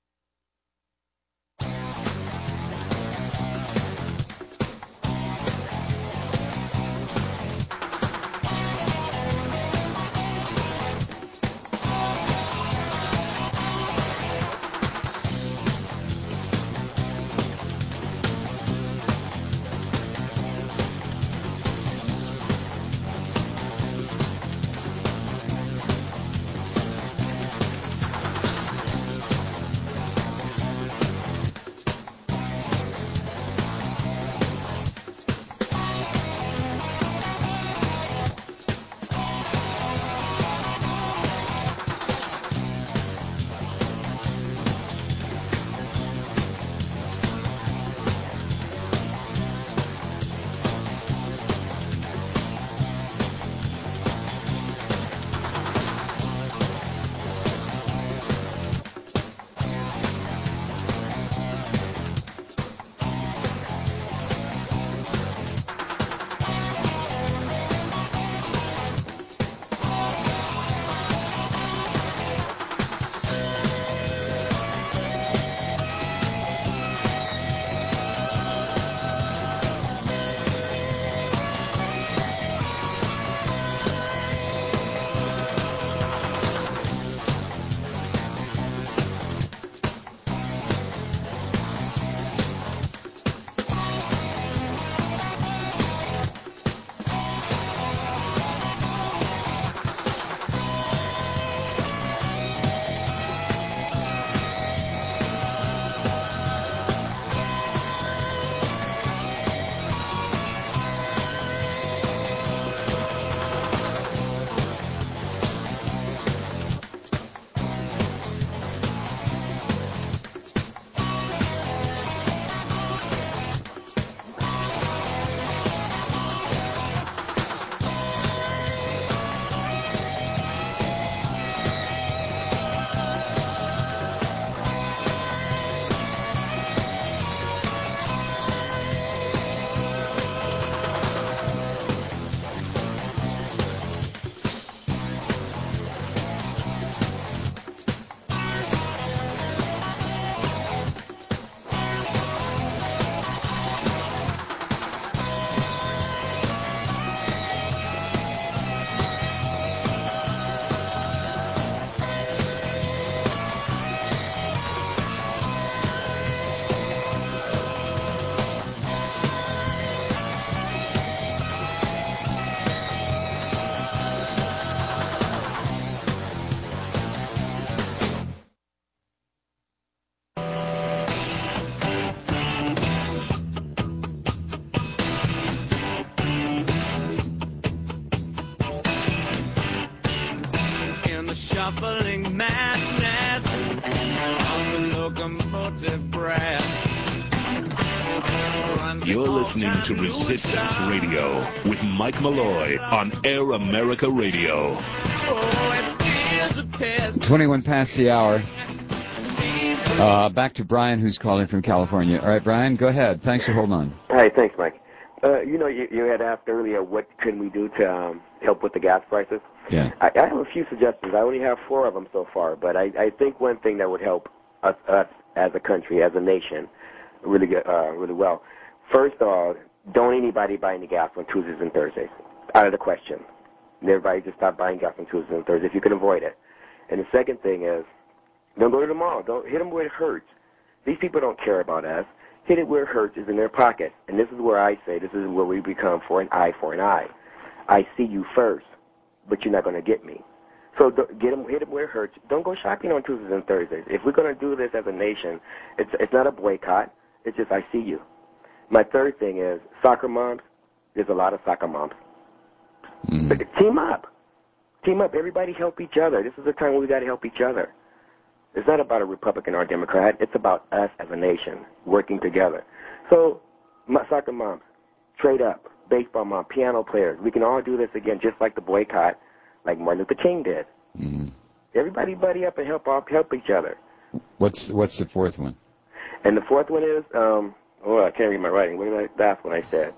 S9: shuffling madness of the locomotive breath.
S4: You're listening to Resistance Radio with Mike Malloy on Air America Radio.
S2: twenty-one past the hour. Uh, back to Brian, who's calling from California. All right, Brian, go ahead. Thanks for holding on.
S14: Hi, thanks, Mike. Uh, you know, you, you had asked earlier what can we do to um, help with the gas prices.
S2: Yeah.
S14: I, I have a few suggestions. I only have four of them so far, but I, I think one thing that would help us, us as a country, as a nation, really good, uh, really well. First of all, don't anybody buy any gas on Tuesdays and Thursdays. Out of the question. Everybody just stop buying gas on Tuesdays and Thursdays if you can avoid it. And the second thing is, don't go to the mall. Don't hit them where it hurts. These people don't care about us. Hit it where it hurts is in their pocket. And this is where I say this is where we become for an eye for an eye. I see you first, but you're not going to get me. So get them, hit them where it hurts. Don't go shopping on Tuesdays and Thursdays. If we're going to do this as a nation, it's it's not a boycott. It's just I see you. My third thing is soccer moms. There's a lot of soccer moms. Mm. But team up. Team up. Everybody help each other. This is the time where we got to help each other. It's not about a Republican or a Democrat. It's about us as a nation working together. So, my soccer moms, trade up. Baseball mom, piano players. We can all do this again, just like the boycott, like Martin Luther King did.
S2: Mm. Everybody
S14: buddy up and help help each other.
S2: What's what's the fourth one?
S14: And the fourth one is, um, oh, I can't read my writing. What did I? That's what I said.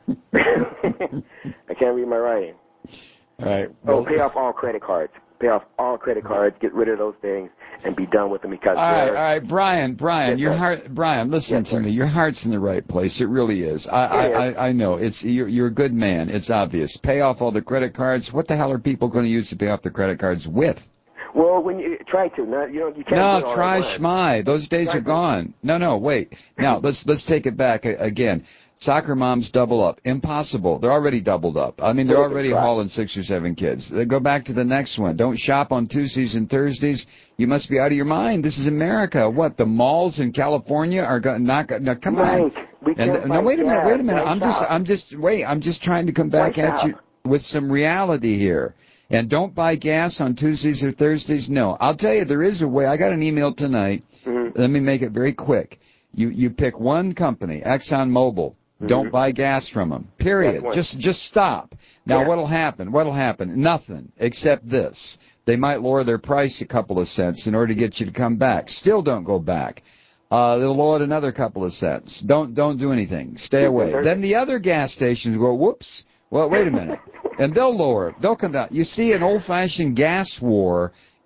S14: I can't read my writing.
S2: All right.
S14: Well, oh, pay off all credit cards. Pay off all credit cards. Get rid of those things and be done with them because.
S2: All right, all right, Brian, Brian,
S14: yes,
S2: your
S14: sir.
S2: heart, Brian, listen
S14: yes,
S2: to
S14: sir.
S2: me. Your heart's in the right place. It really is. I, I, I, I know. It's you're, you're a good man. It's obvious. Pay off all the credit cards. What the hell are people going to use to pay off their credit cards with?
S14: Well, when you try to, not you know you can't.
S2: No,
S14: do it all
S2: try
S14: at once.
S2: schmy. Those days
S14: try
S2: are gone. No, no, wait. Now let's let's take it back again. Soccer moms double up. Impossible. They're already doubled up. I mean, they're already hauling six or seven kids. They go back to the next one. Don't shop on Tuesdays and Thursdays. You must be out of your mind. This is America. What, the malls in California are going not now come on.
S14: We
S2: and
S14: can't
S2: now wait a minute,
S14: gas.
S2: wait a minute.
S14: Why
S2: I'm
S14: shop?
S2: just I'm just wait, I'm just trying to come back
S14: Why
S2: at
S14: shop?
S2: you with some reality here. And don't buy gas on Tuesdays or Thursdays. No. I'll tell you, there is a way. I got an email tonight.
S14: Mm-hmm.
S2: Let me make it very quick. You you pick one company, ExxonMobil. Mm-hmm. Don't buy gas from them. Period. Just just stop. Now,
S14: yeah.
S2: what'll happen? What'll happen? Nothing except this. They might lower their price a couple of cents in order to get you to come back. Still don't go back. Uh, they'll lower it another couple of cents. Don't don't do anything. Stay away. Then the other gas stations go, whoops. Well, wait a minute. And they'll lower it. They'll come down. You see an old-fashioned gas war.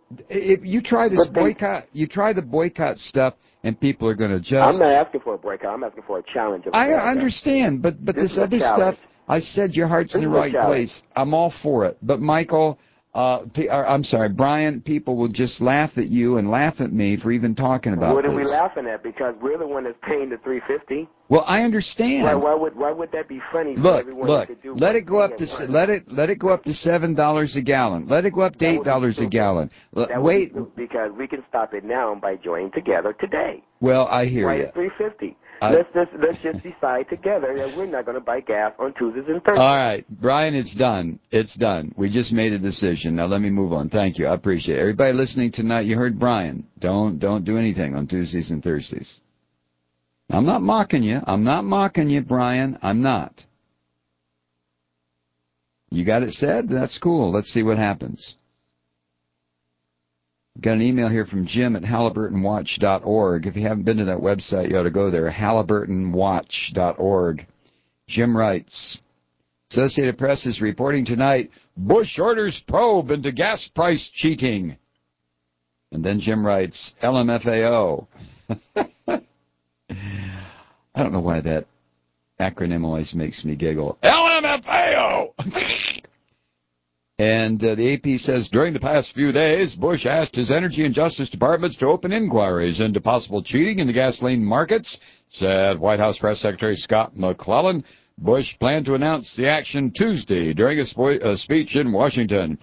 S2: If you try this boycott, you try the boycott stuff, and people are going to just.
S14: I'm not asking for a boycott. I'm asking for a challenge. Of
S2: I
S14: America.
S2: understand, but but
S14: this,
S2: this other stuff. I said your heart's
S14: this
S2: in the right place. I'm all for it. But Michael, uh, P- or, I'm sorry, Brian. People will just laugh at you and laugh at me for even talking about
S14: what
S2: this.
S14: What are we laughing at? Because we're the one that's paying the three fifty.
S2: Well, I understand.
S14: Why, why would why would that be funny? For
S2: look,
S14: everyone
S2: look.
S14: to do
S2: let it go up to
S14: one?
S2: let it let it go up to seven dollars a gallon. Let it go up to eight dollars a gallon.
S14: That
S2: Wait,
S14: be because we can stop it now by joining together today.
S2: Well, I hear
S14: Why
S2: you.
S14: It's three fifty.
S2: Uh,
S14: let's just let's just decide together that we're not going to buy gas on Tuesdays and Thursdays.
S2: All right, Brian, it's done. It's done. We just made a decision. Now let me move on. Thank you. I appreciate it. Everybody listening tonight, you heard Brian. Don't don't do anything on Tuesdays and Thursdays. I'm not mocking you. I'm not mocking you, Brian. I'm not. You got it said? That's cool. Let's see what happens. Got an email here from Jim at Halliburton Watch dot org. If you haven't been to that website, you ought to go there, Halliburton Watch dot org. Jim writes, Associated Press is reporting tonight, Bush orders probe into gas price cheating. And then Jim writes, L M F A O. I don't know why that acronym always makes me giggle. L M F A O! And uh, the A P says, during the past few days, Bush asked his Energy and Justice Departments to open inquiries into possible cheating in the gasoline markets, said White House Press Secretary Scott McClellan. Bush planned to announce the action Tuesday during a, spo- a speech in Washington.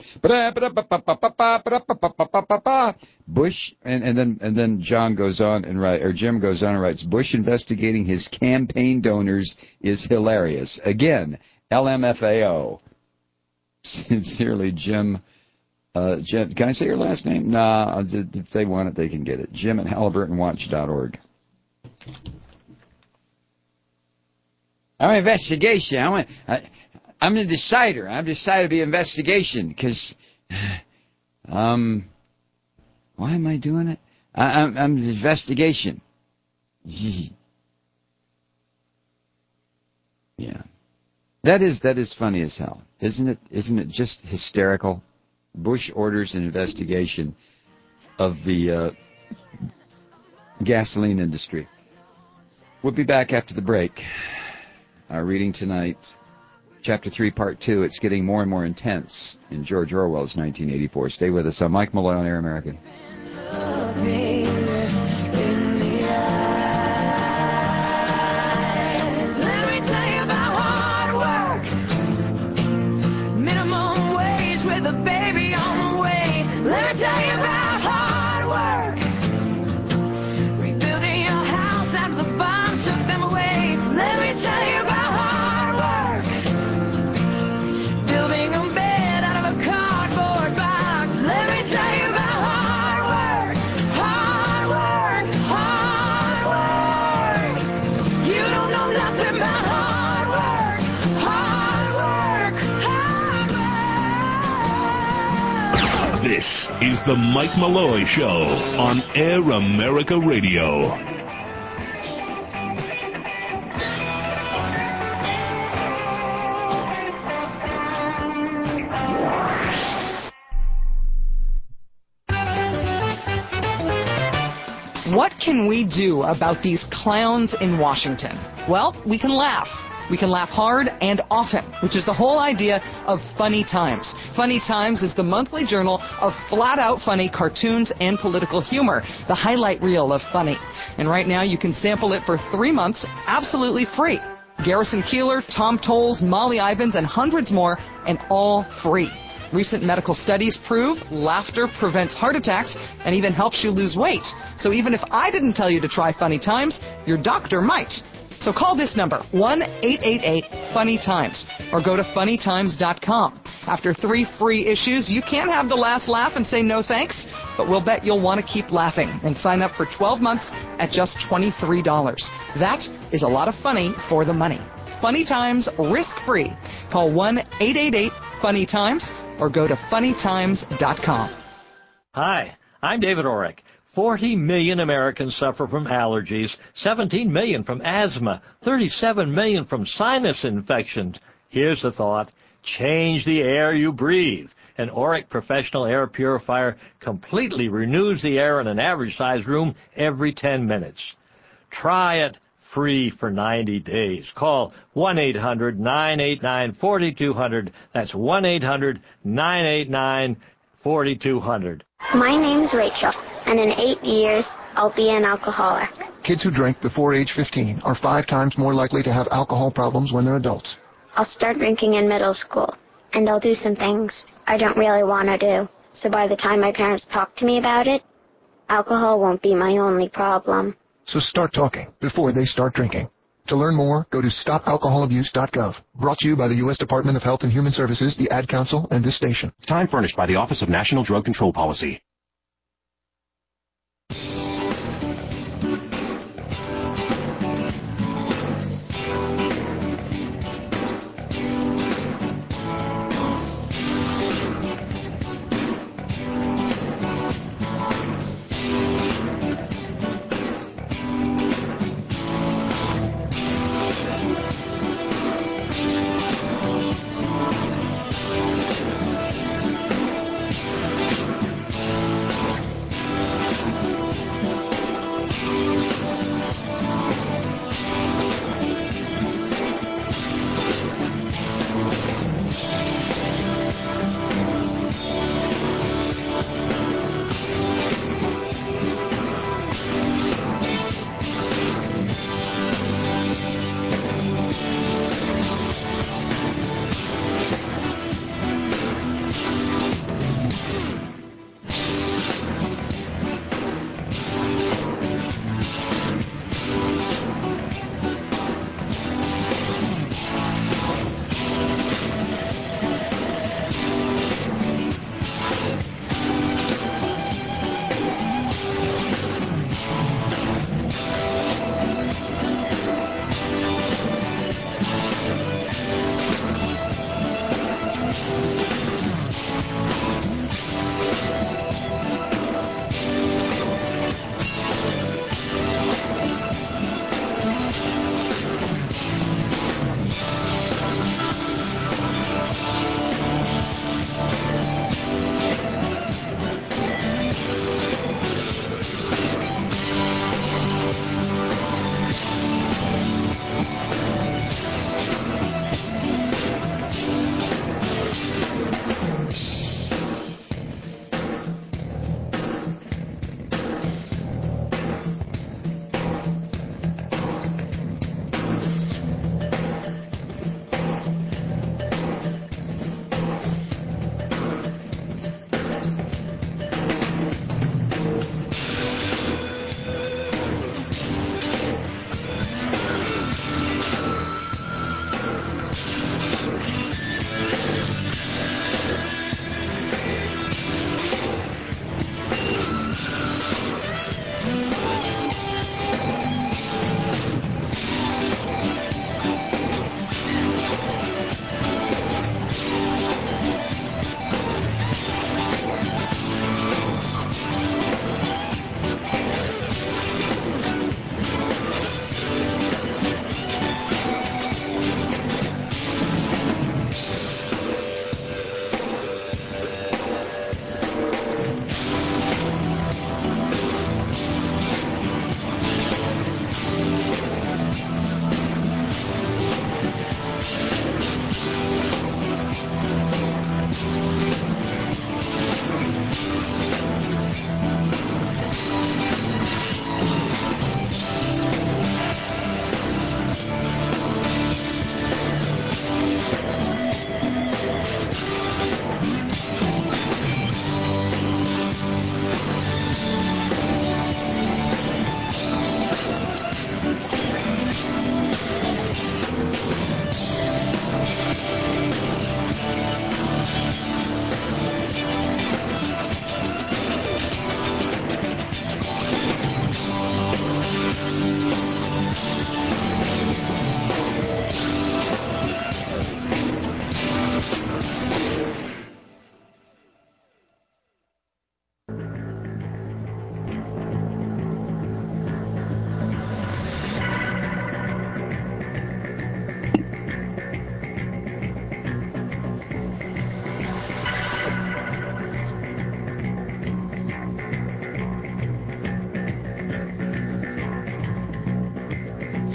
S2: Bush, and, and then and then John goes on and write, or Jim goes on and writes, Bush investigating his campaign donors is hilarious. Again, L M F A O. Sincerely, Jim. Uh, Jim, can I say your last name? Nah, if they want it, they can get it. Jim at Halliburton Watch dot org. I'm an investigation. I'm, a, I, I'm the decider. I've decided to be investigation because, um, why am I doing it? I, I'm, I'm the investigation. Yeah. That is that is funny as hell, isn't it? Isn't it just hysterical? Bush orders an investigation of the uh, gasoline industry. We'll be back after the break. Our reading tonight, Chapter three, Part two, it's getting more and more intense in George Orwell's nineteen eighty-four. Stay with us. I'm Mike Malloy on Air America.
S4: This is the Mike Malloy Show on Air America Radio.
S3: What can we do about these clowns in Washington? Well, we can laugh. We can laugh hard and often, which is the whole idea of Funny Times. Funny Times is the monthly journal of flat-out funny cartoons and political humor, the highlight reel of funny. And right now you can sample it for three months absolutely free. Garrison Keillor, Tom Tolles, Molly Ivins, and hundreds more, and all free. Recent medical studies prove laughter prevents heart attacks and even helps you lose weight. So even if I didn't tell you to try Funny Times, your doctor might. So call this number, one eight eight eight funny times, or go to funny times dot com. After three free issues, you can have the last laugh and say no thanks, but we'll bet you'll want to keep laughing and sign up for twelve months at just twenty-three dollars. That is a lot of funny for the money. Funny Times, risk-free. Call one eight eight eight funny times or go to funny times dot com.
S5: Hi, I'm David Orrick. forty million Americans suffer from allergies, seventeen million from asthma, thirty-seven million from sinus infections. Here's the thought. Change the air you breathe. An Orrick Professional Air Purifier completely renews the air in an average-sized room every ten minutes. Try it free for ninety days. Call one eight hundred nine eight nine four two zero zero. That's one eight hundred nine eight nine four two zero zero.
S8: My name's Rachel, and in eight years, I'll be an alcoholic.
S15: Kids who drink before age fifteen are five times more likely to have alcohol problems when they're adults.
S8: I'll start drinking in middle school, and I'll do some things I don't really want to do. So by the time my parents talk to me about it, alcohol won't be my only problem.
S15: So start talking before they start drinking. To learn more, go to stop alcohol abuse dot gov. Brought to you by the U S Department of Health and Human Services, the Ad Council, and this station.
S18: Time furnished by the Office of National Drug Control Policy.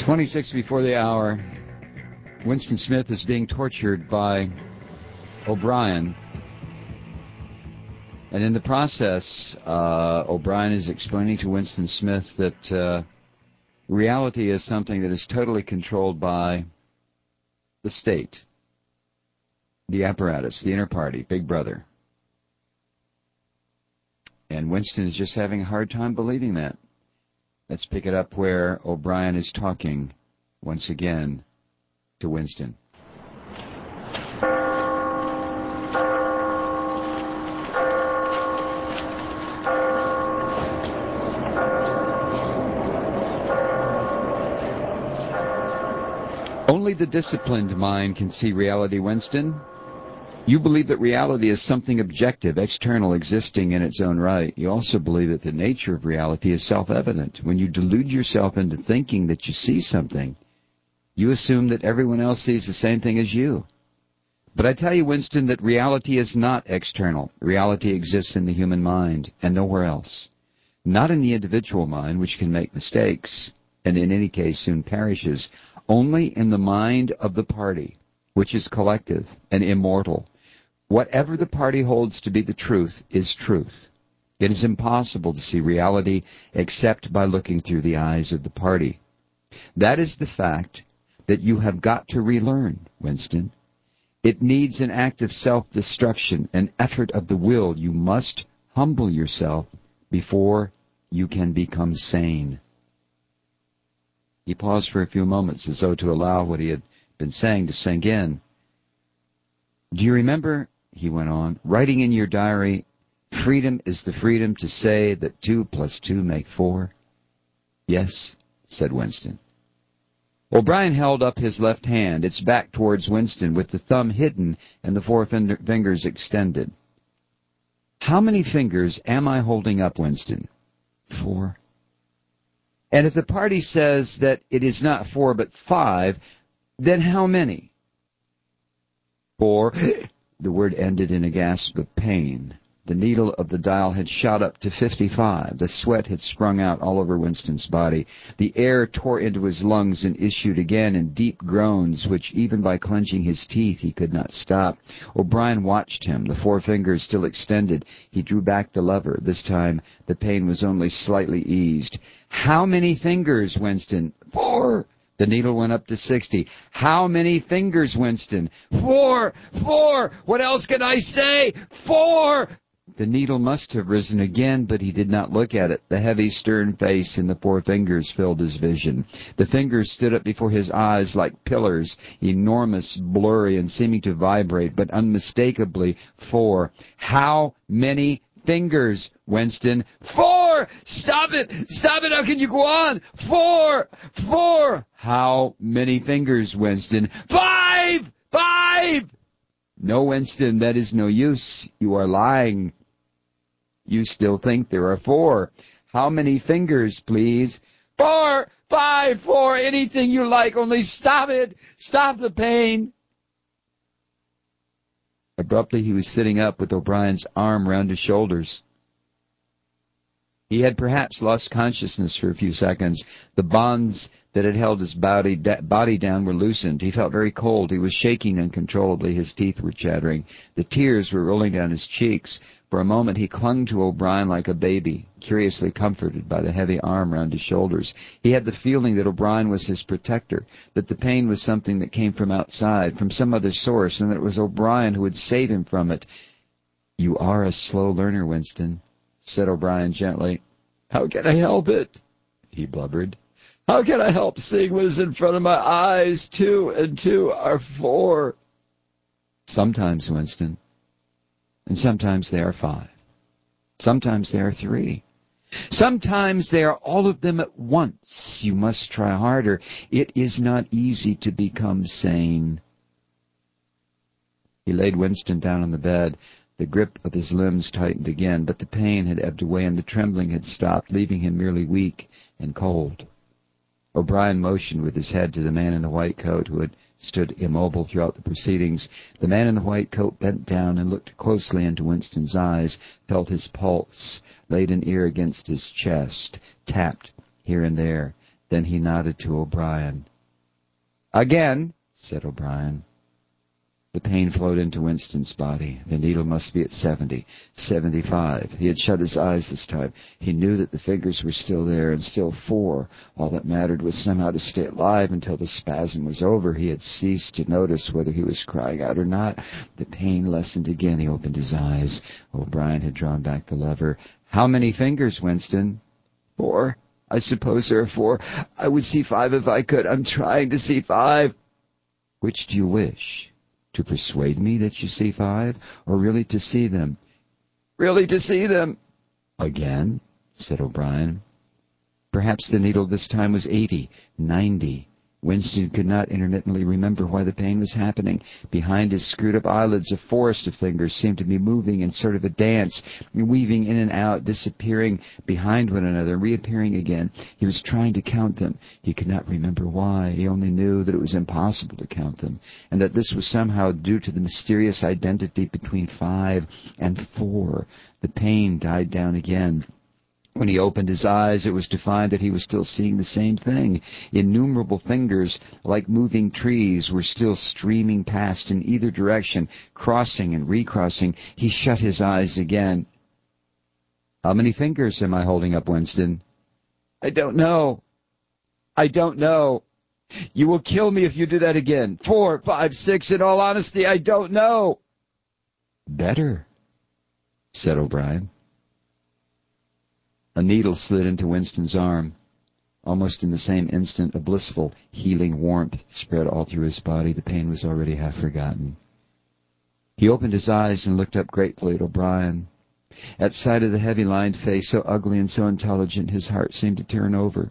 S2: twenty-six before the hour. Winston Smith is being tortured by O'Brien. And in the process, uh, O'Brien is explaining to Winston Smith that uh, reality is something that is totally controlled by the state, the apparatus, the inner party, Big Brother. And Winston is just having a hard time believing that. Let's pick it up where O'Brien is talking once again to Winston. Only the disciplined mind can see reality, Winston. You believe that reality is something objective, external, existing in its own right. You also believe that the nature of reality is self-evident. When you delude yourself into thinking that you see something, you assume that everyone else sees the same thing as you. But I tell you, Winston, that reality is not external. Reality exists in the human mind and nowhere else. Not in the individual mind, which can make mistakes, and in any case soon perishes. Only in the mind of the party, which is collective and immortal. Whatever the party holds to be the truth is truth. It is impossible to see reality except by looking through the eyes of the party. That is the fact that you have got to relearn, Winston. It needs an act of self-destruction, an effort of the will. You must humble yourself before you can become sane. He paused for a few moments as though to allow what he had been saying to sink in. Do you remember, he went on, writing in your diary, freedom is the freedom to say that two plus two make four? Yes, said Winston. O'Brien held up his left hand, its back towards Winston, with the thumb hidden and the four fin- fingers extended. How many fingers am I holding up, Winston? Four. And if the party says that it is not four but five, then how many? Four. The word ended in a gasp of pain. The needle of the dial had shot up to fifty-five. The sweat had sprung out all over Winston's body. The air tore into his lungs and issued again in deep groans, which even by clenching his teeth he could not stop. O'Brien watched him, the four fingers still extended. He drew back the lever. This time the pain was only slightly eased. How many fingers, Winston? Four! The needle went up to sixty. How many fingers, Winston? Four! Four! What else can I say? Four! The needle must have risen again, but he did not look at it. The heavy, stern face and the four fingers filled his vision. The fingers stood up before his eyes like pillars, enormous, blurry, and seeming to vibrate, but unmistakably four. How many fingers, Winston? Four! Stop it! Stop it! How can you go on? Four! Four! How many fingers, Winston? Five! Five! No, Winston, that is no use. You are lying. You still think there are four. How many fingers, please? Four! Five! Four! Anything you like, only stop it! Stop the pain! Abruptly, he was sitting up with O'Brien's arm round his shoulders. He had perhaps lost consciousness for a few seconds. The bonds that had held his body, da- body down were loosened. He felt very cold. He was shaking uncontrollably. His teeth were chattering. The tears were rolling down his cheeks. For a moment he clung to O'Brien like a baby, curiously comforted by the heavy arm round his shoulders. He had the feeling that O'Brien was his protector, that the pain was something that came from outside, from some other source, and that it was O'Brien who would save him from it. You are a slow learner, Winston, said O'Brien gently. How can I help it? He blubbered. How can I help seeing what is in front of my eyes? Two and two are four. Sometimes, Winston. And sometimes they are five. Sometimes they are three. Sometimes they are all of them at once. You must try harder. It is not easy to become sane. He laid Winston down on the bed. The grip of his limbs tightened again, but the pain had ebbed away and the trembling had stopped, leaving him merely weak and cold. O'Brien motioned with his head to the man in the white coat who had stood immobile throughout the proceedings. The man in the white coat bent down and looked closely into Winston's eyes, felt his pulse, laid an ear against his chest, tapped here and there. Then he nodded to O'Brien. Again, said O'Brien. The pain flowed into Winston's body. The needle must be at seventy, seventy-five. He had shut his eyes this time. He knew that the fingers were still there, and still four. All that mattered was somehow to stay alive until the spasm was over. He had ceased to notice whether he was crying out or not. The pain lessened again. He opened his eyes. O'Brien had drawn back the lever. How many fingers, Winston? Four. I suppose there are four. I would see five if I could. I'm trying to see five. Which do you wish? To persuade me that you see five, or really to see them? Really to see them. Again, said O'Brien. Perhaps the needle this time was eighty, ninety. Winston could not intermittently remember why the pain was happening. Behind his screwed-up eyelids, a forest of fingers seemed to be moving in sort of a dance, weaving in and out, disappearing behind one another, reappearing again. He was trying to count them. He could not remember why. He only knew that it was impossible to count them, and that this was somehow due to the mysterious identity between five and four. The pain died down again. When he opened his eyes, it was to find that he was still seeing the same thing. Innumerable fingers, like moving trees, were still streaming past in either direction, crossing and recrossing. He shut his eyes again. How many fingers am I holding up, Winston? I don't know. I don't know. You will kill me if you do that again. Four, five, six, in all honesty, I don't know. Better, said O'Brien. A needle slid into Winston's arm. Almost in the same instant, a blissful, healing warmth spread all through his body. The pain was already half forgotten. He opened his eyes and looked up gratefully at O'Brien. At sight of the heavy-lined face, so ugly and so intelligent, his heart seemed to turn over.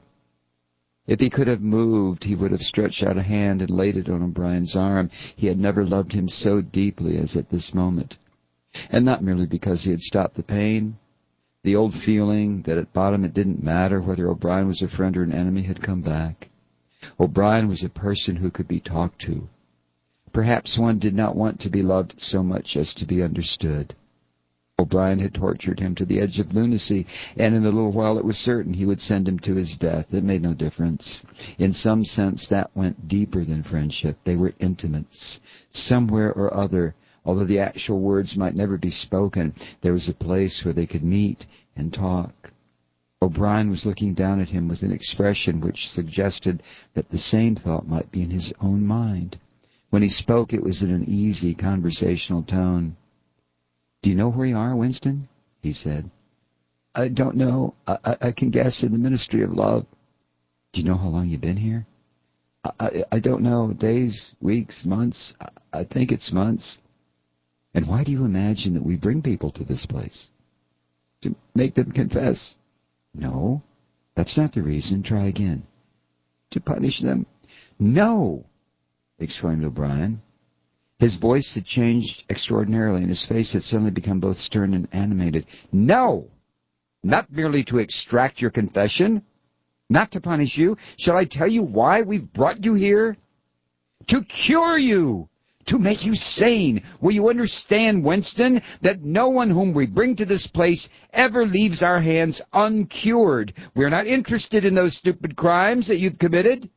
S2: If he could have moved, he would have stretched out a hand and laid it on O'Brien's arm. He had never loved him so deeply as at this moment. And not merely because he had stopped the pain. The old feeling that at bottom it didn't matter whether O'Brien was a friend or an enemy had come back. O'Brien was a person who could be talked to. Perhaps one did not want to be loved so much as to be understood. O'Brien had tortured him to the edge of lunacy, and in a little while it was certain he would send him to his death. It made no difference. In some sense, that went deeper than friendship. They were intimates. Somewhere or other, although the actual words might never be spoken, there was a place where they could meet and talk. O'Brien was looking down at him with an expression which suggested that the same thought might be in his own mind. When he spoke, it was in an easy, conversational tone. Do you know where you are, Winston? He said. I don't know. I, I, I can guess in the Ministry of Love. Do you know how long you've been here? I, I, I don't know. Days, weeks, months. I, I think it's months. And why do you imagine that we bring people to this place? To make them confess. No, that's not the reason. Try again. To punish them. No, exclaimed O'Brien. His voice had changed extraordinarily, and his face had suddenly become both stern and animated. No, not merely to extract your confession, not to punish you. Shall I tell you why we've brought you here? To cure you. To make you sane. Will you understand, Winston, that no one whom we bring to this place ever leaves our hands uncured? We're not interested in those stupid crimes that you've committed.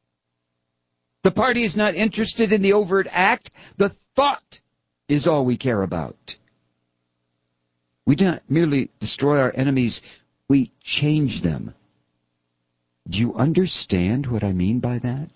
S2: The party is not interested in the overt act. The thought is all we care about. We do not merely destroy our enemies, we change them. Do you understand what I mean by that?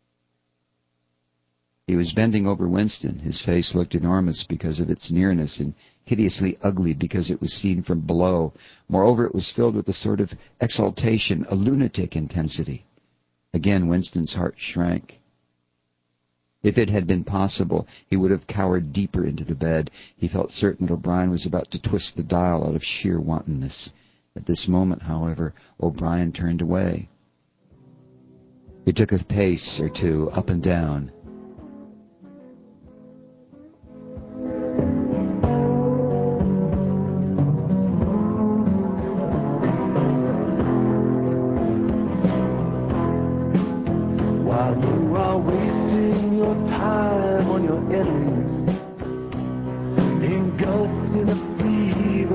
S2: He was bending over Winston. His face looked enormous because of its nearness and hideously ugly because it was seen from below. Moreover, it was filled with a sort of exaltation, a lunatic intensity. Again, Winston's heart shrank. If it had been possible, he would have cowered deeper into the bed. He felt certain that O'Brien was about to twist the dial out of sheer wantonness. At this moment, however, O'Brien turned away. He took a pace or two up and down.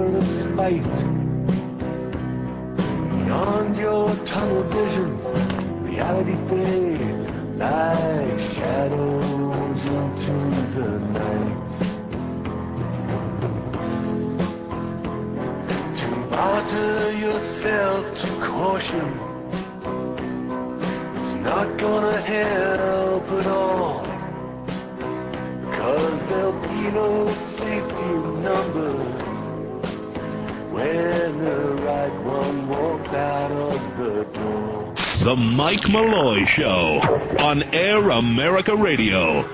S9: Beyond your tunnel vision, like shadows into the night. To martyr yourself to caution is not gonna help at all, because there'll be no safety numbers when the right one walks out of the door.
S4: The Mike Malloy Show on Air America Radio.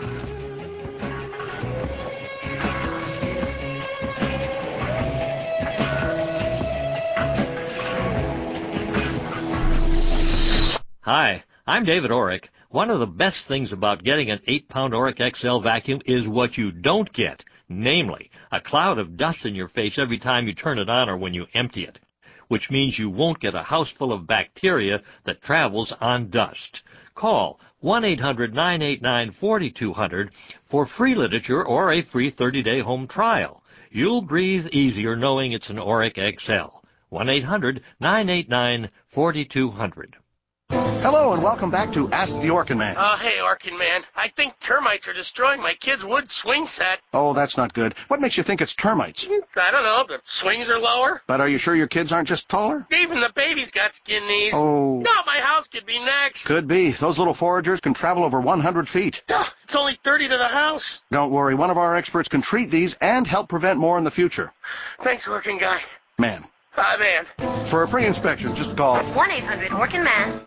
S5: Hi, I'm David Orrick. One of the best things about getting an eight pound Orrick X L vacuum is what you don't get, namely, a cloud of dust in your face every time you turn it on or when you empty it, which means you won't get a house full of bacteria that travels on dust. Call one eight hundred nine eight nine four two zero zero for free literature or a free thirty day home trial. You'll breathe easier knowing it's an Orrick X L. one eight hundred nine eight nine four two zero zero.
S13: Hello and welcome back to Ask the Orkin Man.
S16: Oh, hey, Orkin Man. I think termites are destroying my kid's wood swing set.
S13: Oh, that's not good. What makes you think it's termites?
S16: I don't know. The swings are lower.
S13: But are you sure your kids aren't just taller?
S16: Even the baby's got skin knees.
S13: Oh.
S16: No, my house could be next.
S13: Could be. Those little foragers can travel over one hundred feet.
S16: It's only thirty to the house.
S13: Don't worry. One of our experts can treat these and help prevent more in the future.
S16: Thanks, Orkin Guy.
S13: Man.
S16: Hi, man.
S13: For a free inspection, just call
S20: one eight hundred Orkin Man.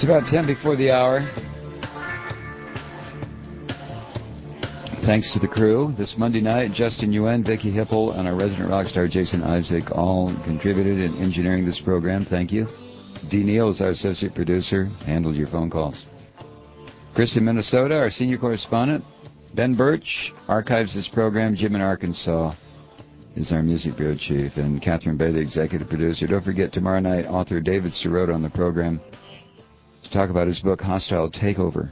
S2: about ten before the hour. Thanks to the crew. This Monday night, Justin Yuen, Vicki Hipple, and our resident rock star Jason Isaac all contributed in engineering this program. Thank you. Dee Neal is our associate producer, handled your phone calls. Chris in Minnesota, our senior correspondent. Ben Birch archives this program. Jim in Arkansas is our music bureau chief. And Catherine Bay, the executive producer. Don't forget, tomorrow night, author David Sirota on the program to talk about his book, Hostile Takeover.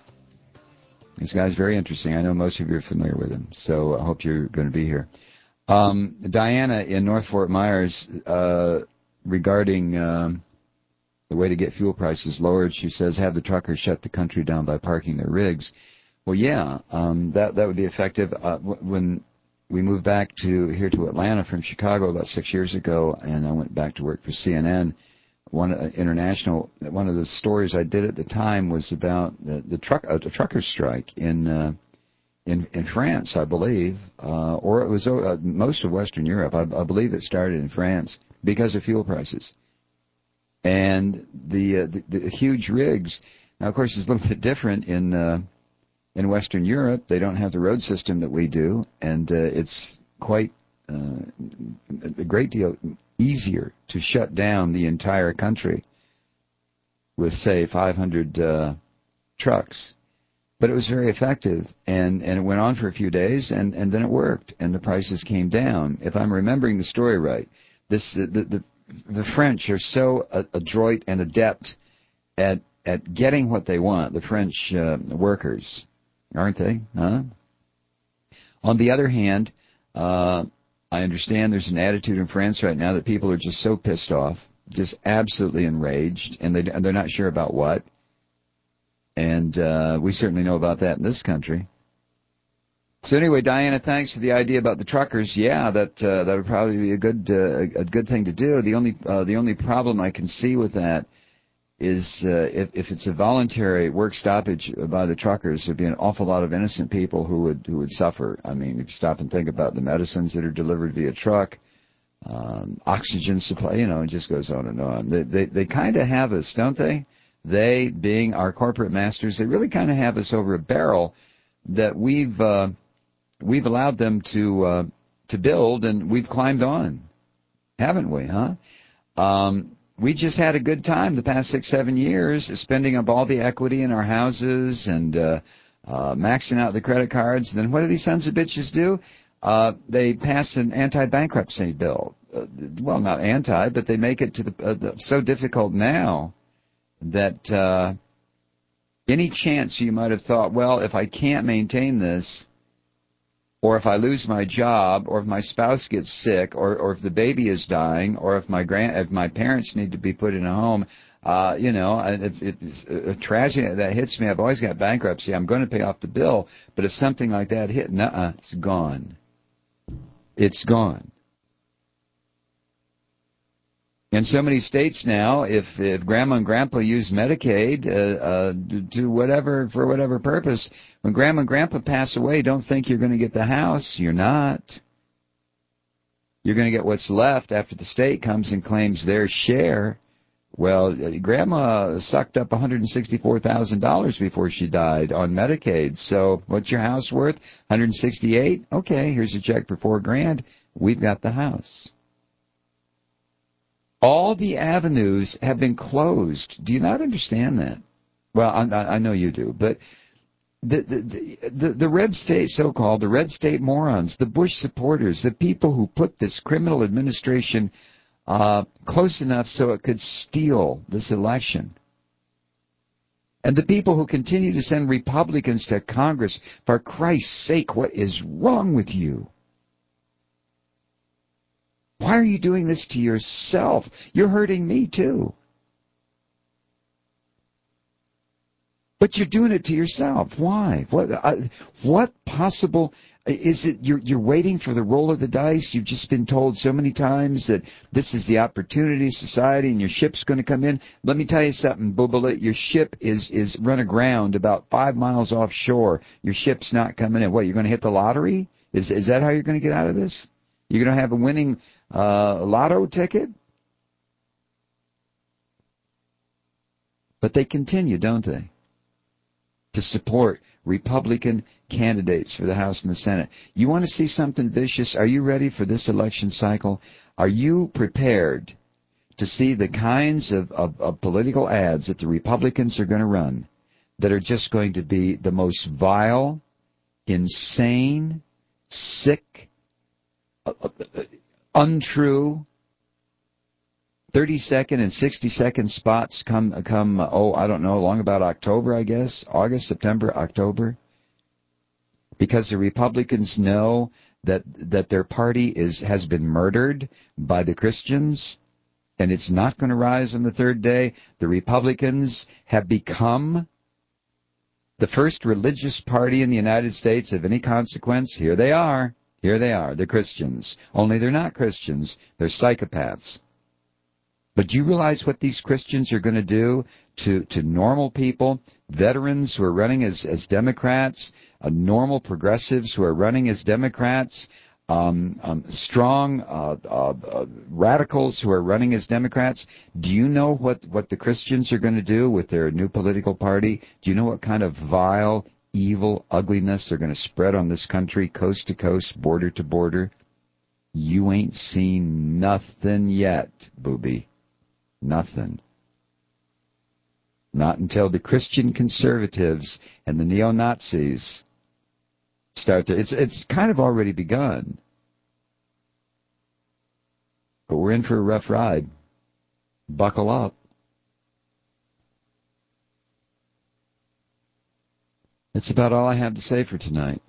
S2: This guy's very interesting. I know most of you are familiar with him, so I hope you're going to be here. Um, Diana in North Fort Myers, uh, regarding um, the way to get fuel prices lowered, she says, have the truckers shut the country down by parking their rigs. Well, yeah, um, that that would be effective. Uh, when we moved back to here to Atlanta from Chicago about six years ago, and I went back to work for C N N, one uh, international. One of the stories I did at the time was about the, the truck uh, the trucker strike in uh, in in France, I believe, uh, or it was uh, most of Western Europe. I, I believe it started in France because of fuel prices and the uh, the, the huge rigs. Now, of course, it's a little bit different in. Uh, In Western Europe, they don't have the road system that we do, and uh, it's quite uh, a great deal easier to shut down the entire country with, say, five hundred uh, trucks. But it was very effective, and, and it went on for a few days, and, and then it worked, and the prices came down. If I'm remembering the story right, this the the, the French are so adroit and adept at at getting what they want, the French uh, workers. Aren't they? Huh? On the other hand, uh, I understand there's an attitude in France right now that people are just so pissed off, just absolutely enraged, and, they, and they're not sure about what. And uh, we certainly know about that in this country. So anyway, Diana, thanks for the idea about the truckers. Yeah, that uh, that would probably be a good uh, a good thing to do. The only uh, the only problem I can see with that is uh, if, if it's a voluntary work stoppage by the truckers, there'd be an awful lot of innocent people who would who would suffer. I mean, if you stop and think about the medicines that are delivered via truck, um, oxygen supply, you know, it just goes on and on. They they, they kind of have us, don't they? They, being our corporate masters, they really kind of have us over a barrel that we've uh, we've allowed them to uh, to build, and we've climbed on, haven't we? Huh? Um, We just had a good time the past six, seven years, spending up all the equity in our houses and uh, uh, maxing out the credit cards. And then what do these sons of bitches do? Uh, they pass an anti-bankruptcy bill. Uh, well, not anti, but they make it to the, uh, the so difficult now that uh, any chance you might have thought, well, if I can't maintain this, or if I lose my job, or if my spouse gets sick, or, or if the baby is dying, or if my grand, if my parents need to be put in a home, uh, you know, if it's a tragedy that hits me, I've always got bankruptcy. I'm going to pay off the bill, but if something like that hit, nuh-uh, it's gone. It's gone. In so many states now, if if Grandma and Grandpa use Medicaid uh, uh, to whatever for whatever purpose, when Grandma and Grandpa pass away, don't think you're going to get the house. You're not. You're going to get what's left after the state comes and claims their share. Well, Grandma sucked up one hundred sixty-four thousand dollars before she died on Medicaid. So what's your house worth? one hundred sixty-eight? Okay, here's a check for four grand. We've got the house. All the avenues have been closed. Do you not understand that? Well, I, I know you do, but the, the the the red state, so-called, the red state morons, the Bush supporters, the people who put this criminal administration uh, close enough so it could steal this election, and the people who continue to send Republicans to Congress, for Christ's sake, what is wrong with you? Why are you doing this to yourself? You're hurting me, too. But you're doing it to yourself. Why? What uh, what possible... Is it you're, you're waiting for the roll of the dice? You've just been told so many times that this is the opportunity of society and your ship's going to come in. Let me tell you something, Bubala. Your ship is, is run aground about five miles offshore. Your ship's not coming in. What, you're going to hit the lottery? Is, is that how you're going to get out of this? You're going to have a winning... Uh, lotto ticket? But they continue, don't they, to support Republican candidates for the House and the Senate. You want to see something vicious? Are you ready for this election cycle? Are you prepared to see the kinds of, of, of political ads that the Republicans are going to run that are just going to be the most vile, insane, sick, uh, uh, untrue, thirty-second and sixty-second spots come, come. oh, I don't know, along about October, I guess, August, September, October, because the Republicans know that that their party is has been murdered by the Christians, and it's not going to rise on the third day. The Republicans have become the first religious party in the United States of any consequence. Here they are. Here they are, the Christians. Only they're not Christians. They're psychopaths. But do you realize what these Christians are going to do to, to normal people, veterans who are running as, as Democrats, uh, normal progressives who are running as Democrats, um, um, strong uh, uh, uh, radicals who are running as Democrats? Do you know what, what the Christians are going to do with their new political party? Do you know what kind of vile, evil ugliness they're going to spread on this country, coast to coast, border to border? You ain't seen nothing yet, booby. Nothing. Not until the Christian conservatives and the neo-Nazis start to... It's, it's kind of already begun. But we're in for a rough ride. Buckle up. That's about all I have to say for tonight.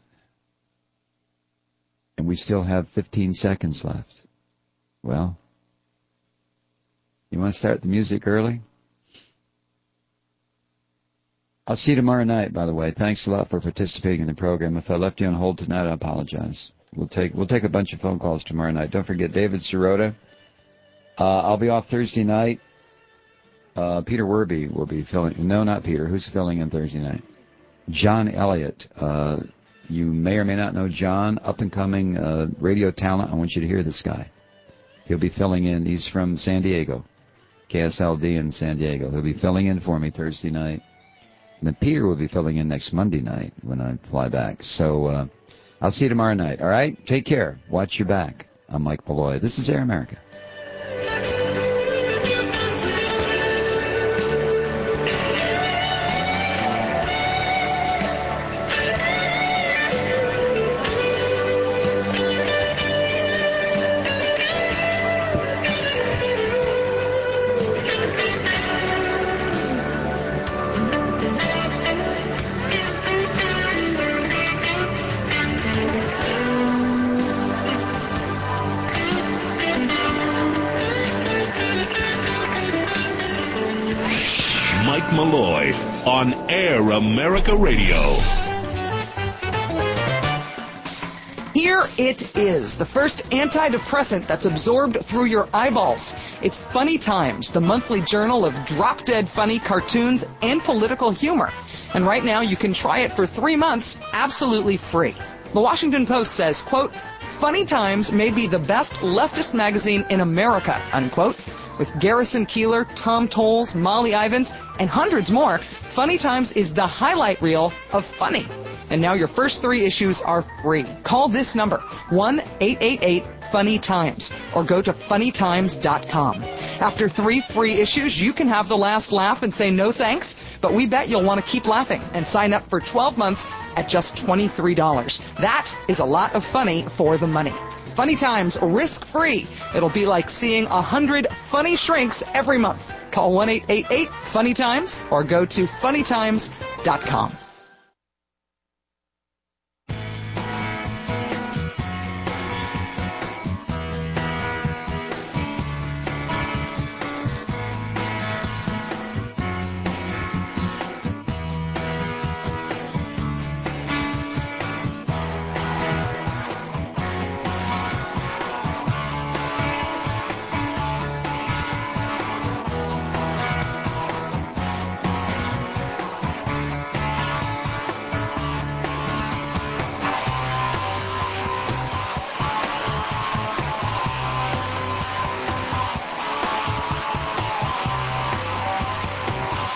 S2: And we still have fifteen seconds left. Well... You want to start the music early? I'll see you tomorrow night, by the way. Thanks a lot for participating in the program. If I left you on hold tonight, I apologize. We'll take we'll take a bunch of phone calls tomorrow night. Don't forget David Sirota. Uh, I'll be off Thursday night. Uh, Peter Werby will be filling... No, not Peter. Who's filling in Thursday night? John Elliott. Uh, you may or may not know John, up-and-coming uh, radio talent. I want you to hear this guy. He'll be filling in. He's from San Diego. K S L D in San Diego. He'll be filling in for me Thursday night. And then Peter will be filling in next Monday night when I fly back. So uh, I'll see you tomorrow night, all right? Take care. Watch your back. I'm Mike Malloy. This is Air America.
S4: Malloy on Air America Radio.
S3: Here it is, the first antidepressant that's absorbed through your eyeballs. It's Funny Times, the monthly journal of drop-dead funny cartoons and political humor. And right now you can try it for three months absolutely free. The Washington Post says, quote, Funny Times may be the best leftist magazine in America, unquote. With Garrison Keillor, Tom Tolles, Molly Ivins, and hundreds more, Funny Times is the highlight reel of funny. And now your first three issues are free. Call this number, one eight eight eight funny times, or go to funny times dot com. After three free issues, you can have the last laugh and say no thanks, but we bet you'll want to keep laughing and sign up for twelve months at just twenty-three dollars. That is a lot of funny for the money. Funny Times, risk-free. It'll be like seeing a hundred funny shrinks every month. Call one eight eight eight funny times or go to funny times dot com.